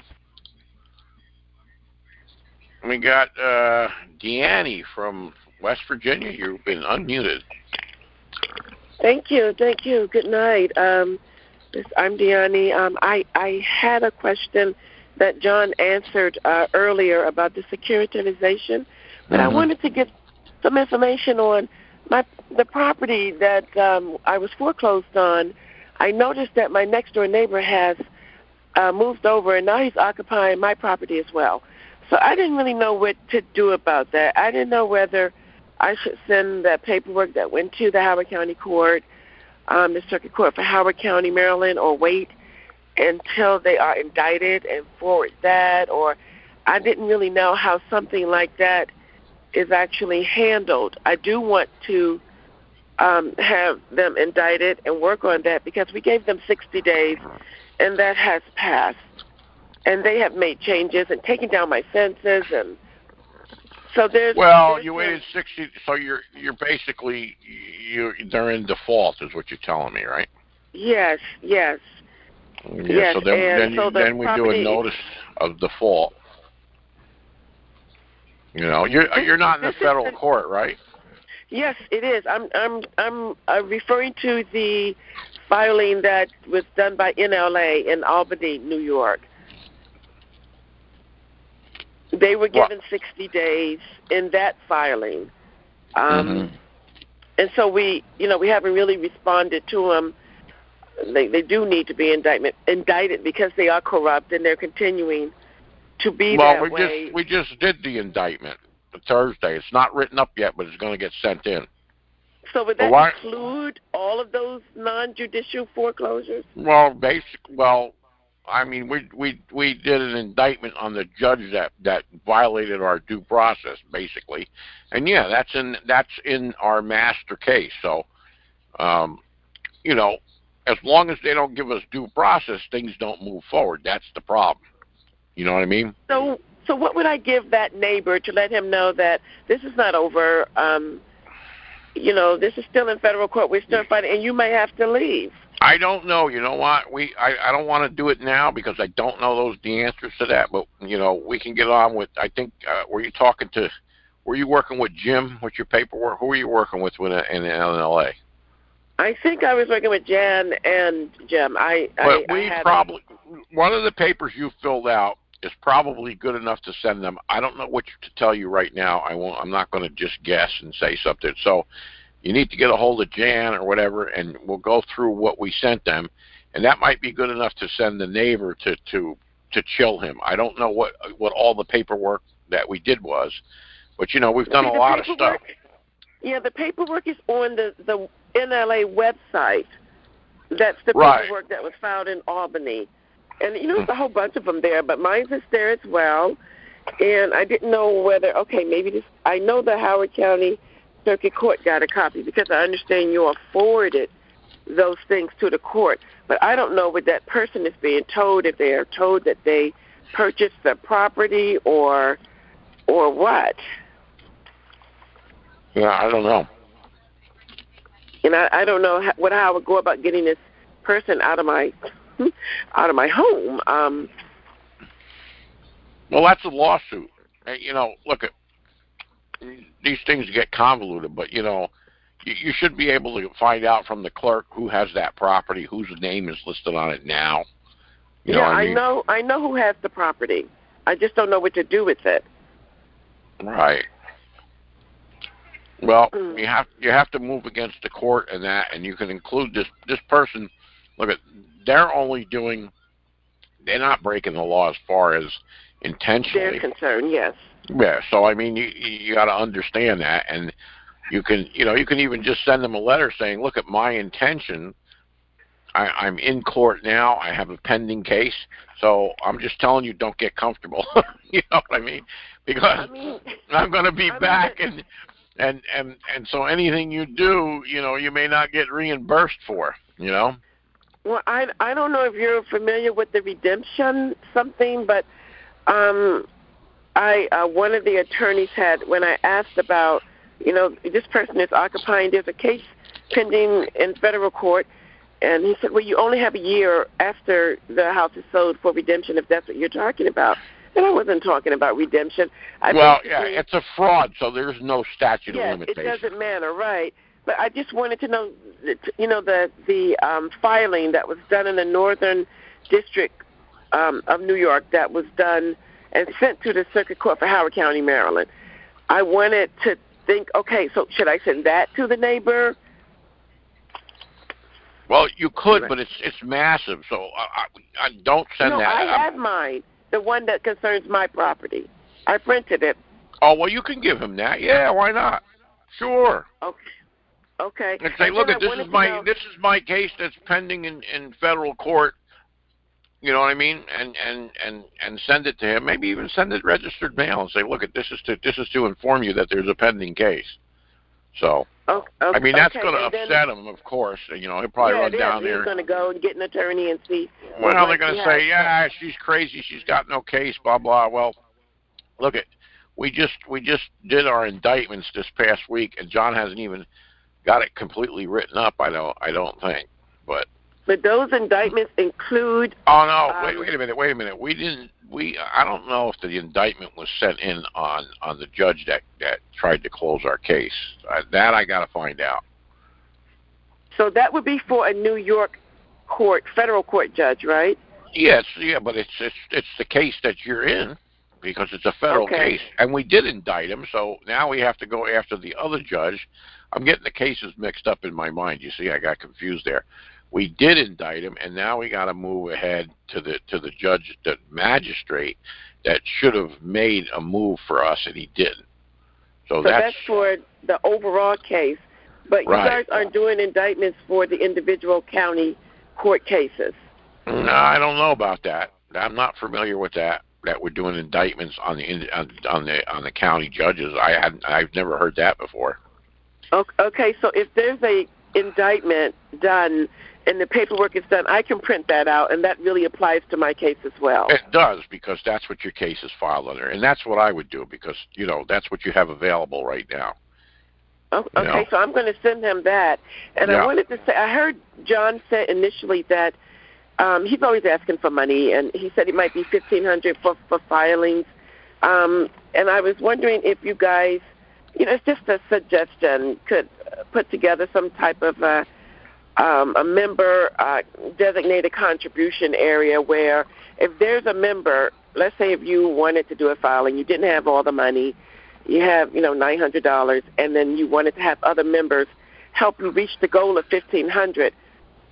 We got uh, Deanne from West Virginia. You've been unmuted. Thank you, thank you. Good night. Um, this, I'm Deanne. Um, I I had a question that John answered uh, earlier about the securitization, but Mm-hmm. I wanted to get some information on my the property that um, I was foreclosed on. I noticed that my next door neighbor has uh, moved over, and now he's occupying my property as well. So I didn't really know what to do about that. I didn't know whether I should send that paperwork that went to the Howard County Court, um, the Circuit Court for Howard County, Maryland, or wait until they are indicted and forward that, or I didn't really know how something like that is actually handled. I do want to um, have them indicted and work on that because we gave them sixty days, and that has passed. And they have made changes and taken down my fences, and so there's. Well, there's you some, waited sixty, so you're you're basically you they're in default, is what you're telling me, right? Yes, yes. Yeah. Yes, So then and then, so you, the then we do a property- notice of default. You know, you're This- you're not in the this is federal the- court, right? Yes, it is. I'm I'm I'm uh, referring to the filing that was done by N L A in Albany, New York. They were given What? sixty days in that filing, um, Mm-hmm. and so we, you know, we haven't really responded to them. They they do need to be indictment indicted because they are corrupt and they're continuing to be Well, that we way. just we just did the indictment Thursday. It's not written up yet, but it's going to get sent in. So would But that why- include all of those non-judicial foreclosures? Well, basic. Well, I mean, we we we did an indictment on the judge that that violated our due process, basically, and yeah, that's in that's in our master case. So, um, you know, as long as they don't give us due process, things don't move forward. That's the problem. You know what I mean? So, so what would I give that neighbor to let him know that this is not over? Um, you know, this is still in federal court. We're still fighting, and you may have to leave. I don't know. You know what? We I, I don't want to do it now because I don't know those the answers to that. But you know, we can get on with. I think uh, were you talking to? Were you working with Jim with your paperwork? Who were you working with in in N L A? I think I was working with Jan and Jim. I, But I, we I probably one of the papers you filled out is probably good enough to send them. I don't know what to tell you right now. I won't. I'm not going to just guess and say something. So you need to get a hold of Jan or whatever, and we'll go through what we sent them, and that might be good enough to send the neighbor to to to chill him. I don't know what what all the paperwork that we did was, but you know we've done See, a lot of stuff. Yeah, the paperwork is on the the N L A website. That's the Right. paperwork that was filed in Albany. And, you know, there's a whole bunch of them there, but mine's is there as well. And I didn't know whether, okay, maybe this, I know the Howard County Circuit Court got a copy because I understand you all forwarded those things to the court. But I don't know what that person is being told, if they are told that they purchased the property or or what. Yeah, I don't know. And I, I don't know how, what how I would go about getting this person out of my out of my home. Um, well, that's a lawsuit. You know, look at these things get convoluted, but you know, you, you should be able to find out from the clerk who has that property, whose name is listed on it now. You yeah, know what I, I mean? know. I know who has the property. I just don't know what to do with it. Right. Well, you have you have to move against the court and that, and you can include this this person. Look at, they're only doing, they're not breaking the law as far as intentionally. They're concerned, yes. Yeah. So I mean, you you got to understand that, and you can you know you can even just send them a letter saying, look at my intention. I, I'm in court now. I have a pending case, so I'm just telling you, don't get comfortable. You know what I mean? Because I mean, I'm going to be I back mean, and. And, and and so anything you do, you know, you may not get reimbursed for, you know? Well, I, I don't know if you're familiar with the redemption something, but um, I uh, one of the attorneys had, when I asked about, you know, this person is occupying, there's a case pending in federal court, and he said, well, you only have a year after the house is sold for redemption if that's what you're talking about. And I wasn't talking about redemption. I well, yeah, it's a fraud, so there's no statute yes, of limitations. It doesn't matter, right? But I just wanted to know, you know, the the um, filing that was done in the Northern District um, of New York that was done and sent to the Circuit Court for Howard County, Maryland. I wanted to think, okay, so should I send that to the neighbor? Well, you could, but it's it's massive, so I, I, I don't send no, that. I I'm, have mine. The one that concerns my property. I printed it. Oh, well, you can give him that. Yeah, why not? Sure. Okay. Okay. And say, and look, I at this is to my know, this is my case that's pending in, in federal court. You know what I mean? And and and and send it to him. Maybe even send it registered mail and say, look, at this is to this is to inform you that there's a pending case. So. Okay, okay, I mean, that's okay, going to upset then, him, of course. You know, he'll probably yeah, run down He's there. He's going to go and get an attorney and see. Well, they're going to say, yeah, she's crazy. She's got no case, blah, blah. Well, look, at we just we just did our indictments this past week, and John hasn't even got it completely written up, I don't, I don't think. But But those indictments include... Oh, no, um, wait, wait a minute, wait a minute. We didn't, we, I don't know if the indictment was sent in on, on the judge that, that tried to close our case. Uh, that I got to find out. So that would be for a New York court, federal court judge, right? Yes, yeah, but it's it's it's the case that you're in because it's a federal Okay. case, and we did indict him. So now we have to go after the other judge. I'm getting the cases mixed up in my mind. You see, I got confused there. We did indict him, and now we got to move ahead to the to the judge, the magistrate that should have made a move for us, and he didn't. So, So that's, that's for the overall case. But you right. guys aren't doing indictments for the individual county court cases. No, I don't know about that. I'm not familiar with that. That we're doing indictments on the on, on the on the county judges. I had I've never heard that before. Okay, so if there's a indictment done and the paperwork is done, I can print that out, and that really applies to my case as well. It does, because that's what your case is filed under, and that's what I would do, because you know that's what you have available right now. Oh, okay, you know? So I'm going to send him that. And yeah. I wanted to say, I heard John say initially that um, he's always asking for money, and he said it might be fifteen hundred dollars for, for filings. Um, and I was wondering if you guys, you know, it's just a suggestion, could put together some type of a, um, a member uh, designated contribution area where if there's a member, let's say if you wanted to do a filing, you didn't have all the money, you have, you know, nine hundred dollars, and then you wanted to have other members help you reach the goal of fifteen hundred dollars,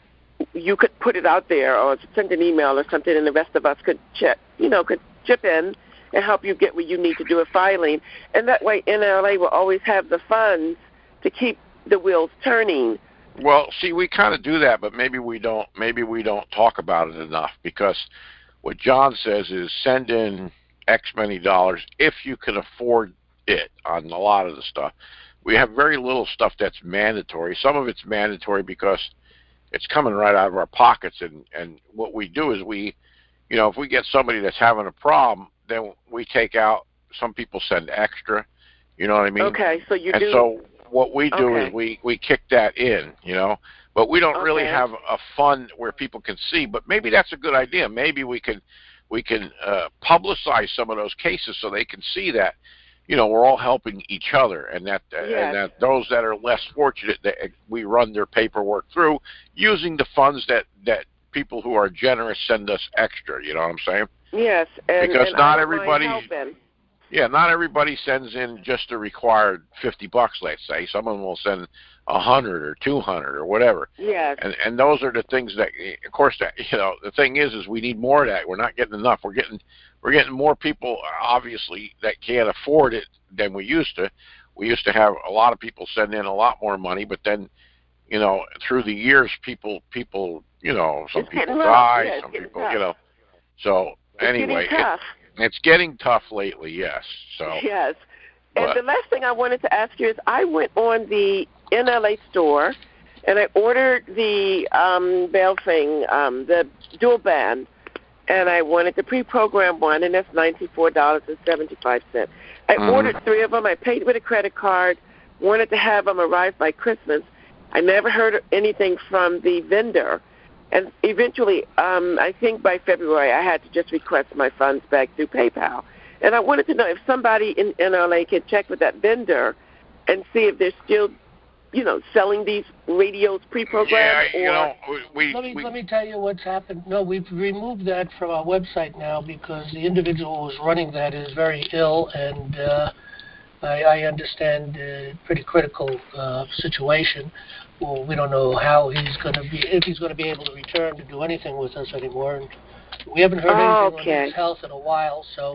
you could put it out there or send an email or something, and the rest of us could chip, you know, could chip in and help you get where you need to do a filing. And that way N L A will always have the funds to keep the wheels turning. Well, see, we kind of do that, but maybe we don't. Maybe we don't talk about it enough, because what John says is send in X many dollars if you can afford it on a lot of the stuff. We have very little stuff that's mandatory. Some of it's mandatory because it's coming right out of our pockets, and, and what we do is we, you know, if we get somebody that's having a problem, then we take out, some people send extra, you know what I mean? Okay, so you and do. And so what we do okay. is we, we kick that in, you know, but we don't okay. really have a fund where people can see, but maybe that's a good idea. Maybe we can, we can uh, publicize some of those cases so they can see that, you know, we're all helping each other, and that uh, yes. and that those that are less fortunate, that we run their paperwork through using the funds that, that people who are generous send us extra. You know what I'm saying? Yes, and, because and not I don't everybody, mind helping. yeah, not everybody sends in just the required fifty bucks. Let's say some of them will send a hundred or two hundred or whatever. Yes, and and those are the things that, of course, that you know, the thing is, is we need more of that. We're not getting enough. We're getting We're getting more people, obviously, that can't afford it than we used to. We used to have a lot of people send in a lot more money, but then, you know, through the years, people, people, you know, some it's people die, die, yeah, some people, tough. you know. So it's anyway, getting tough. It, it's getting tough lately, yes. So yes, but, and the last thing I wanted to ask you is, I went on the N L A store, and I ordered the um, Bell thing, um, the dual band. And I wanted the pre-programmed one, and that's ninety-four dollars and seventy-five cents. I mm-hmm. ordered three of them. I paid with a credit card, wanted to have them arrive by Christmas. I never heard anything from the vendor. And eventually, um, I think by February, I had to just request my funds back through PayPal. And I wanted to know if somebody in N L A could check with that vendor and see if they're still, you know, selling these radios pre-programmed. Yeah, you or know, we, let me we, let me tell you what's happened. No, we've removed that from our website now because the individual who was running that is very ill, and uh, I, I understand uh, pretty critical uh, situation. Well, we don't know how he's going to be, if he's going to be able to return to do anything with us anymore. And we haven't heard oh, anything okay. on his health in a while, so.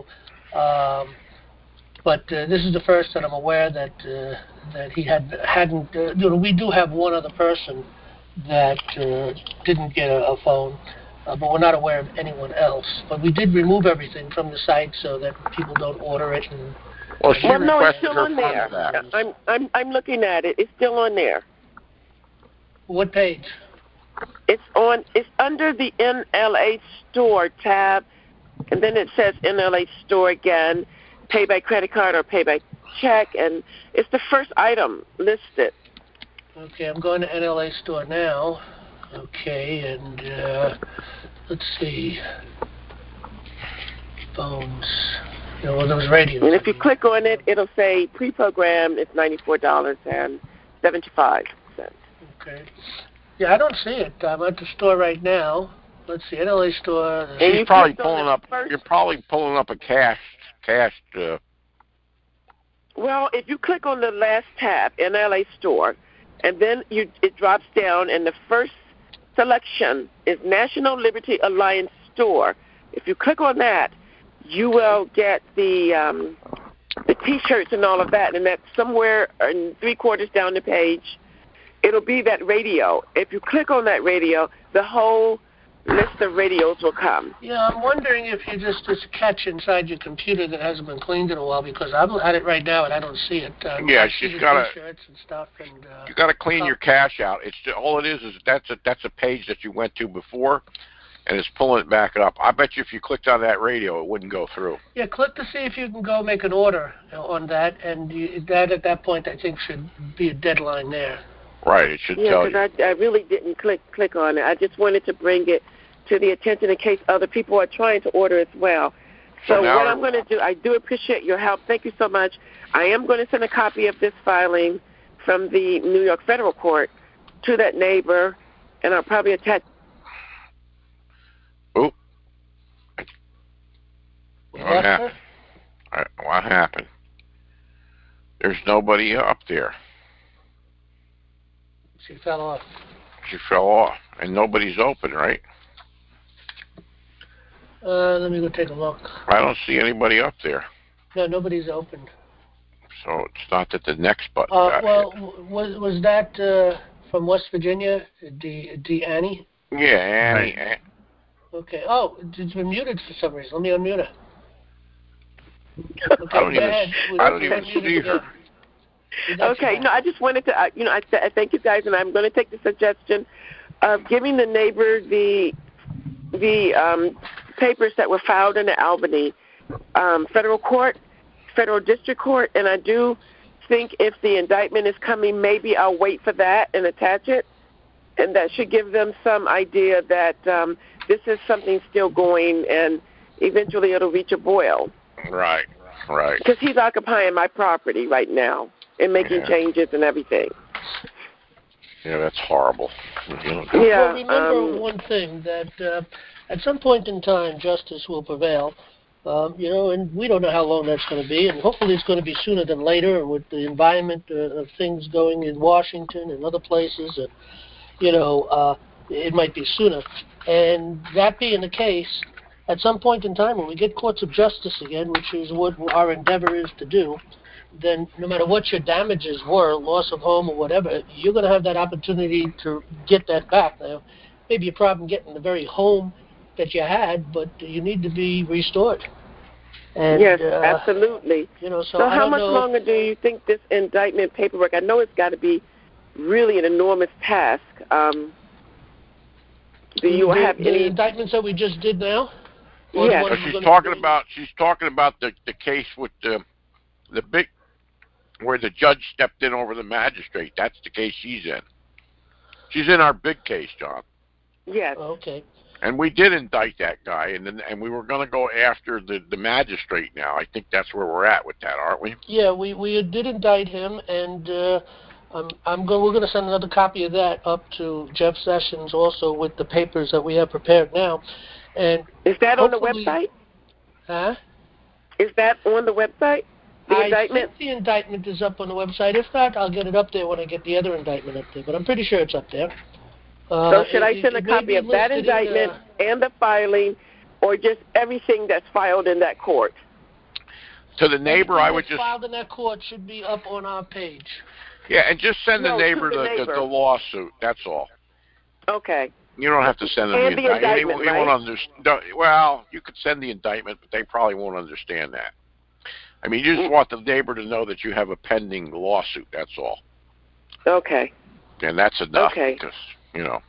Um, But uh, this is the first that I'm aware that uh, that he had hadn't. Uh, you know, we do have one other person that uh, didn't get a, a phone, uh, but we're not aware of anyone else. But we did remove everything from the site so that people don't order it. And, well, she well, no, it's requested still her on there. back. I'm I'm I'm looking at it. It's still on there. What page? It's on. It's under the N L A Store tab, and then it says N L A Store again. Pay by credit card or pay by check, and it's the first item listed. Okay, I'm going to N L A Store now. Okay, and uh, let's see. Phones. You know, those radios. And if you click on it, it'll say pre-programmed. It's ninety-four dollars and seventy-five cents. Okay. Yeah, I don't see it. I'm at the store right now. Let's see, N L A Store. And She's probably pulling up. First. You're probably pulling up a cash. Cash. Uh, well, if you click on the last tab, N L A Store, and then you it drops down, and the first selection is National Liberty Alliance Store. If you click on that, you will get the um, the T-shirts and all of that, and that's somewhere in three quarters down the page. It'll be that radio. If you click on that radio, the whole list of radios will come. Yeah, I'm wondering if you just just catch inside your computer that hasn't been cleaned in a while, because I'm at it right now and I don't see it. Um, yeah, I she's see got the T-shirts and stuff. And uh, you got to clean oh. your cache out. It's just, all it is is that's a that's a page that you went to before, and it's pulling it back up. I bet you if you clicked on that radio, it wouldn't go through. Yeah, click to see if you can go make an order on that, and you, that at that point I think should be a deadline there. Right, it should yeah, tell you. Yeah, because I, I really didn't click click on it. I just wanted to bring it to the attention in case other people are trying to order as well. So, so what I'm going to do, I do appreciate your help. Thank you so much. I am going to send a copy of this filing from the New York Federal Court to that neighbor and I'll probably attach. Oop. What happened? What happened? There's nobody up there. She fell off. She fell off, and nobody's open, right? Uh, let me go take a look. I don't see anybody up there. No, nobody's opened. So it's not that the next button Uh, got well, hit. w- was was that uh, from West Virginia, D, D Annie? Yeah, Annie. Right. An- Okay. Oh, it's been muted for some reason. Let me unmute her. Okay, I don't go even. ahead. I don't even Unmute see her. again. Okay, no, I just wanted to, uh, you know, I, th- I thank you guys, and I'm going to take the suggestion of giving the neighbor the the um, papers that were filed in the Albany um, federal court, federal district court, and I do think if the indictment is coming, maybe I'll wait for that and attach it, and that should give them some idea that um, this is something still going, and eventually it'll reach a boil. Right, right. Because he's occupying my property right now and making Yeah. changes and everything. Yeah, that's horrible. Yeah. Well, remember um, one thing, that uh, at some point in time, justice will prevail. Um, you know, and we don't know how long that's going to be, and hopefully it's going to be sooner than later. And with the environment uh, of things going in Washington and other places, and you know, uh, it might be sooner. And that being the case, at some point in time, when we get courts of justice again, which is what our endeavor is to do, then no matter what your damages were, loss of home or whatever, you're going to have that opportunity to get that back. Now, maybe a problem getting the very home that you had, but you need to be restored. And, yes, uh, absolutely. You know, so, So I how don't much know. longer do you think this indictment paperwork, I know it's got to be really an enormous task. Um, do you the, have the any? indictments that we just did now? Or the Yes. ones But we're she's gonna talking do? about. She's talking about the the case with the the big, where the judge stepped in over the magistrate. That's the case she's in. She's in our big case, John. Yes. Okay. And we did indict that guy, and then and we were going to go after the the magistrate. Now I think that's where we're at with that, aren't we? Yeah, we, we did indict him, and uh, I'm, I'm go, we're going to send another copy of that up to Jeff Sessions also with the papers that we have prepared now. And is that on the hopefully- website? Huh? Is that on the website? The I indictment? think the indictment is up on the website. If not, I'll get it up there when I get the other indictment up there. But I'm pretty sure it's up there. Uh, So should it, I send it, a it copy of that listed in, indictment uh, and the filing, or just everything that's filed in that court? To the neighbor, everything I would that's just filed in that court should be up on our page. yeah, and just send No, the to neighbor the the, neighbor. the the lawsuit. That's all. Okay. You don't have to send them And the the indictment. He, indictment, he won't right? understand. Well, you could send the indictment, but they probably won't understand that. I mean, you just want the neighbor to know that you have a pending lawsuit. That's all. Okay. And that's enough Okay. because, you know.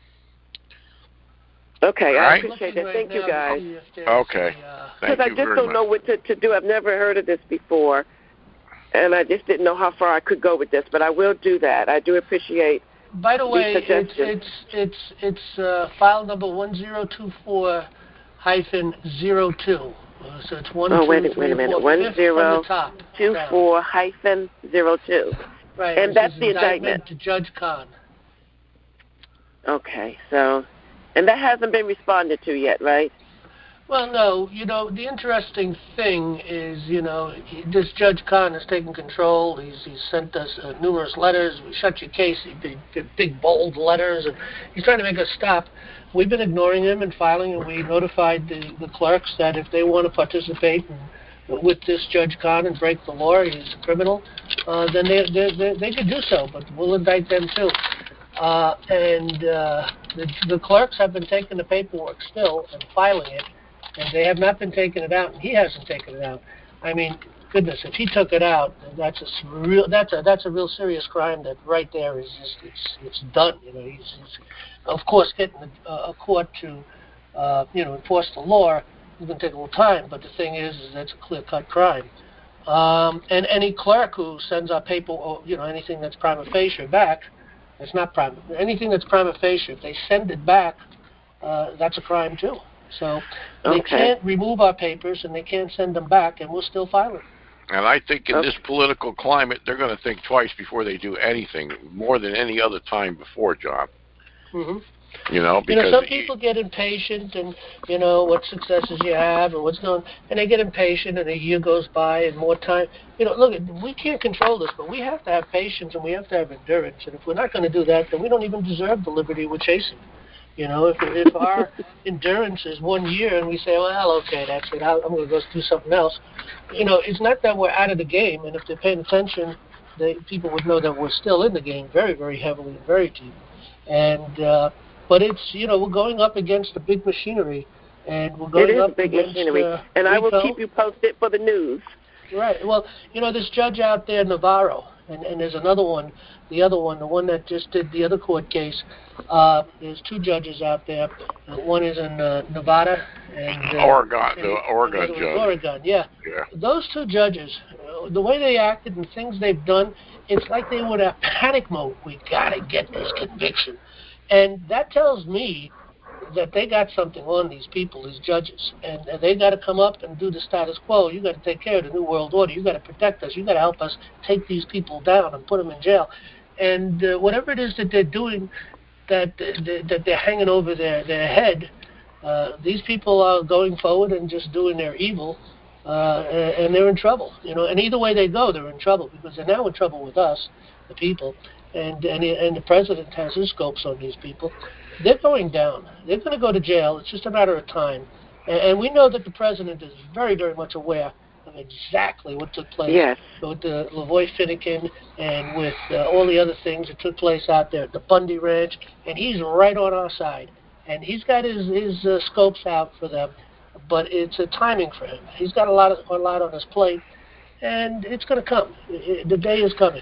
Okay, All I right. appreciate that. Right Thank you, now, guys. see if there's Okay. a, uh, Thank Because I you just very don't much. know what to, to do. I've never heard of this before, and I just didn't know how far I could go with this. But I will do that. I do appreciate. By the way, it's suggestions. it's it's it's uh, file number one zero two four hyphen zero two. Uh, so it's one Oh, two wait, a- three wait a minute. four, One fifth zero from the top. two down. four hyphen zero two. Right, and it that's says the indictment. to Judge Kahn. Okay, so, and that hasn't been responded to yet, right? Well, no, you know, the interesting thing is, you know, he, this Judge Kahn has taken control. He's, he's sent us uh, numerous letters. We shut your case, big, big, bold letters, and he's trying to make us stop. We've been ignoring him and filing, and we notified the, the clerks that if they want to participate in, with this Judge Kahn and break the law, he's a criminal, uh, then they, they, they, they could do so, but we'll indict them too. Uh, and uh, the, the clerks have been taking the paperwork still and filing it, and they have not been taking it out, and he hasn't taken it out. I mean, goodness, if he took it out, that's a real that's a that's a real serious crime. That right there is just it's it's done. You know, he's, he's of course getting a, a court to uh, you know enforce the law is going to take a little time, but the thing is, is that's a clear cut crime. Um, and any clerk who sends our paper, or, you know, anything that's prima facie back, it's not prima. Anything that's prima facie, if they send it back, uh, that's a crime too. So they Okay. can't remove our papers and they can't send them back, and we'll still file it. And I think in Okay. this political climate, they're going to think twice before they do anything, more than any other time before, John. Mm-hmm. You know, you know, because some people get impatient, and you know what successes you have and what's going, and they get impatient, and a year goes by and more time. You know, look, we can't control this, but we have to have patience and we have to have endurance. And if we're not going to do that, then we don't even deserve the liberty we're chasing. You know, if if our endurance is one year and we say, well, okay, that's it, I'm going to go do something else. You know, it's not that we're out of the game, and if they're paying attention, they, people would know that we're still in the game very, very heavily and very deep. And uh, but it's, you know, we're going up against a big machinery, and we're going it is up a big against machinery, uh, and I will Rico. keep you posted for the news. Right. Well, you know, this judge out there, Navarro, and, and there's another one, the other one, the one that just did the other court case. Uh, there's two judges out there. Uh, one is in uh, Nevada and uh, Oregon, and, the Oregon and the judge. Oregon, yeah. Yeah. Those two judges, uh, the way they acted and things they've done, it's like they were in a panic mode. We gotta get this conviction, and that tells me that they got something on these people, these judges, and, and they got to come up and do the status quo. You got to take care of the New World Order. You got to protect us. You got to help us take these people down and put them in jail. And uh, whatever it is that they're doing, that that, that they're hanging over their their head, uh, these people are going forward and just doing their evil, uh, and, and they're in trouble. You know, and either way they go, they're in trouble because they're now in trouble with us, the people, and and and the president has his scopes on these people. They're going down. They're going to go to jail. It's just a matter of time. And, and we know that the president is very, very much aware of exactly what took place yes. with the Lavoy Finnegan and with uh, all the other things that took place out there at the Bundy Ranch. And he's right on our side. And he's got his, his uh, scopes out for them. But it's a timing for him. He's got a lot, of, a lot on his plate. And it's going to come. It, it, the day is coming.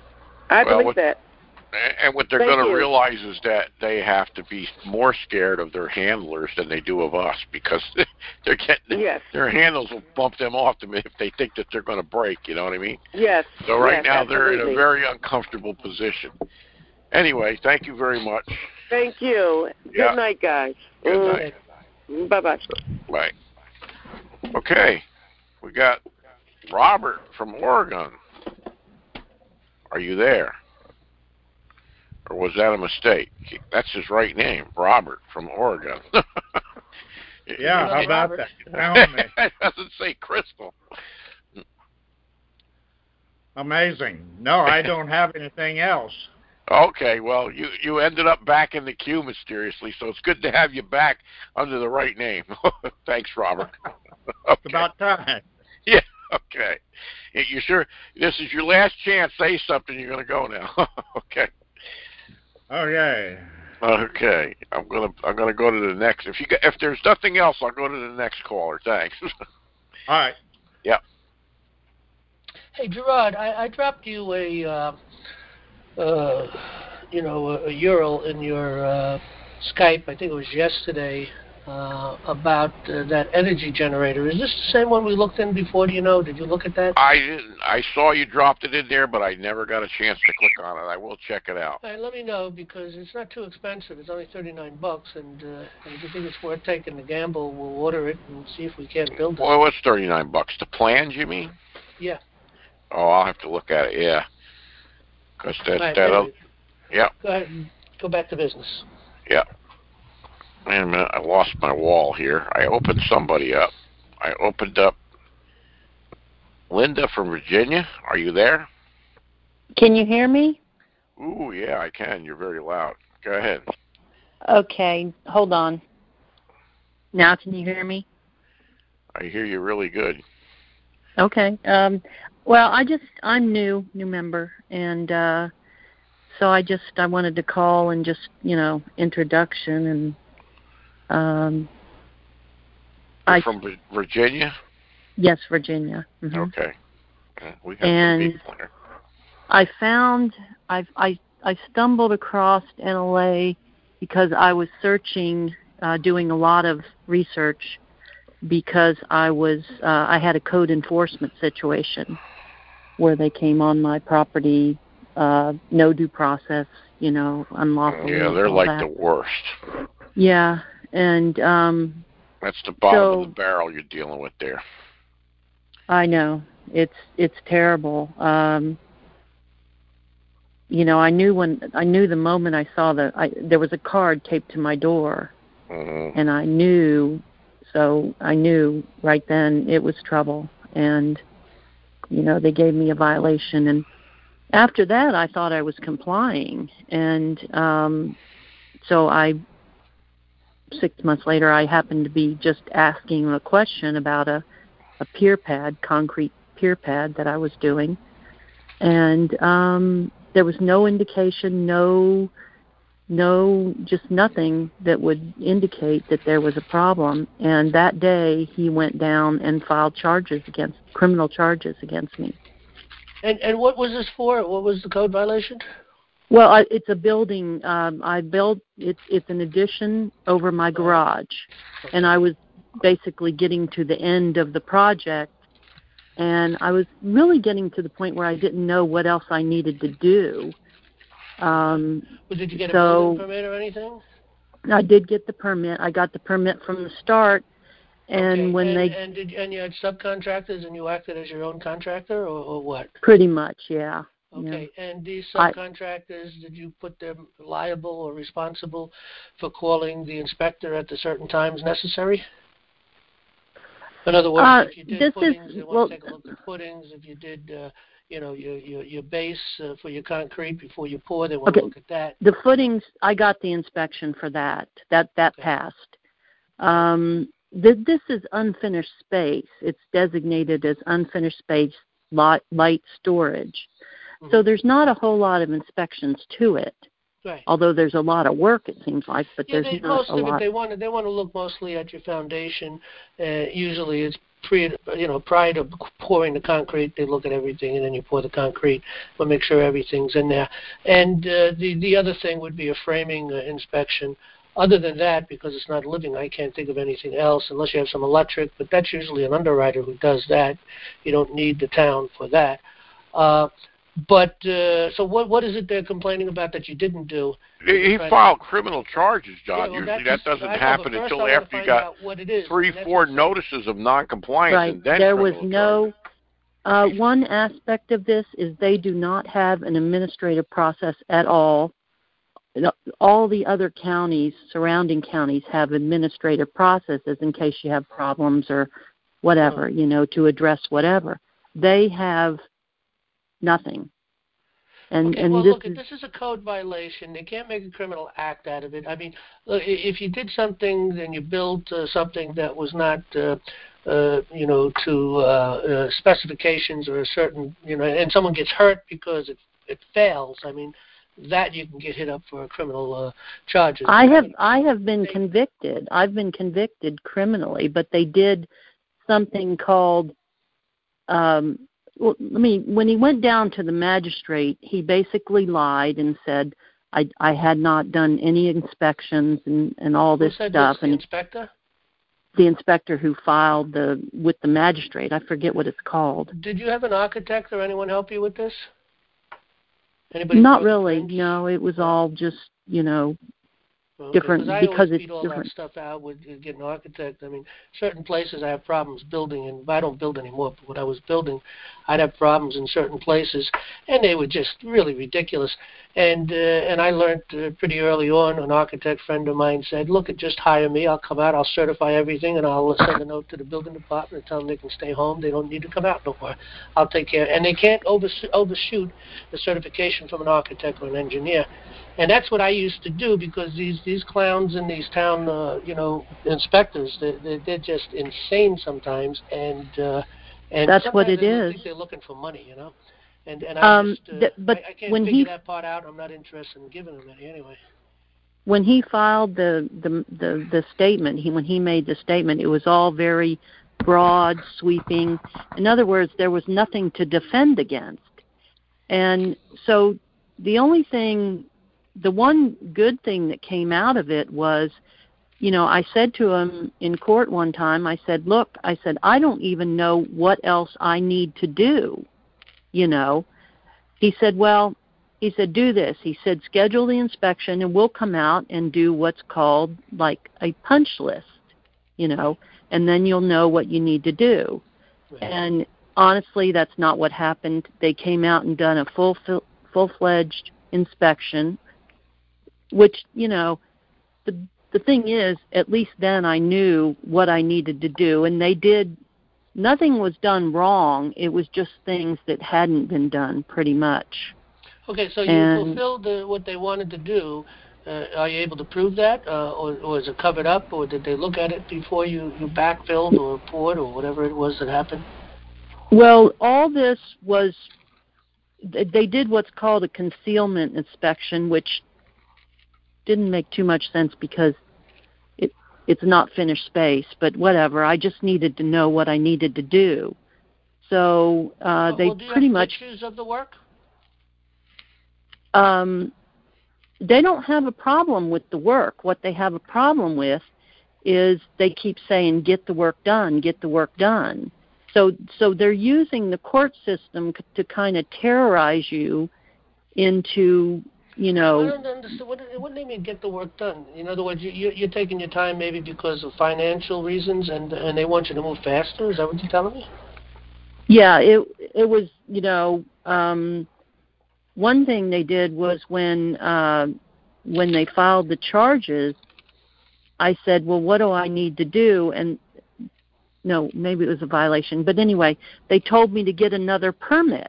I well, believe what, that. And what they're going to realize is that they have to be more scared of their handlers than they do of us, because they're getting yes. their handlers will bump them off them if they think that they're going to break. You know what I mean? Yes. So right yes, now absolutely. they're in a very uncomfortable position. Anyway, thank you very much. Thank you. Yeah. Good night, guys. Good mm. night. Bye bye. Bye. Okay, we got Robert from Oregon. Are you there? Or was that a mistake? That's his right name, Robert from Oregon. Yeah, how about that? You found me. It doesn't say Crystal. Amazing. No, I don't have anything else. Okay, well, you, you ended up back in the queue mysteriously, so it's good to have you back under the right name. Thanks, Robert. Okay. It's about time. Yeah, okay. You sure this is your last chance? Say something. You're going to go now. Okay. Okay. Okay. I'm gonna I'm gonna go to the next. If you got, if there's nothing else, I'll go to the next caller. Thanks. All right. Yep. Hey Gerard, I, I dropped you a uh, uh, you know a, a U R L in your uh, Skype. I think it was yesterday. Uh, about uh, that energy generator. Is this the same one we looked in before? Do you know? Did you look at that? I didn't. I saw you dropped it in there, but I never got a chance to click on it. I will check it out. All right, let me know, because it's not too expensive. It's only thirty-nine bucks, and, uh, and if you think it's worth taking the gamble, we'll order it and see if we can't build it. Well, what's thirty-nine bucks? The plans, you mean? Yeah. Oh, I'll have to look at it. Yeah. Because that right, that. anyway, yeah. Go ahead and go back to business. Yeah. Wait a minute, I lost my wall here. I opened somebody up. I opened up Linda from Virginia. Are you there? Can you hear me? Ooh, yeah, I can. You're very loud. Go ahead. Okay, hold on. Now can you hear me? I hear you really good. Okay. Um, well, I just, I'm new, new member, and uh, so I just, I wanted to call and just, you know, introduction and Um, You're I, from Virginia? Yes, Virginia. Mm-hmm. Okay. okay. We have and some people here. I found I've, I I stumbled across N L A because I was searching, uh, doing a lot of research because I was uh, I had a code enforcement situation where they came on my property, uh, no due process, you know, unlawful. Yeah, they're like that. the worst. Yeah. And um, that's the bottom so, of the barrel you're dealing with there. I know it's it's terrible. Um, you know, I knew when I knew the moment I saw the I, there was a card taped to my door, mm-hmm. and I knew. So I knew right then it was trouble, and you know they gave me a violation. And after that, I thought I was complying, and um, so I. Six months later, I happened to be just asking a question about a, a pier pad, concrete pier pad that I was doing, and um, there was no indication, no, no, just nothing that would indicate that there was a problem. And that day, he went down and filed charges against criminal charges against me. And and what was this for? What was the code violation? Well, I, it's a building. Um, I built. It's it's an addition over my garage, Okay. and I was basically getting to the end of the project, and I was really getting to the point where I didn't know what else I needed to do. Um, well, did you get a so building permit or anything? I did get the permit. I got the permit from the start, and okay. when and, they and did and you had subcontractors and you acted as your own contractor, or, or what? Pretty much, yeah. Okay, yeah. and these subcontractors, I, did you put them liable or responsible for calling the inspector at the certain times necessary? In other words, uh, if you did this footings, is, they well, want to take a look at footings. If you did, uh, you know, your your, your base uh, for your concrete before you pour, they want okay. to look at that. The footings, I got the inspection for that. That that okay. passed. Um, th- this is unfinished space. It's designated as unfinished space light, light storage. Mm-hmm. So there's not a whole lot of inspections to it. Right. Although there's a lot of work, it seems like, but yeah, there's they, not most a of lot. it, they want to they want to look mostly at your foundation. Uh, usually, it's pre you know prior to pouring the concrete, they look at everything, and then you pour the concrete. We'll make sure everything's in there. And uh, the the other thing would be a framing uh, inspection. Other than that, because it's not living, I can't think of anything else unless you have some electric. But that's usually an underwriter who does that. You don't need the town for that. Uh, But uh, so what? What is it they're complaining about that you didn't do? He filed to... criminal charges, John. Yeah, well, Usually that, that doesn't know, happen until after you got three, four notices of noncompliance, right. and then there criminal was no. charges. Uh, one aspect of this is they do not have an administrative process at all. All the other counties, surrounding counties, have administrative processes in case you have problems or whatever, you know, to address whatever. They have nothing. And, okay, and well, this look, is, this is a code violation. They can't make a criminal act out of it. I mean, look, if you did something, then you built uh, something that was not, uh, uh, you know, to uh, uh, specifications or a certain, you know, and someone gets hurt because it it fails. I mean, that you can get hit up for criminal uh, charges. I have I have been convicted. I've been convicted criminally, but they did something called. Um, well, I mean, when he went down to the magistrate, he basically lied and said, "I I had not done any inspections and, and all this Who said stuff." This, and the inspector? The inspector who filed the with the magistrate. I forget what it's called. Did you have an architect or anyone help you with this? Anybody Not really. No, it was all just, you know, okay, different I because always it's beat all different. that stuff out with getting an architect. I mean, certain places I have problems building, and I don't build anymore. But when I was building, I'd have problems in certain places, and they were just really ridiculous. And uh, and I learned uh, pretty early on. An architect friend of mine said, "Look, just hire me. I'll come out. I'll certify everything, and I'll send a note to the building department and tell them they can stay home. They don't need to come out no more. I'll take care." And they can't overs- overshoot the certification from an architect or an engineer. And that's what I used to do, because these, these clowns and these town, uh, you know, inspectors, they, they, they're just insane sometimes. And uh, and that's what it they is. think they're looking for money, you know. And and I um, just, uh, th- but I, I can't when figure he, that part out. I'm not interested in giving them any anyway. When he filed the, the, the, the statement, he when he made the statement, it was all very broad, sweeping. In other words, there was nothing to defend against. And so the only thing, the one good thing that came out of it was, you know, I said to him in court one time, I said, look, I said, I don't even know what else I need to do, you know. He said, well, he said, do this. He said, schedule the inspection and we'll come out and do what's called like a punch list, you know, and then you'll know what you need to do. Right. And honestly, that's not what happened. They came out and done a full, full-fledged inspection, which, you know, the the thing is, at least then I knew what I needed to do, and they did. Nothing was done wrong. It was just things that hadn't been done, pretty much. Okay, so you and, fulfilled the, what they wanted to do. Uh, are you able to prove that, uh, or, or is it covered up, or did they look at it before you, you backfilled or poured or whatever it was that happened? Well, all this was, they did what's called a concealment inspection, which didn't make too much sense because it it's not finished space, but whatever. I just needed to know what I needed to do. So uh, well, they well, do you pretty have much... pictures of the work? Um, they don't have a problem with the work. What they have a problem with is they keep saying, get the work done, get the work done. So so they're using the court system c- to kind of terrorize you into, you know... I don't understand. What, what do they mean, get the work done? In other words, you, you, you're taking your time maybe because of financial reasons, and and they want you to move faster? Is that what you're telling me? Yeah, it it was, you know... Um, one thing they did was when uh, when they filed the charges, I said, well, what do I need to do? And no, maybe it was a violation. But anyway, they told me to get another permit.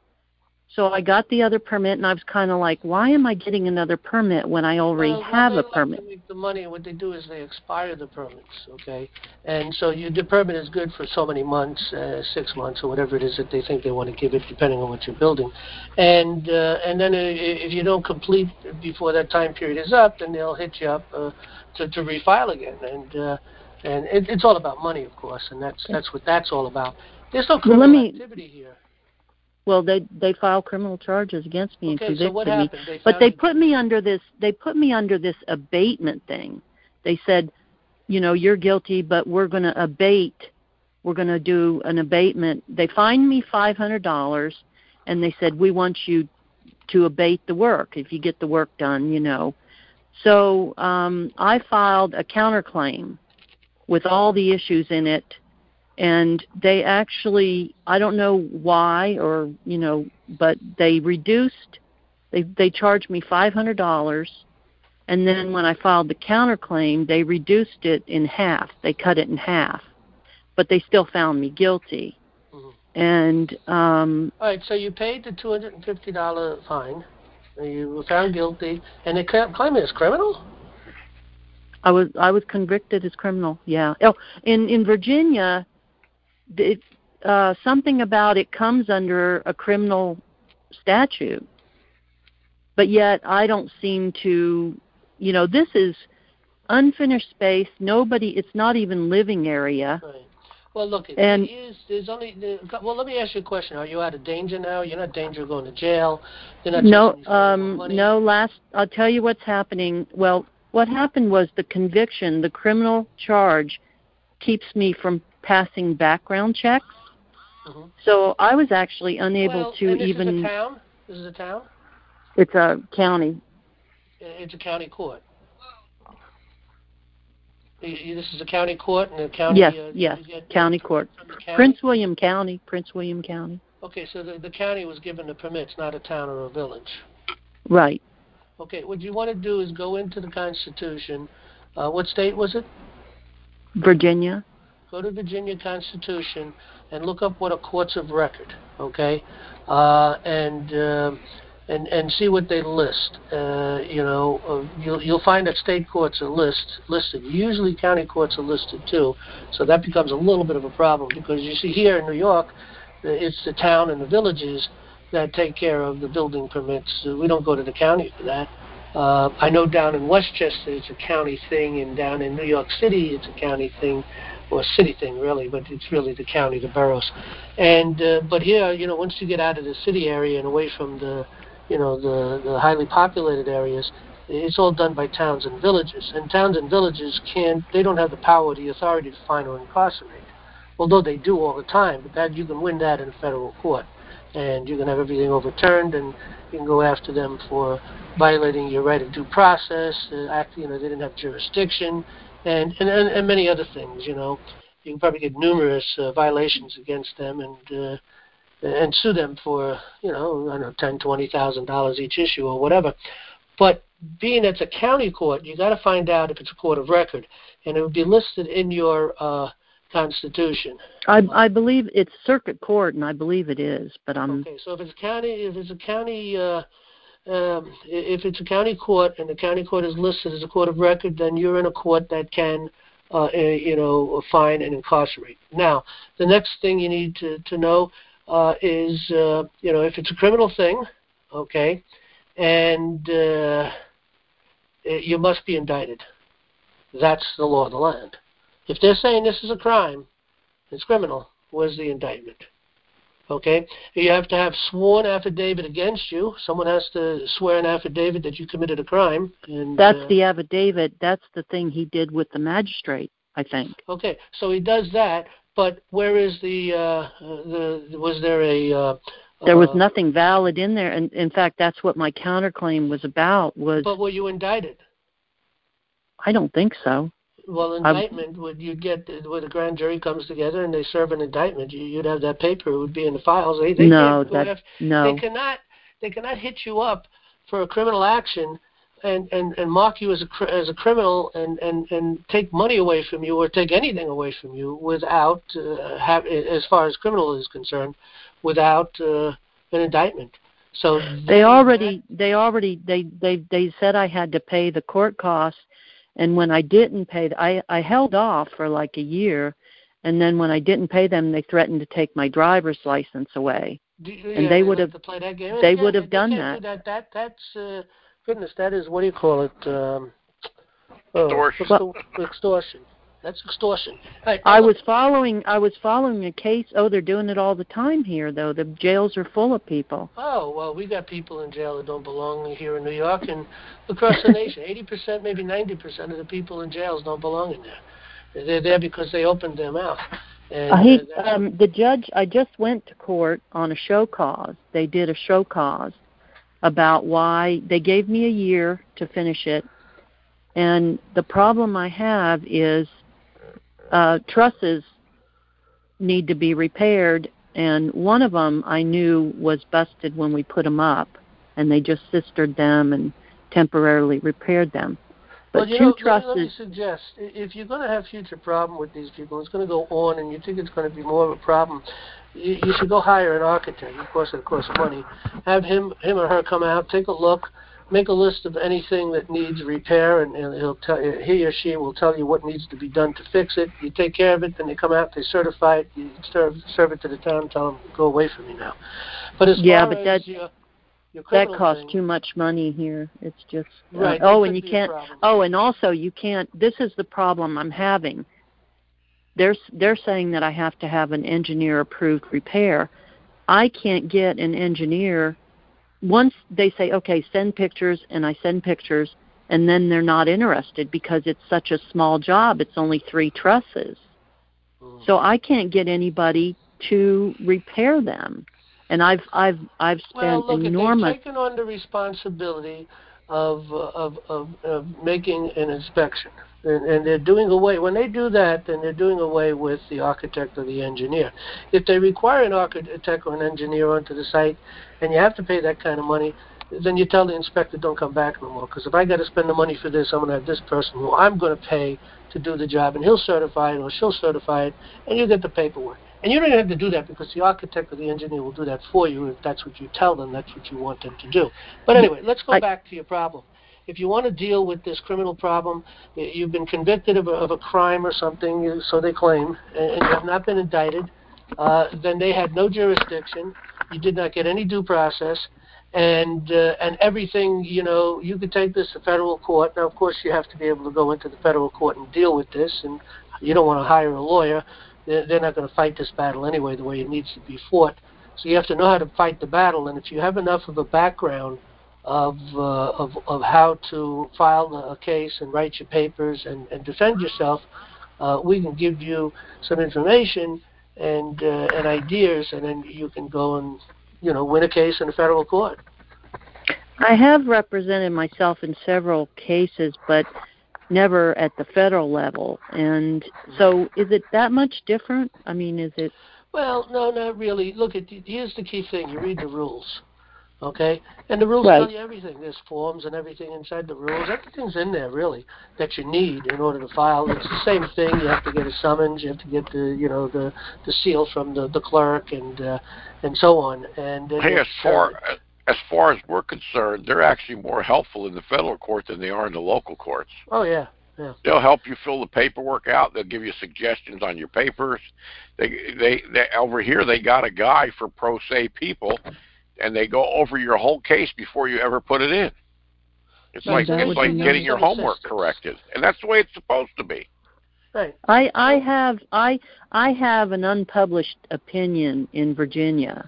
So I got the other permit, and I was kind of like, why am I getting another permit when I already well, have well, a they permit? like to make the money. What they do is they expire the permits, okay? And so you, the permit is good for so many months, uh, six months or whatever it is that they think they want to give it, depending on what you're building. And uh, and then if you don't complete before that time period is up, then they'll hit you up uh, to, to refile again. And uh, and it, it's all about money, of course, and that's that's what that's all about. There's no criminal well, let me, activity here. Well, they they filed criminal charges against me okay, and so what convicted happened? They me. But they you put me under this. They put me under this abatement thing. They said, you know, you're guilty, but we're going to abate. We're going to do an abatement. They fined me five hundred dollars, and they said we want you to abate the work if you get the work done. You know, so um, I filed a counterclaim with all the issues in it. And they actually, I don't know why or, you know, but they reduced, they they charged me five hundred dollars. And then when I filed the counterclaim, they reduced it in half. They cut it in half. But they still found me guilty. Mm-hmm. And... Um, All right, so you paid the two hundred fifty dollars fine. You were found guilty. And they claim it as criminal? I was I was convicted as criminal, yeah. Oh, in, in Virginia... It, uh, something about it comes under a criminal statute, but yet I don't seem to, you know, this is unfinished space. Nobody, it's not even living area. Right. Well, look, and, it is, there's only, well, let me ask you a question. Are you out of danger now? You're not in danger of going to jail? You're not no, you um, money? no, last, I'll tell you what's happening. Well, what happened was the conviction, the criminal charge keeps me from passing background checks. Mm-hmm. So I was actually unable well, to and this even... This is a town? This is a town? It's a county. It's a county court. This is a county court and a county... Yes, uh, yes, get, county court. County? Prince William County, Prince William County. Okay, so the, the county was given the permits, not a town or a village. Right. Okay, what you want to do is go into the Constitution. Uh, what state was it? Virginia. Go to Virginia Constitution and look up what are courts of record, okay? Uh, and, uh, and and see what they list. Uh, you know, uh, you'll you'll find that state courts are list listed. Usually county courts are listed too, so that becomes a little bit of a problem because you see here in New York, it's the town and the villages that take care of the building permits. Uh, we don't go to the county for that. Uh, I know down in Westchester it's a county thing, and down in New York City it's a county thing, or a city thing really, but it's really the county, the boroughs. And uh, but here, you know, once you get out of the city area and away from the, you know, the, the highly populated areas, it's all done by towns and villages. And towns and villages can't, they don't have the power or the authority to fine or incarcerate, although they do all the time. But that you can win that in a federal court, and you can have everything overturned, and you can go after them for violating your right of due process. Uh, act, you know, they didn't have jurisdiction, and and, and and many other things. You know, you can probably get numerous uh, violations against them, and uh, and sue them for, you know, I don't know, ten, twenty thousand dollars each issue or whatever. But being it's a county court, you got to find out if it's a court of record, and it would be listed in your uh, constitution. I I believe it's circuit court, and I believe it is, but I'm okay. So if it's a county, if it's a county, uh, um, if it's a county court, and the county court is listed as a court of record, then you're in a court that can, uh, you know, fine and incarcerate. Now, the next thing you need to to know uh, is, uh, you know, if it's a criminal thing, okay. And uh, you must be indicted. That's the law of the land. If they're saying this is a crime, it's criminal, where's the indictment? Okay? You have to have sworn affidavit against you. Someone has to swear an affidavit that you committed a crime. And That's uh, the affidavit. That's the thing he did with the magistrate, I think. Okay, so he does that, but where is the, uh, the was there a... Uh, There was uh, nothing valid in there, and in fact, that's what my counterclaim was about. Was but were you indicted? I don't think so. Well, indictment would you get where the grand jury comes together and they serve an indictment? You, you'd have that paper; it would be in the files. They, they no, can't that, have, no. They cannot. They cannot hit you up for a criminal action and, and, and mark you as a as a criminal and, and, and take money away from you or take anything away from you without uh, have as far as criminal is concerned, without uh, an indictment. So they already that, they already they, they they said I had to pay the court costs, and when I didn't pay, I I held off for like a year, and then when I didn't pay them, they threatened to take my driver's license away. Do, yeah, and they would have play that game. They yeah, would have they, done they that. Do that. That that's uh, goodness. That is, what do you call it? Um, oh, extortion. Well, extortion. That's extortion. Right, I was following. I was following a case. Oh, they're doing it all the time here, though. The jails are full of people. Oh well, we got people in jail that don't belong here in New York and across the nation. Eighty percent, maybe ninety percent of the people in jails don't belong in there. They're there because they opened their mouth. And, uh, he, uh, um, the judge. I just went to court on a show cause. They did a show cause about why they gave me a year to finish it, and the problem I have is. Uh, trusses need to be repaired, and one of them I knew was busted when we put them up, and they just sistered them and temporarily repaired them. But well, you two know, trusses. Let me suggest, if you're going to have future problem with these people, it's going to go on, and you think it's going to be more of a problem, you, you should go hire an architect. Of course, it costs money. Have him, him or her come out, take a look. Make a list of anything that needs repair, and, and he'll tell you, he or she will tell you what needs to be done to fix it. You take care of it, then they come out, they certify it, you serve, serve it to the town, tell them, go away from me now. But as yeah, far but that, as your, your that costs thing, too much money here. It's just uh, right. Oh, and you can't. Oh, and also you can't. This is the problem I'm having. They're they're saying that I have to have an engineer approved repair. I can't get an engineer. Once they say, okay, send pictures, and I send pictures, and then they're not interested because it's such a small job. It's only three trusses. Mm. So I can't get anybody to repair them. And I've I've I've spent well, look, enormous. If they've taken on the responsibility of, uh, of of of making an inspection, and, and they're doing away. When they do that, then they're doing away with the architect or the engineer. If they require an architect or an engineer onto the site, and you have to pay that kind of money, then you tell the inspector, don't come back no more. Because if I got to spend the money for this, I'm going to have this person who I'm going to pay to do the job, and he'll certify it or she'll certify it, and you get the paperwork. And you don't even have to do that because the architect or the engineer will do that for you if that's what you tell them, that's what you want them to do. But anyway, let's go I, back to your problem. If you want to deal with this criminal problem, you've been convicted of a, of a crime or something, so they claim, and you have not been indicted, uh, then they had no jurisdiction. You did not get any due process. And uh, and everything, you know, you could take this to federal court. Now, of course, you have to be able to go into the federal court and deal with this, and you don't want to hire a lawyer. They're, they're not going to fight this battle anyway the way it needs to be fought. So you have to know how to fight the battle, and if you have enough of a background of uh, of, of how to file a case and write your papers and, and defend yourself, uh, we can give you some information and uh, and ideas, and then you can go and, you know, win a case in a federal court. I have represented myself in several cases, but never at the federal level. And so is it that much different? I mean, is it... Well, no, not really. Look, at here's the key thing. You read the rules, okay? And the rules Right. tell you everything. There's forms and everything inside the rules. Everything's in there, really, that you need in order to file. It's the same thing. You have to get a summons. You have to get the, you know, the, the seal from the, the clerk and uh, and so on. And uh, Hey, as far as far as we're concerned, they're actually more helpful in the federal court than they are in the local courts. Oh yeah. Yeah. They'll help you fill the paperwork out. They'll give you suggestions on your papers. They, they, they, over here, they got a guy for pro se people, and they go over your whole case before you ever put it in. It's Right, like that it's would like be getting nice. your homework corrected, and that's the way it's supposed to be. Right. I I have I I have an unpublished opinion in Virginia,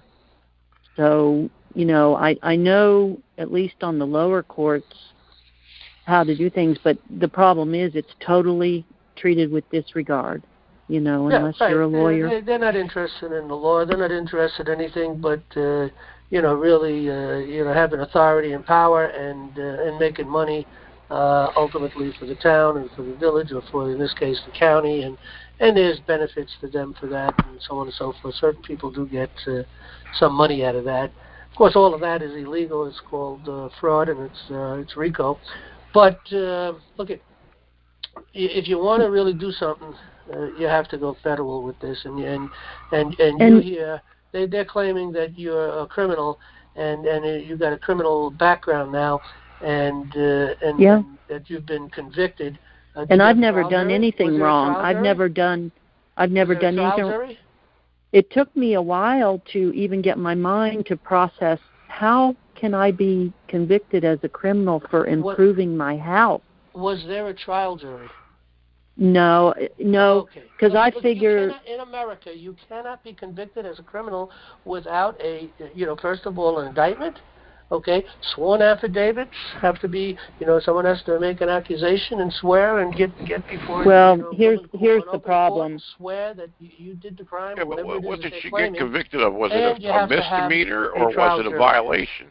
so you know I I know at least on the lower courts how to do things, but the problem is it's totally treated with disregard, you know, unless yeah, right. you're a lawyer. They're, they're not interested in the law. They're not interested in anything but, uh, you know, really, uh, you know, having authority and power and uh, and making money, uh, ultimately for the town and for the village, or for, in this case, the county. And, and there's benefits to them for that, and so on and so forth. Certain people do get uh, some money out of that. Of course, all of that is illegal. It's called uh, fraud, and it's uh, it's RICO. But uh, look, at if you want to really do something, uh, you have to go federal with this. And and and, and, and you here, they they're claiming that you're a criminal, and and you've got a criminal background now, and uh, and, yeah. and that you've been convicted. Uh, and I've never done anything wrong. I've jury? never done. I've never Was there done a trial anything. Jury? It took me a while to even get my mind to process how can I be convicted as a criminal for improving what, my house. Was there a trial jury? No, no, because okay. I Look, figure in America you cannot be convicted as a criminal without a, you know, first of all, an indictment. Okay, sworn affidavits have to be, you know, someone has to make an accusation and swear and get get before. Well, you know, here's court, here's the problem. And swear that you, you did the crime. Yeah, or whatever but it is what that did she claiming, get convicted of? Was it a, a misdemeanor or was it a jury. violation?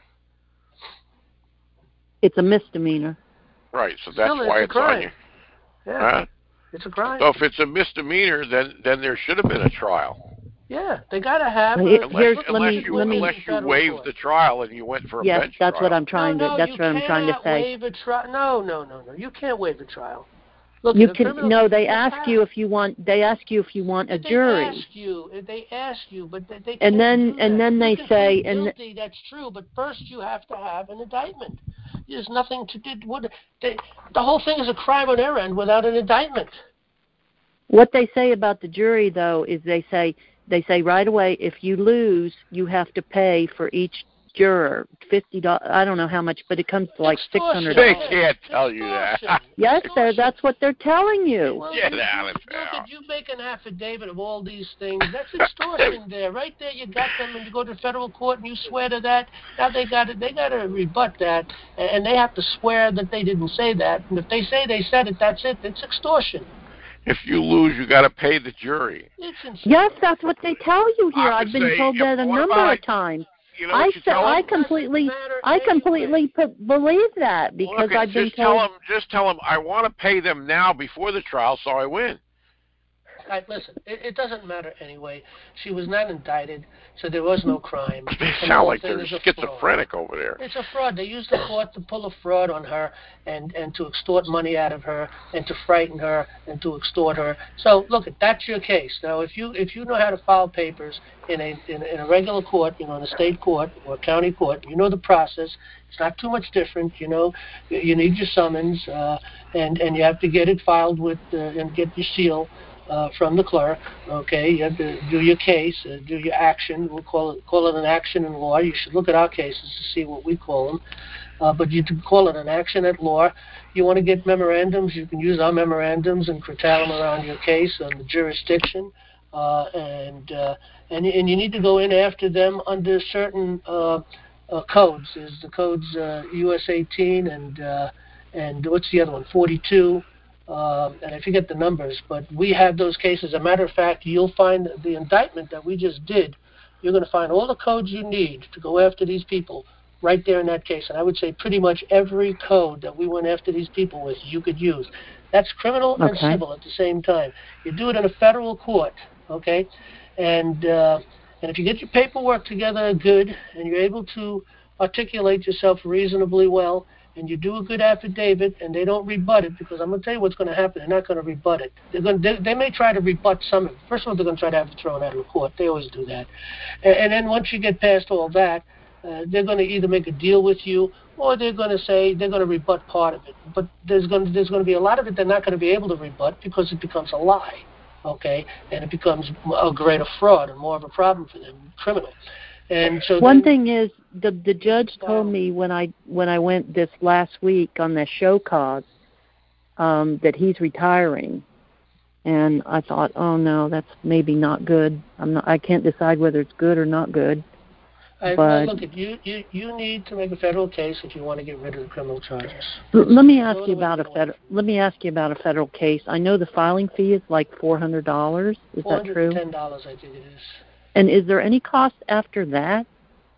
It's a misdemeanor. Right, so that's Still, why it's, it's on you. Yeah, huh? It's a crime. So if it's a misdemeanor, then then there should have been a trial. Yeah, they got to have. It, a, unless let unless me, you let me, unless you waived court. the trial and you went for a yes, bench that's trial. what I'm trying no, no, to. That's you what I'm trying to say. Waive a tri- no, no, no, no. You can't waive a trial. Look, you can criminal, no. They ask have, you if you want. They ask you if you want a they jury. They ask you. They ask you, but they, they and then do and that. then you they can say feel and guilty. That's true, but first you have to have an indictment. There's nothing to do. What they, the whole thing is a crime on their end without an indictment. What they say about the jury, though, is they say they say right away, if you lose, you have to pay for each juror fifty dollars. I don't know how much, but it comes to like six hundred dollars. They can't tell you that. Yes, sir. That's what they're telling you. Well, Get you, out of town. town. Look, you make an affidavit of all these things. That's extortion there. Right there, you got them, and you go to federal court and you swear to that. Now they got to they got to rebut that, and they have to swear that they didn't say that. And if they say they said it, that's it. It's extortion. If you lose, you got to pay the jury. Yes, that's what they tell you here. I've been say, told that a number I, of times. You know I you tell I them? completely I completely p- believe that because Look, I've been just told. Tell them, just tell them I want to pay them now before the trial, so I win. Right, listen, it, it doesn't matter anyway. She was not indicted, so there was no crime. They sound like they're schizophrenic over there. It's a fraud. They used the court to pull a fraud on her and, and to extort money out of her and to frighten her and to extort her. So, look, that's your case. Now, if you if you know how to file papers in a in, in a regular court, you know, in a state court or a county court, you know the process. It's not too much different, you know. You need your summons, uh, and and you have to get it filed with uh, and get your seal. Uh, from the clerk, okay, you have to do your case, uh, do your action. We'll call it call it an action in law. You should look at our cases to see what we call them. Uh, but you can call it an action at law. You want to get memorandums, you can use our memorandums and curtail them around your case on the jurisdiction. Uh, and, uh, and and you need to go in after them under certain uh, uh, codes. There's the codes uh, U S eighteen and uh, and what's the other one? forty-two. Uh, and I forget the numbers, but we have those cases. As a matter of fact, you'll find the indictment that we just did. You're going to find all the codes you need to go after these people right there in that case. And I would say pretty much every code that we went after these people with, you could use. That's criminal okay. and civil at the same time. You do it in a federal court, okay? And uh, and if you get your paperwork together good and you're able to articulate yourself reasonably well, and you do a good affidavit, and they don't rebut it, because I'm going to tell you what's going to happen. They're not going to rebut it. They're going to, they, they may try to rebut some of it. First of all, they're going to try to have it thrown out of the court. They always do that. And, and then once you get past all that, uh, they're going to either make a deal with you, or they're going to say they're going to rebut part of it. But there's going to, there's going to be a lot of it they're not going to be able to rebut because it becomes a lie, okay? And it becomes a greater fraud and more of a problem for them, criminal. And so one then, thing is the the judge told me when I when I went this last week on the show cause um, that he's retiring, and I thought, oh no, that's maybe not good. I'm not. I can't decide whether it's good or not good. I, but well, look, at you, you you need to make a federal case if you want to get rid of the criminal charges. L- let me ask you about a federal. Let me ask you about a federal case. I know the filing fee is like four hundred dollars. Is that true? four hundred ten dollars, I think it is. And is there any cost after that?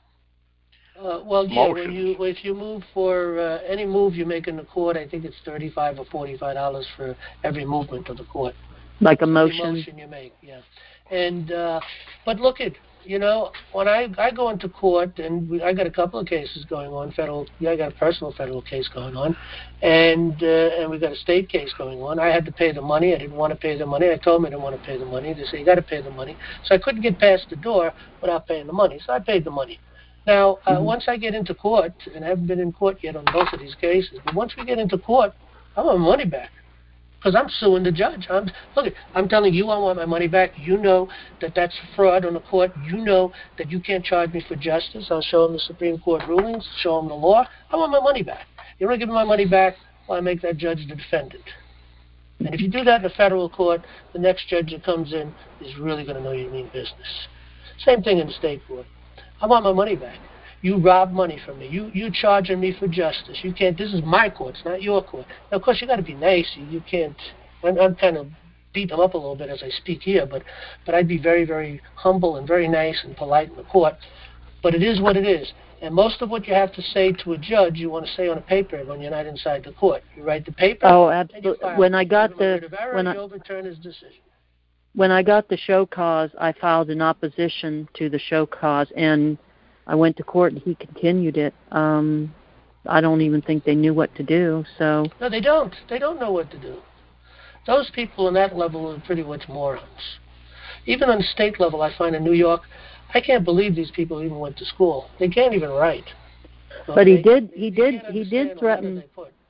Uh, well, yeah. When you if you move for uh, any move you make in the court, I think it's thirty-five or forty-five dollars for every movement of the court. Like a Every motion. motion you make, yeah. And uh, but look at you know when I I go into court and we, I got a couple of cases going on, federal. Yeah, I got a personal federal case going on, and uh, and we got a state case going on. I had to pay the money. I didn't want to pay the money. I told them I didn't want to pay the money. They say you got to pay the money. So I couldn't get past the door without paying the money. So I paid the money. Now, uh, mm-hmm. once I get into court, and I haven't been in court yet on both of these cases, but once we get into court, I want my money back. Because I'm suing the judge. I'm, look, I'm telling you I want my money back. You know that that's fraud on the court. You know that you can't charge me for justice. I'll show them the Supreme Court rulings, show them the law. I want my money back. You don't give me my money back, well, I make that judge the defendant. And if you do that in a federal court, the next judge that comes in is really going to know you mean business. Same thing in the state court. I want my money back. You robbed money from me. You you charging me for justice. You can't. This is my court. It's not your court. Now, of course, you got to be nice. You, you can't. I'm, I'm kind of beat them up a little bit as I speak here, but but I'd be very very humble and very nice and polite in the court. But it is what it is. And most of what you have to say to a judge, you want to say on a paper when you're not inside the court. You write the paper. Oh, absolutely. When I got the error, when you I overturn his decision. When I got the show cause, I filed an opposition to the show cause, and I went to court and he continued it. Um, I don't even think they knew what to do. So no, they don't. They don't know what to do. Those people on that level are pretty much morons. Even on the state level, I find in New York, I can't believe these people even went to school. They can't even write. Okay? But he did. He did. He did threaten.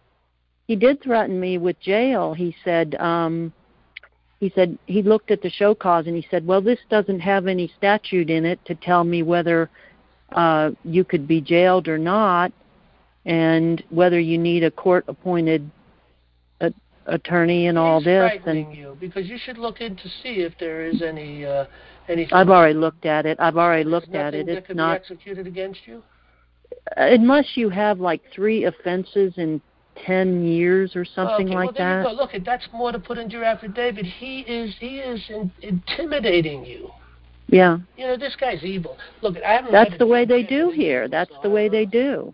He did threaten me with jail. He said. Um, he said he looked at the show cause and he said, "Well, this doesn't have any statute in it to tell me whether." Uh, you could be jailed or not, and whether you need a court-appointed a, attorney and He's all this. Frightening and you because you should look in to see if there is any uh, anything. I've already looked at it. I've already looked at it. That It's could not be executed against you. Unless you have like three offenses in ten years or something okay, like well, there that. You go. Look, that's more to put into your affidavit. He is he is in, intimidating you. Yeah. You know, this guy's evil. Look, I haven't. That's the way they do here. That's the way they do.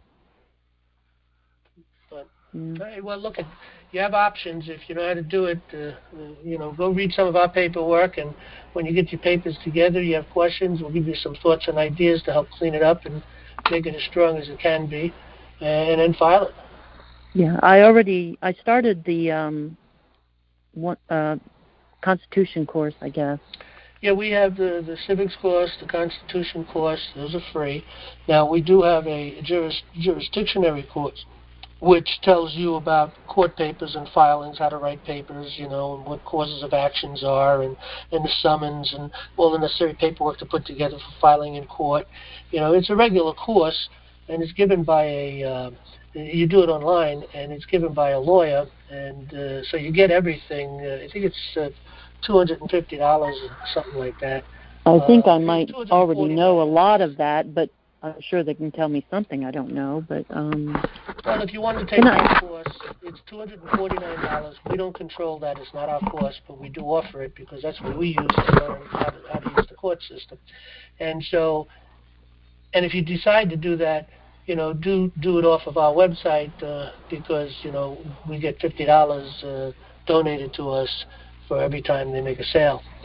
But mm. okay, well, look, at you have options if you know how to do it. Uh, uh, you know, go read some of our paperwork, and when you get your papers together, you have questions. We'll give you some thoughts and ideas to help clean it up and make it as strong as it can be, and then file it. Yeah, I already I started the um, one, uh, Constitution course, I guess. Yeah, we have the, the civics course, the Constitution course. Those are free. Now, we do have a juris, jurisdictionary course, which tells you about court papers and filings, how to write papers, you know, and what causes of actions are, and, and the summons, and all the necessary paperwork to put together for filing in court. You know, it's a regular course, and it's given by a, uh, you do it online, and it's given by a lawyer, and uh, so you get everything. Uh, I think it's uh, two hundred fifty dollars or something like that. I think uh, I might already know a lot of that, but I'm sure they can tell me something I don't know. But um, well, if you want to take that course, it's two hundred forty-nine dollars. We don't control that. It's not our course, but we do offer it because that's what we use to learn how to, how to use the court system. And so, and if you decide to do that, you know, do do it off of our website uh, because, you know, we get fifty dollars uh, donated to us for every time they make a sale.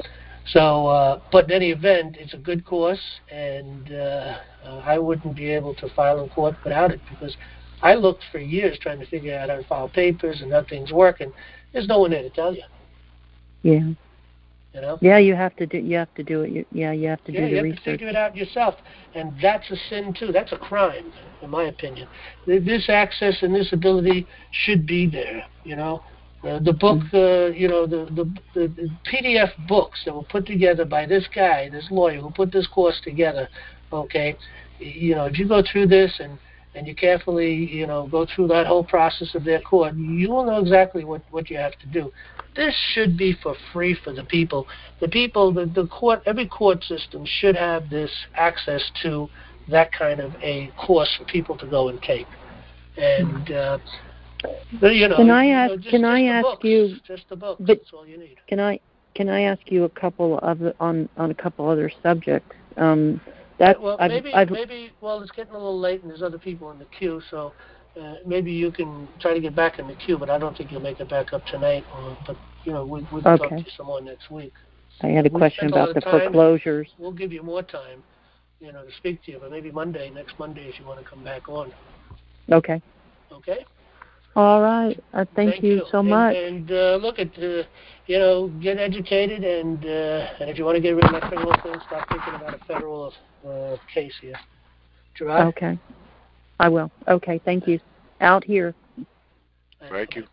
So, uh, but in any event, it's a good course, and uh, uh, I wouldn't be able to file in court without it because I looked for years trying to figure out how to file papers and how things work, and there's no one there to tell you. Yeah. You know? Yeah, you have to do. You have to do it. You, yeah, you have to Yeah, do the you have research. to figure it out yourself, and that's a sin too. That's a crime, in my opinion. This access and this ability should be there. You know, uh, the book, uh, you know, the, the the the P D F books that were put together by this guy, this lawyer who put this course together. Okay, you know, if you go through this and and you carefully, you know, go through that whole process of their court, you will know exactly what what you have to do. This should be for free for the people. The people, the, the court, every court system should have this access to that kind of a course for people to go and take. And uh, you know, can I you ask? know, just, can just I the ask books, you? Just the books. But that's all you need. Can I? Can I ask you a couple of on on a couple other subjects? Um, that's well, I've, maybe I've, maybe well, it's getting a little late, and there's other people in the queue, so. Uh, maybe you can try to get back in the queue, but I don't think you'll make it back up tonight. Or, but you know, we we can okay. talk to you some more next week. I had a we question about the time, foreclosures. We'll give you more time, you know, to speak to you. But maybe Monday, next Monday, if you want to come back on. Okay. Okay. All right. Uh, thank, thank you, you so and, much. And uh, look at, uh, you know, get educated, and uh, and if you want to get rid of that federal thing, start thinking about a federal uh, case here. Gerard? Okay. I will. Okay. Thank you. Out here. Thank you.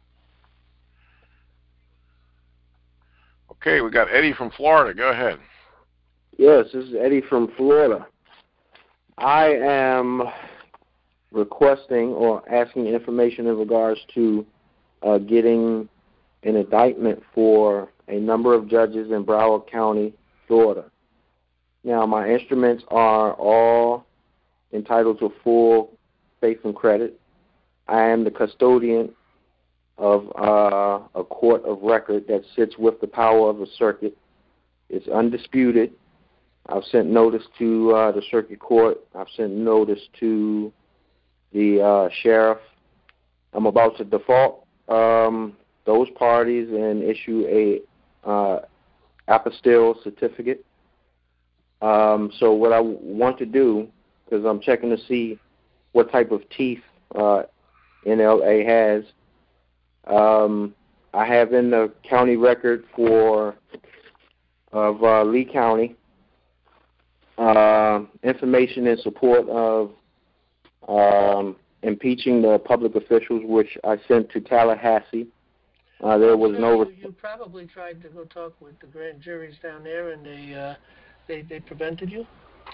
Okay, we got Eddie from Florida. Go ahead. Yes, this is Eddie from Florida. I am requesting or asking information in regards to uh, getting an indictment for a number of judges in Broward County, Florida. Now, my instruments are all entitled to full faith and credit. I am the custodian of uh, a court of record that sits with the power of the circuit. It's undisputed. I've sent notice to uh, the circuit court. I've sent notice to the uh, sheriff. I'm about to default um, those parties and issue a uh, apostille certificate. Um, so what I want to do, because I'm checking to see what type of teeth uh, N L A has, um, I have in the county record for of uh, Lee County uh, information in support of um, impeaching the public officials, which I sent to Tallahassee. Uh, there was sure no. You, you probably tried to go talk with the grand juries down there, and they uh, they they prevented you.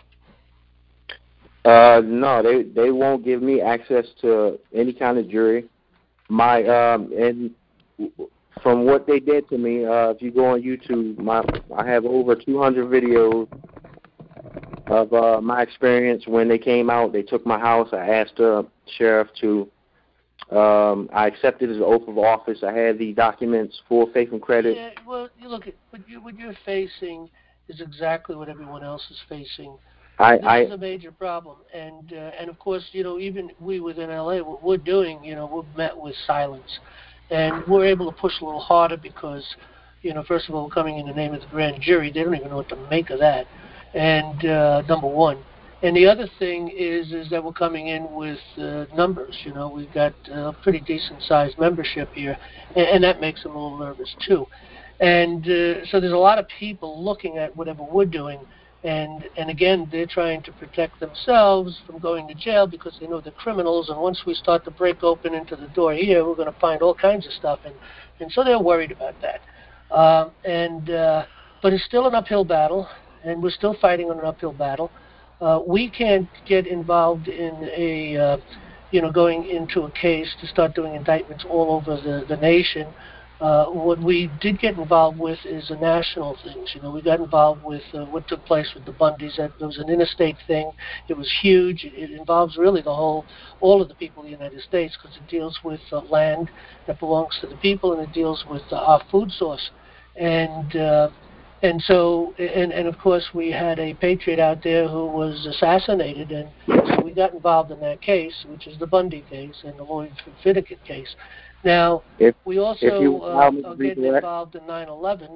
Uh, no, they they won't give me access to any kind of jury. My um and from what they did to me, uh, if you go on YouTube, my I have over two hundred videos of uh, my experience when they came out. They took my house. I asked the sheriff to. Um, I accepted his oath of office. I had the documents, full faith and credit. Yeah, well, you look at what you what you're facing is exactly what everyone else is facing. I, this I, is a major problem, and uh, and of course, you know, even we within L A, what we're doing, you know, we're met with silence, and we're able to push a little harder because, you know, first of all, we're coming in the name of the grand jury. They don't even know what to make of that, and uh, number one. And the other thing is is that we're coming in with uh, numbers. You know, we've got a pretty decent-sized membership here, and, and that makes them a little nervous too. And uh, so there's a lot of people looking at whatever we're doing, and and again, they're trying to protect themselves from going to jail because they know they're criminals. And once we start to break open into the door here, we're going to find all kinds of stuff, and and so they're worried about that. Um, and uh, but it's still an uphill battle, and we're still fighting on an uphill battle. Uh, we can't get involved in a, uh, you know, going into a case to start doing indictments all over the, the nation. Uh, what we did get involved with is the national things. You know, we got involved with uh, what took place with the Bundys. That there was an interstate thing. It was huge. It, it involves really the whole, all of the people of the United States because it deals with uh, land that belongs to the people and it deals with uh, our food source. And uh, And so, and, and of course, we had a patriot out there who was assassinated, and so we got involved in that case, which is the Bundy case and the Lloyd Finnegans case. Now, if, we also if you uh, me are getting involved in nine eleven,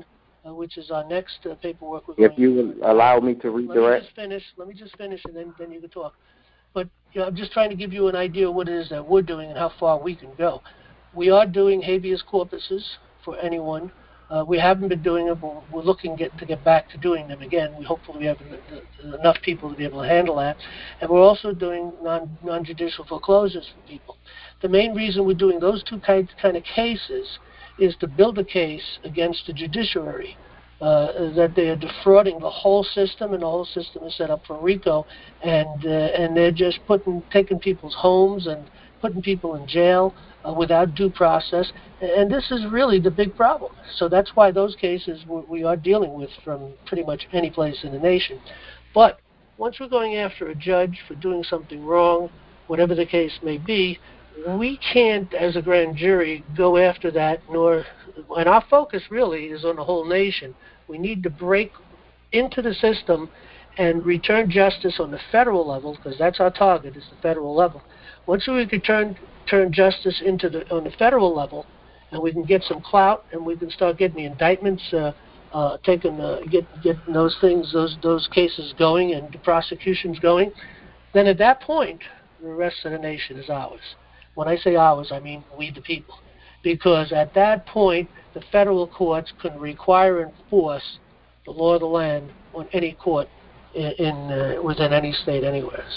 uh, which is our next uh, paperwork we're If going you to would allow me to Let me redirect. just finish. Let me just finish, and then, then you can talk. But you know, I'm just trying to give you an idea of what it is that we're doing and how far we can go. We are doing habeas corpuses for anyone. Uh, we haven't been doing it, but we're looking get, to get back to doing them again. We hopefully we have enough people to be able to handle that. And we're also doing non, non-judicial foreclosures for people. The main reason we're doing those two kind, kind of cases is to build a case against the judiciary. Uh, that they are defrauding the whole system, and the whole system is set up for RICO, and uh, and they're just putting taking people's homes and putting people in jail uh, without due process, and this is really the big problem. So that's why those cases we are dealing with from pretty much any place in the nation. But once we're going after a judge for doing something wrong, whatever the case may be, we can't, as a grand jury, go after that, nor, and our focus really is on the whole nation. We need to break into the system and return justice on the federal level, because that's our target, is the federal level. Once we can turn, turn justice into the, on the federal level, and we can get some clout, and we can start getting the indictments, uh, uh, taking, uh, get, getting those things, those, those cases going, and the prosecutions going, then at that point, the rest of the nation is ours. When I say ours, I mean we the people. Because at that point, the federal courts can require and enforce the law of the land on any court in, in uh, within any state anywhere.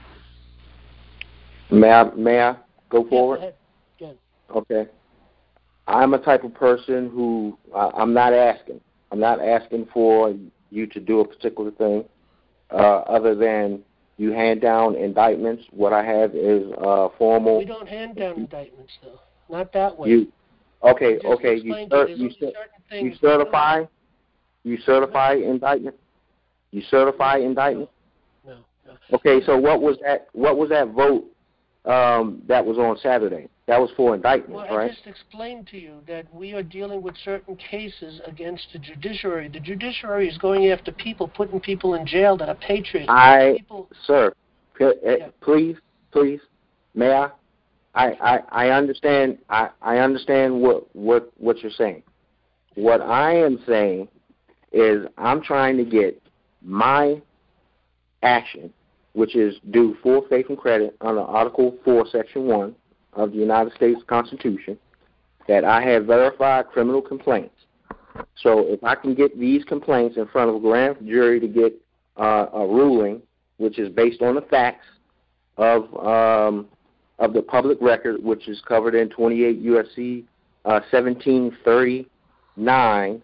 May I, may I go forward? Yeah, go ahead. Okay. I'm a type of person who, uh, I'm not asking. I'm not asking for you to do a particular thing uh, other than you hand down indictments. What I have is uh, formal. We don't hand down indictments, though. Not that way. You, okay, Just okay. You, cer- you, cer- you certify. You certify indictment. You certify no, indictment. No, no. Okay, so what was that? What was that vote um, that was on Saturday? That was for indictments, well, right? I just explained to you that we are dealing with certain cases against the judiciary. The judiciary is going after people, putting people in jail that are patriots. I, people, sir, p- yeah. please, please, may I? I, I, I understand. I, I understand what, what, what you're saying. What I am saying is I'm trying to get my action, which is due full faith and credit under Article four, Section one of the United States Constitution, that I have verified criminal complaints. So if I can get these complaints in front of a grand jury to get uh, a ruling, which is based on the facts of um, of the public record, which is covered in twenty-eight U S C uh, seventeen thirty-nine.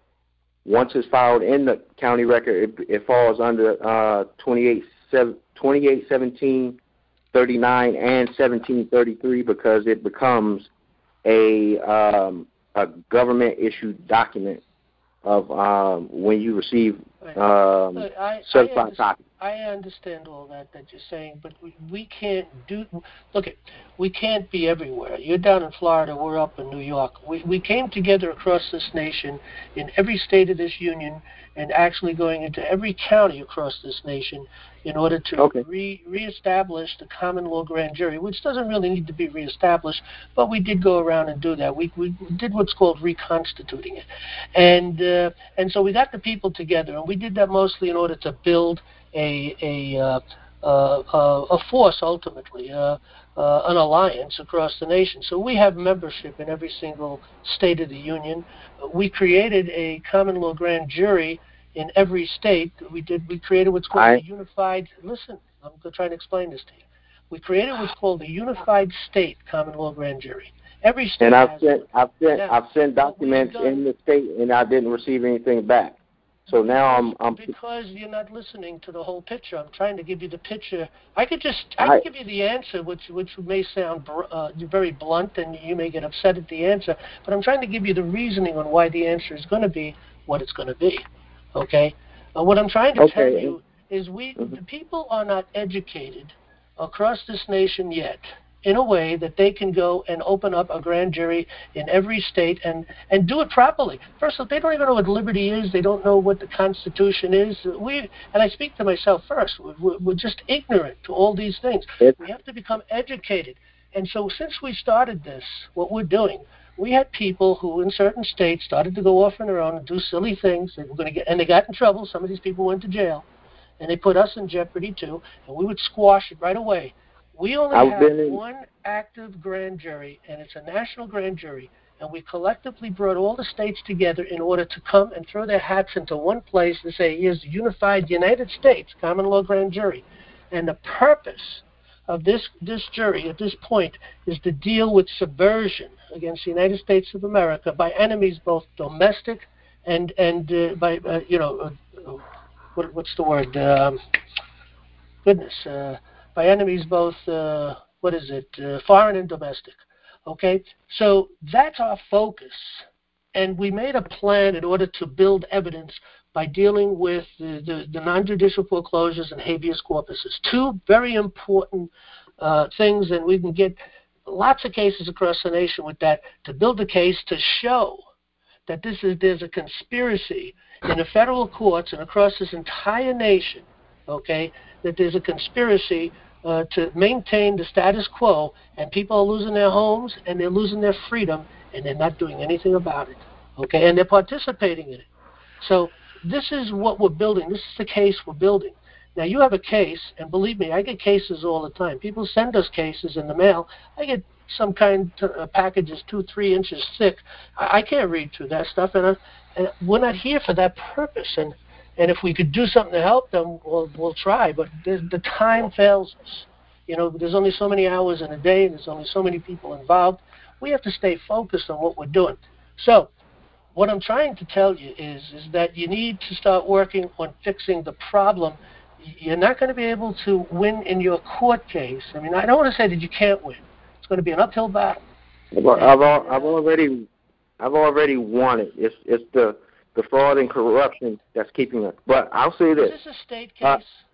Once it's filed in the county record, it, it falls under uh, twenty-eight seventeen thirty-nine and seventeen thirty-three because it becomes a um, a government issued document of um, when you receive um, Look, I, certified I copy. I understand all that that you're saying, but we, we can't do. Look, it, we can't be everywhere. You're down in Florida. We're up in New York. We we came together across this nation, in every state of this union, and actually going into every county across this nation in order to okay. re reestablish the common law grand jury, which doesn't really need to be reestablished, but we did go around and do that. We we did what's called reconstituting it, and uh, and so we got the people together, and we did that mostly in order to build a a uh, uh, a force ultimately, uh, uh, an alliance across the nation. So we have membership in every single state of the union. We created a common law grand jury in every state. We did. We created what's called I, the unified. Listen, I'm going to try and explain this to you. We created what's called the unified state common law grand jury. Every state and I've has sent one. I've sent Now, I've sent documents done, in the state, and I didn't receive anything back. So now I'm, I'm because you're not listening to the whole picture. I'm trying to give you the picture. I could just I, I could give you the answer, which which may sound uh, very blunt, and you may get upset at the answer. But I'm trying to give you the reasoning on why the answer is going to be what it's going to be. Okay. Uh, what I'm trying to okay. tell you is we mm-hmm. the people are not educated across this nation yet in a way that they can go and open up a grand jury in every state and, and do it properly. First of all, they don't even know what liberty is. They don't know what the Constitution is. We and I speak to myself first. We're, we're just ignorant to all these things. It's, we have to become educated. And so since we started this, what we're doing, we had people who in certain states started to go off on their own and do silly things. They were going to get, and they got in trouble. Some of these people went to jail, and they put us in jeopardy too. And we would squash it right away. We only I've have been in- one active grand jury, and it's a national grand jury. And we collectively brought all the states together in order to come and throw their hats into one place and say, here's the unified United States common law grand jury. And the purpose of this, this jury at this point is to deal with subversion against the United States of America by enemies both domestic and, and uh, by, uh, you know, uh, what, what's the word? Um, goodness. Uh, by enemies both, uh, what is it, uh, foreign and domestic. Okay, so that's our focus, and we made a plan in order to build evidence by dealing with the, the, the non-judicial foreclosures and habeas corpuses. Two very important uh, things, and we can get lots of cases across the nation with that to build a case to show that this is there's a conspiracy in the federal courts and across this entire nation, okay, that there's a conspiracy Uh, to maintain the status quo, and people are losing their homes and they're losing their freedom, and they're not doing anything about it, okay? And they're participating in it. So this is what we're building. This is the case we're building. Now, you have a case, and believe me, I get cases all the time. People send us cases in the mail. I get some kind of uh, packages two, three inches thick. I, I can't read through that stuff, and, I, and we're not here for that purpose. And And if we could do something to help them, we'll, we'll try. But the, the time fails us. You know, there's only so many hours in a day, and there's only so many people involved. We have to stay focused on what we're doing. So what I'm trying to tell you is, is that you need to start working on fixing the problem. You're not going to be able to win in your court case. I mean, I don't want to say that you can't win. It's going to be an uphill battle. I've, I've, I've already, I've already won it. It's, it's the the fraud and corruption that's keeping us. But I'll say this. Is this a state case? Uh,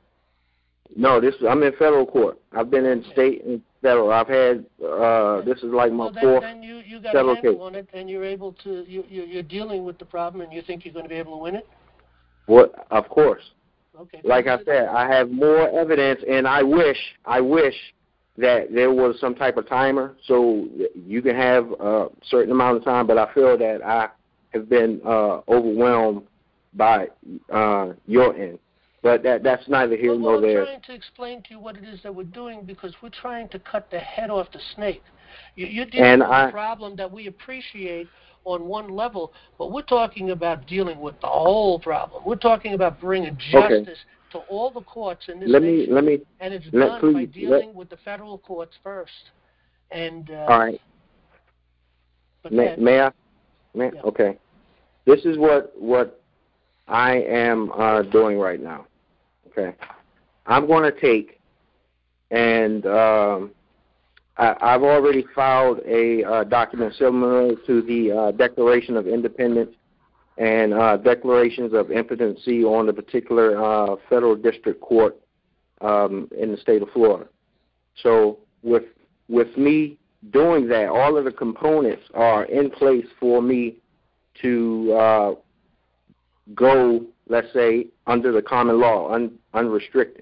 no, this I'm in federal court. I've been in state and federal. I've had uh, this is like my well, then, fourth then you, you got federal a handle case. on it, and you're able to you, you you're dealing with the problem, and you think you're going to be able to win it. What? Of course. Okay. Like I said, I have more evidence, and I wish I wish that there was some type of timer so you can have a certain amount of time. But I feel that I have been uh, overwhelmed by uh, your end. But that that's neither here well, nor well, there. I'm trying to explain to you what it is that we're doing because we're trying to cut the head off the snake. You, you're dealing and with I, a problem that we appreciate on one level, but we're talking about dealing with the whole problem. We're talking about bringing justice okay. to all the courts in this let nation. me let me and it's let, done please, by dealing let, with the federal courts first. And uh, all right. May, may I? May, yeah. Okay. This is what what I am uh, doing right now. Okay, I'm going to take and um, I, I've already filed a uh, document similar to the uh, Declaration of Independence and uh, declarations of impotency on the particular uh, federal district court um, in the state of Florida. So with with me doing that, all of the components are in place for me to uh, go, let's say, under the common law, un, unrestricted.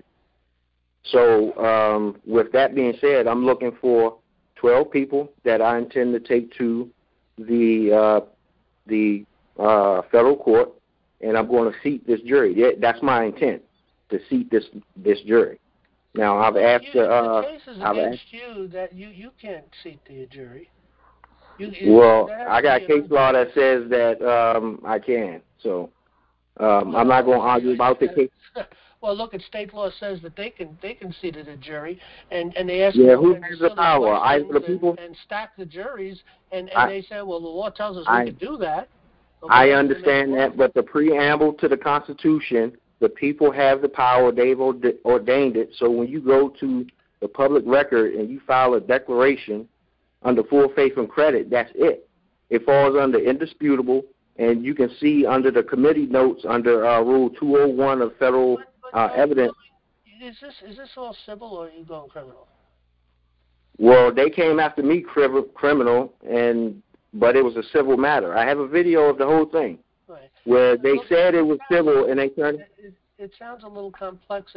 So um, with that being said, I'm looking for twelve people that I intend to take to the uh, the uh, federal court, and I'm going to seat this jury. That's my intent, to seat this this jury. Now, I've well, asked... You, uh, the case is I've against asked, you that you, you can't seat the jury. You, you, well, that has I to got be case an law that says that um, I can, so um, well, I'm not going to argue about the case. Well, look, at state law says that they can they can seat at a jury, and, and they ask Yeah, them who all kinds has of the silly power? I, questions the people? and, and stack the juries, and, and I, they say, well, the law tells us I, we can do that. Okay, I that understand that, but the preamble to the Constitution, the people have the power. They've ordained it. So when you go to the public record and you file a declaration under full faith and credit, that's it. It falls under indisputable, and you can see under the committee notes under uh, Rule two oh one of Federal but, but, uh, no, Evidence. Is this is this all civil, or are you going criminal? Well, they came after me criminal, and but it was a civil matter. I have a video of the whole thing Right. where they Well, said it was civil, and they turned. It, it, it sounds a little complex, and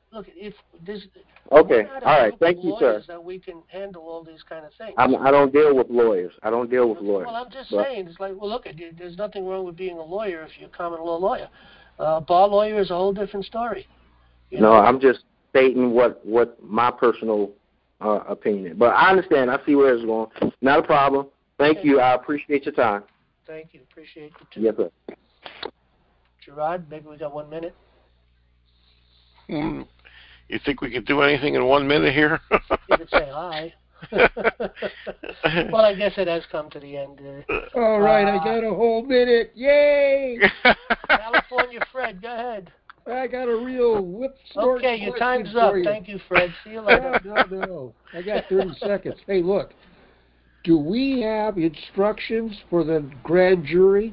look, if this. Okay. We're not All a right. group Thank of you, sir. lawyers that we can handle all these kind of things. I'm, I don't deal with lawyers. I don't deal with lawyers. Well, I'm just but, saying, it's like, well, look, there's nothing wrong with being a lawyer if you're a common law lawyer. Uh, a bar lawyer is a whole different story. You no, know? I'm just stating what, what my personal uh, opinion is. But I understand. I see where it's going. Not a problem. Thank Okay. you. I appreciate your time. Thank you. Appreciate you, too. Yes, sir. Gerard, maybe we got one minute? Mm, you think we could do anything in one minute here? You could say hi. Well, I guess it has come to the end. Uh, All right, uh, I got a whole minute. Yay! California Fred, go ahead. I got a real whip snort Okay, your question time's for up. you. Thank you, Fred. See you later. No, no, no. I got thirty seconds. Hey, look. Do we have instructions for the grand jury?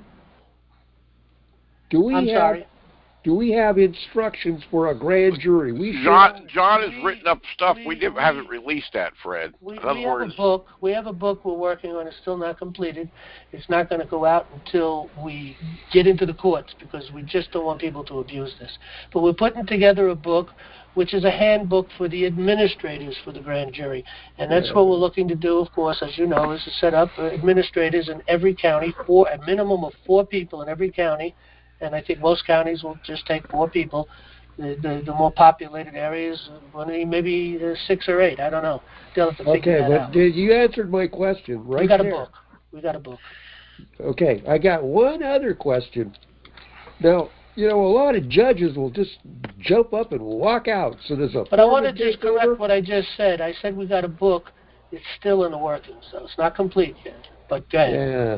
Do we I'm have sorry. Do we have instructions for a grand jury? We John should. John has we, written up stuff. We, we didn't, we, haven't released that, Fred. We, in other we have words, a book. We have a book we're working on. It's still not completed. It's not going to go out until we get into the courts because we just don't want people to abuse this. But we're putting together a book, which is a handbook for the administrators for the grand jury, and that's Yeah. what we're looking to do. Of course, as you know, is to set up uh, administrators in every county, four a minimum of four people in every county. And I think most counties will just take four people. The, the, the more populated areas, maybe uh, six or eight. I don't know. They'll have to figure Okay, that but out. did you answered my question right We got there. a book. We got a book. Okay, I got one other question. Now, you know, a lot of judges will just jump up and walk out. So there's a. But I want to just takeover. correct what I just said. I said we got a book. It's still in the working, so it's not complete yet. But go ahead.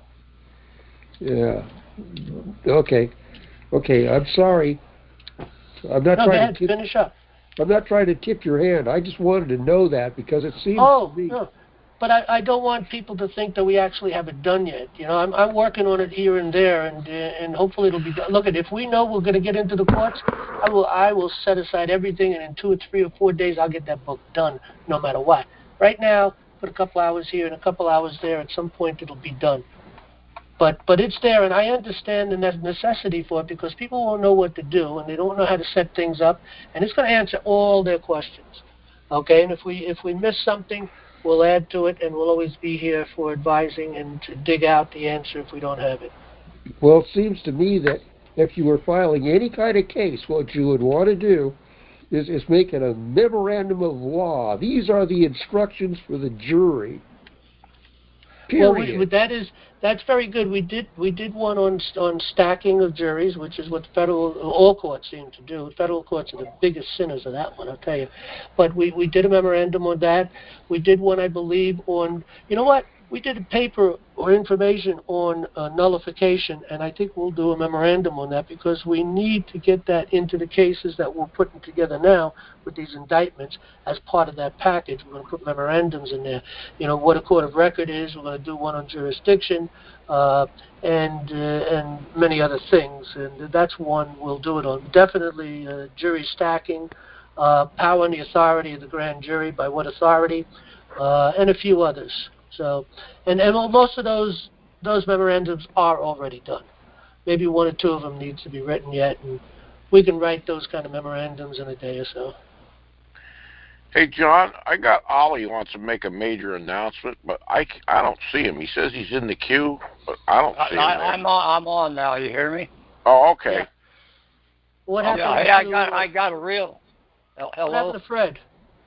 Yeah. Yeah. Okay. Okay. I'm sorry. I'm not no, trying go ahead. to tip, Finish up. I'm not trying to tip your hand. I just wanted to know that because it seems Oh, to me. no. But I, I don't want people to think that we actually have it done yet. You know, I'm I'm working on it here and there, and uh, and hopefully it'll be done. Look, at if we know we're going to get into the courts, I will I will set aside everything, and in two or three or four days I'll get that book done, no matter what. Right now, put a couple hours here and a couple hours there. At some point, it'll be done. But but it's there, and I understand the necessity for it because people won't know what to do, and they don't know how to set things up, and it's going to answer all their questions. Okay, and if we if we miss something, we'll add to it, and we'll always be here for advising and to dig out the answer if we don't have it. Well, it seems to me that if you were filing any kind of case, what you would want to do is, is make it a memorandum of law. These are the instructions for the jury. Period. Well, we, that is that's very good. We did we did one on on stacking of juries, which is what federal all courts seem to do. Federal courts are the biggest sinners of that one, I'll tell you. But we, we did a memorandum on that. We did one, I believe, on you know what? We did a paper or information on uh, nullification, and I think we'll do a memorandum on that because we need to get that into the cases that we're putting together now with these indictments as part of that package. We're going to put memorandums in there. You know, what a court of record is. We're going to do one on jurisdiction uh, and uh, and many other things, and that's one we'll do it on. Definitely uh, jury stacking, uh, power and the authority of the grand jury, by what authority, uh, and a few others. So, and, and most of those those memorandums are already done. Maybe one or two of them needs to be written yet, and we can write those kind of memorandums in a day or so. Hey, John, I got Ollie wants to make a major announcement, but I, I don't see him. He says he's in the queue, but I don't see I, him there. I'm on. I'm on now. You hear me? Oh, okay. Yeah. What Oh, happened yeah, to, I got. I got a real. Hello. What happened to Fred?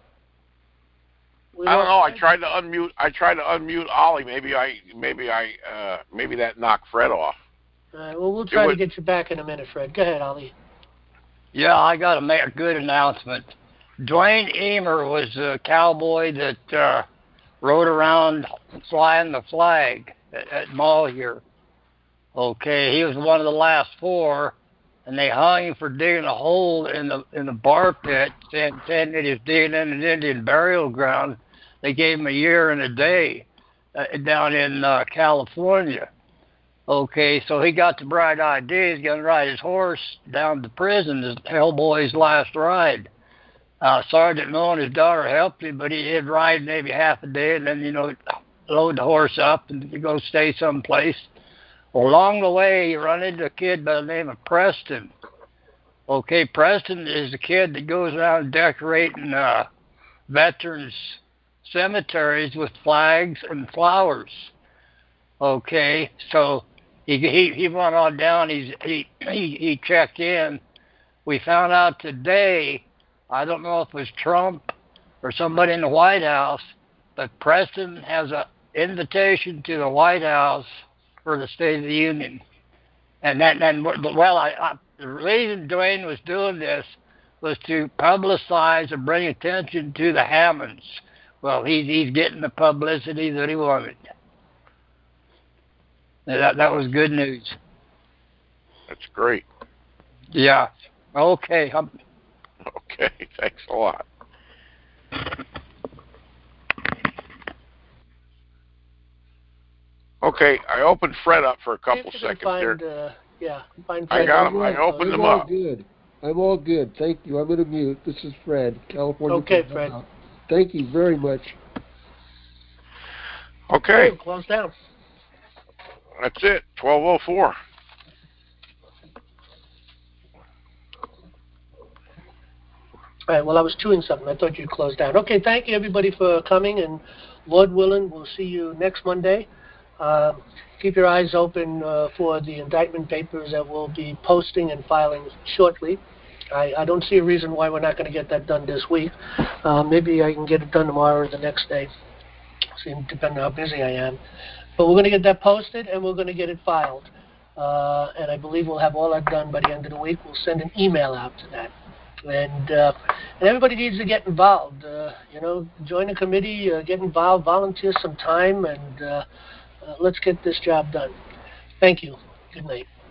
We I don't know. I Fred? tried to unmute. I tried to unmute Ollie. Maybe I. Maybe I. Uh, maybe that knocked Fred off. All right, well, we'll try would, to get you back in a minute, Fred. Go ahead, Ollie. Yeah, I got to make a good announcement. Dwayne Emer was a cowboy that uh, rode around flying the flag at, at Malheur. Okay, he was one of the last four, and they hung him for digging a hole in the in the bar pit, saying, saying that he was digging in an Indian burial ground. They gave him a year and a day uh, down in uh, California. Okay, so he got the bright idea he's going to ride his horse down to prison as Hellboy's last ride. Uh, Sergeant Moe and his daughter helped him, but he did ride maybe half a day and then, you know, load the horse up and go stay someplace. Well, along the way, he run into a kid by the name of Preston. Okay, Preston is the kid that goes around decorating uh, veterans cemeteries with flags and flowers. Okay, so he he, he went on down. He's he, he he checked in. We found out today. I don't know if it was Trump or somebody in the White House, but Preston has an invitation to the White House for the State of the Union. And that, and well, I, I, the reason Dwayne was doing this was to publicize and bring attention to the Hammonds. Well, he's he's getting the publicity that he wanted. That that was good news. That's great. Yeah. Okay. I'm, okay. Thanks a lot. Okay, I opened Fred up for a couple seconds find, there. Uh, yeah, find Fred. I got him. Right. I opened I'm them all up. Good. I'm all good. Thank you. I'm going to mute. This is Fred, California. Okay, Fred. Out. Thank you very much. Okay. okay. Close down. That's it. twelve oh four. All right, well, I was chewing something. I thought you'd close down. Okay, thank you, everybody, for coming, and Lord willing, we'll see you next Monday. Uh, keep your eyes open uh, for the indictment papers that we'll be posting and filing shortly. I, I don't see a reason why we're not going to get that done this week. Uh, maybe I can get it done tomorrow or the next day, depending on how busy I am. But we're going to get that posted, and we're going to get it filed. Uh, and I believe we'll have all that done by the end of the week. We'll send an email out to that. And uh, and everybody needs to get involved. Uh, you know, join a committee, uh, get involved, volunteer some time, and uh, uh, let's get this job done. Thank you. Good night.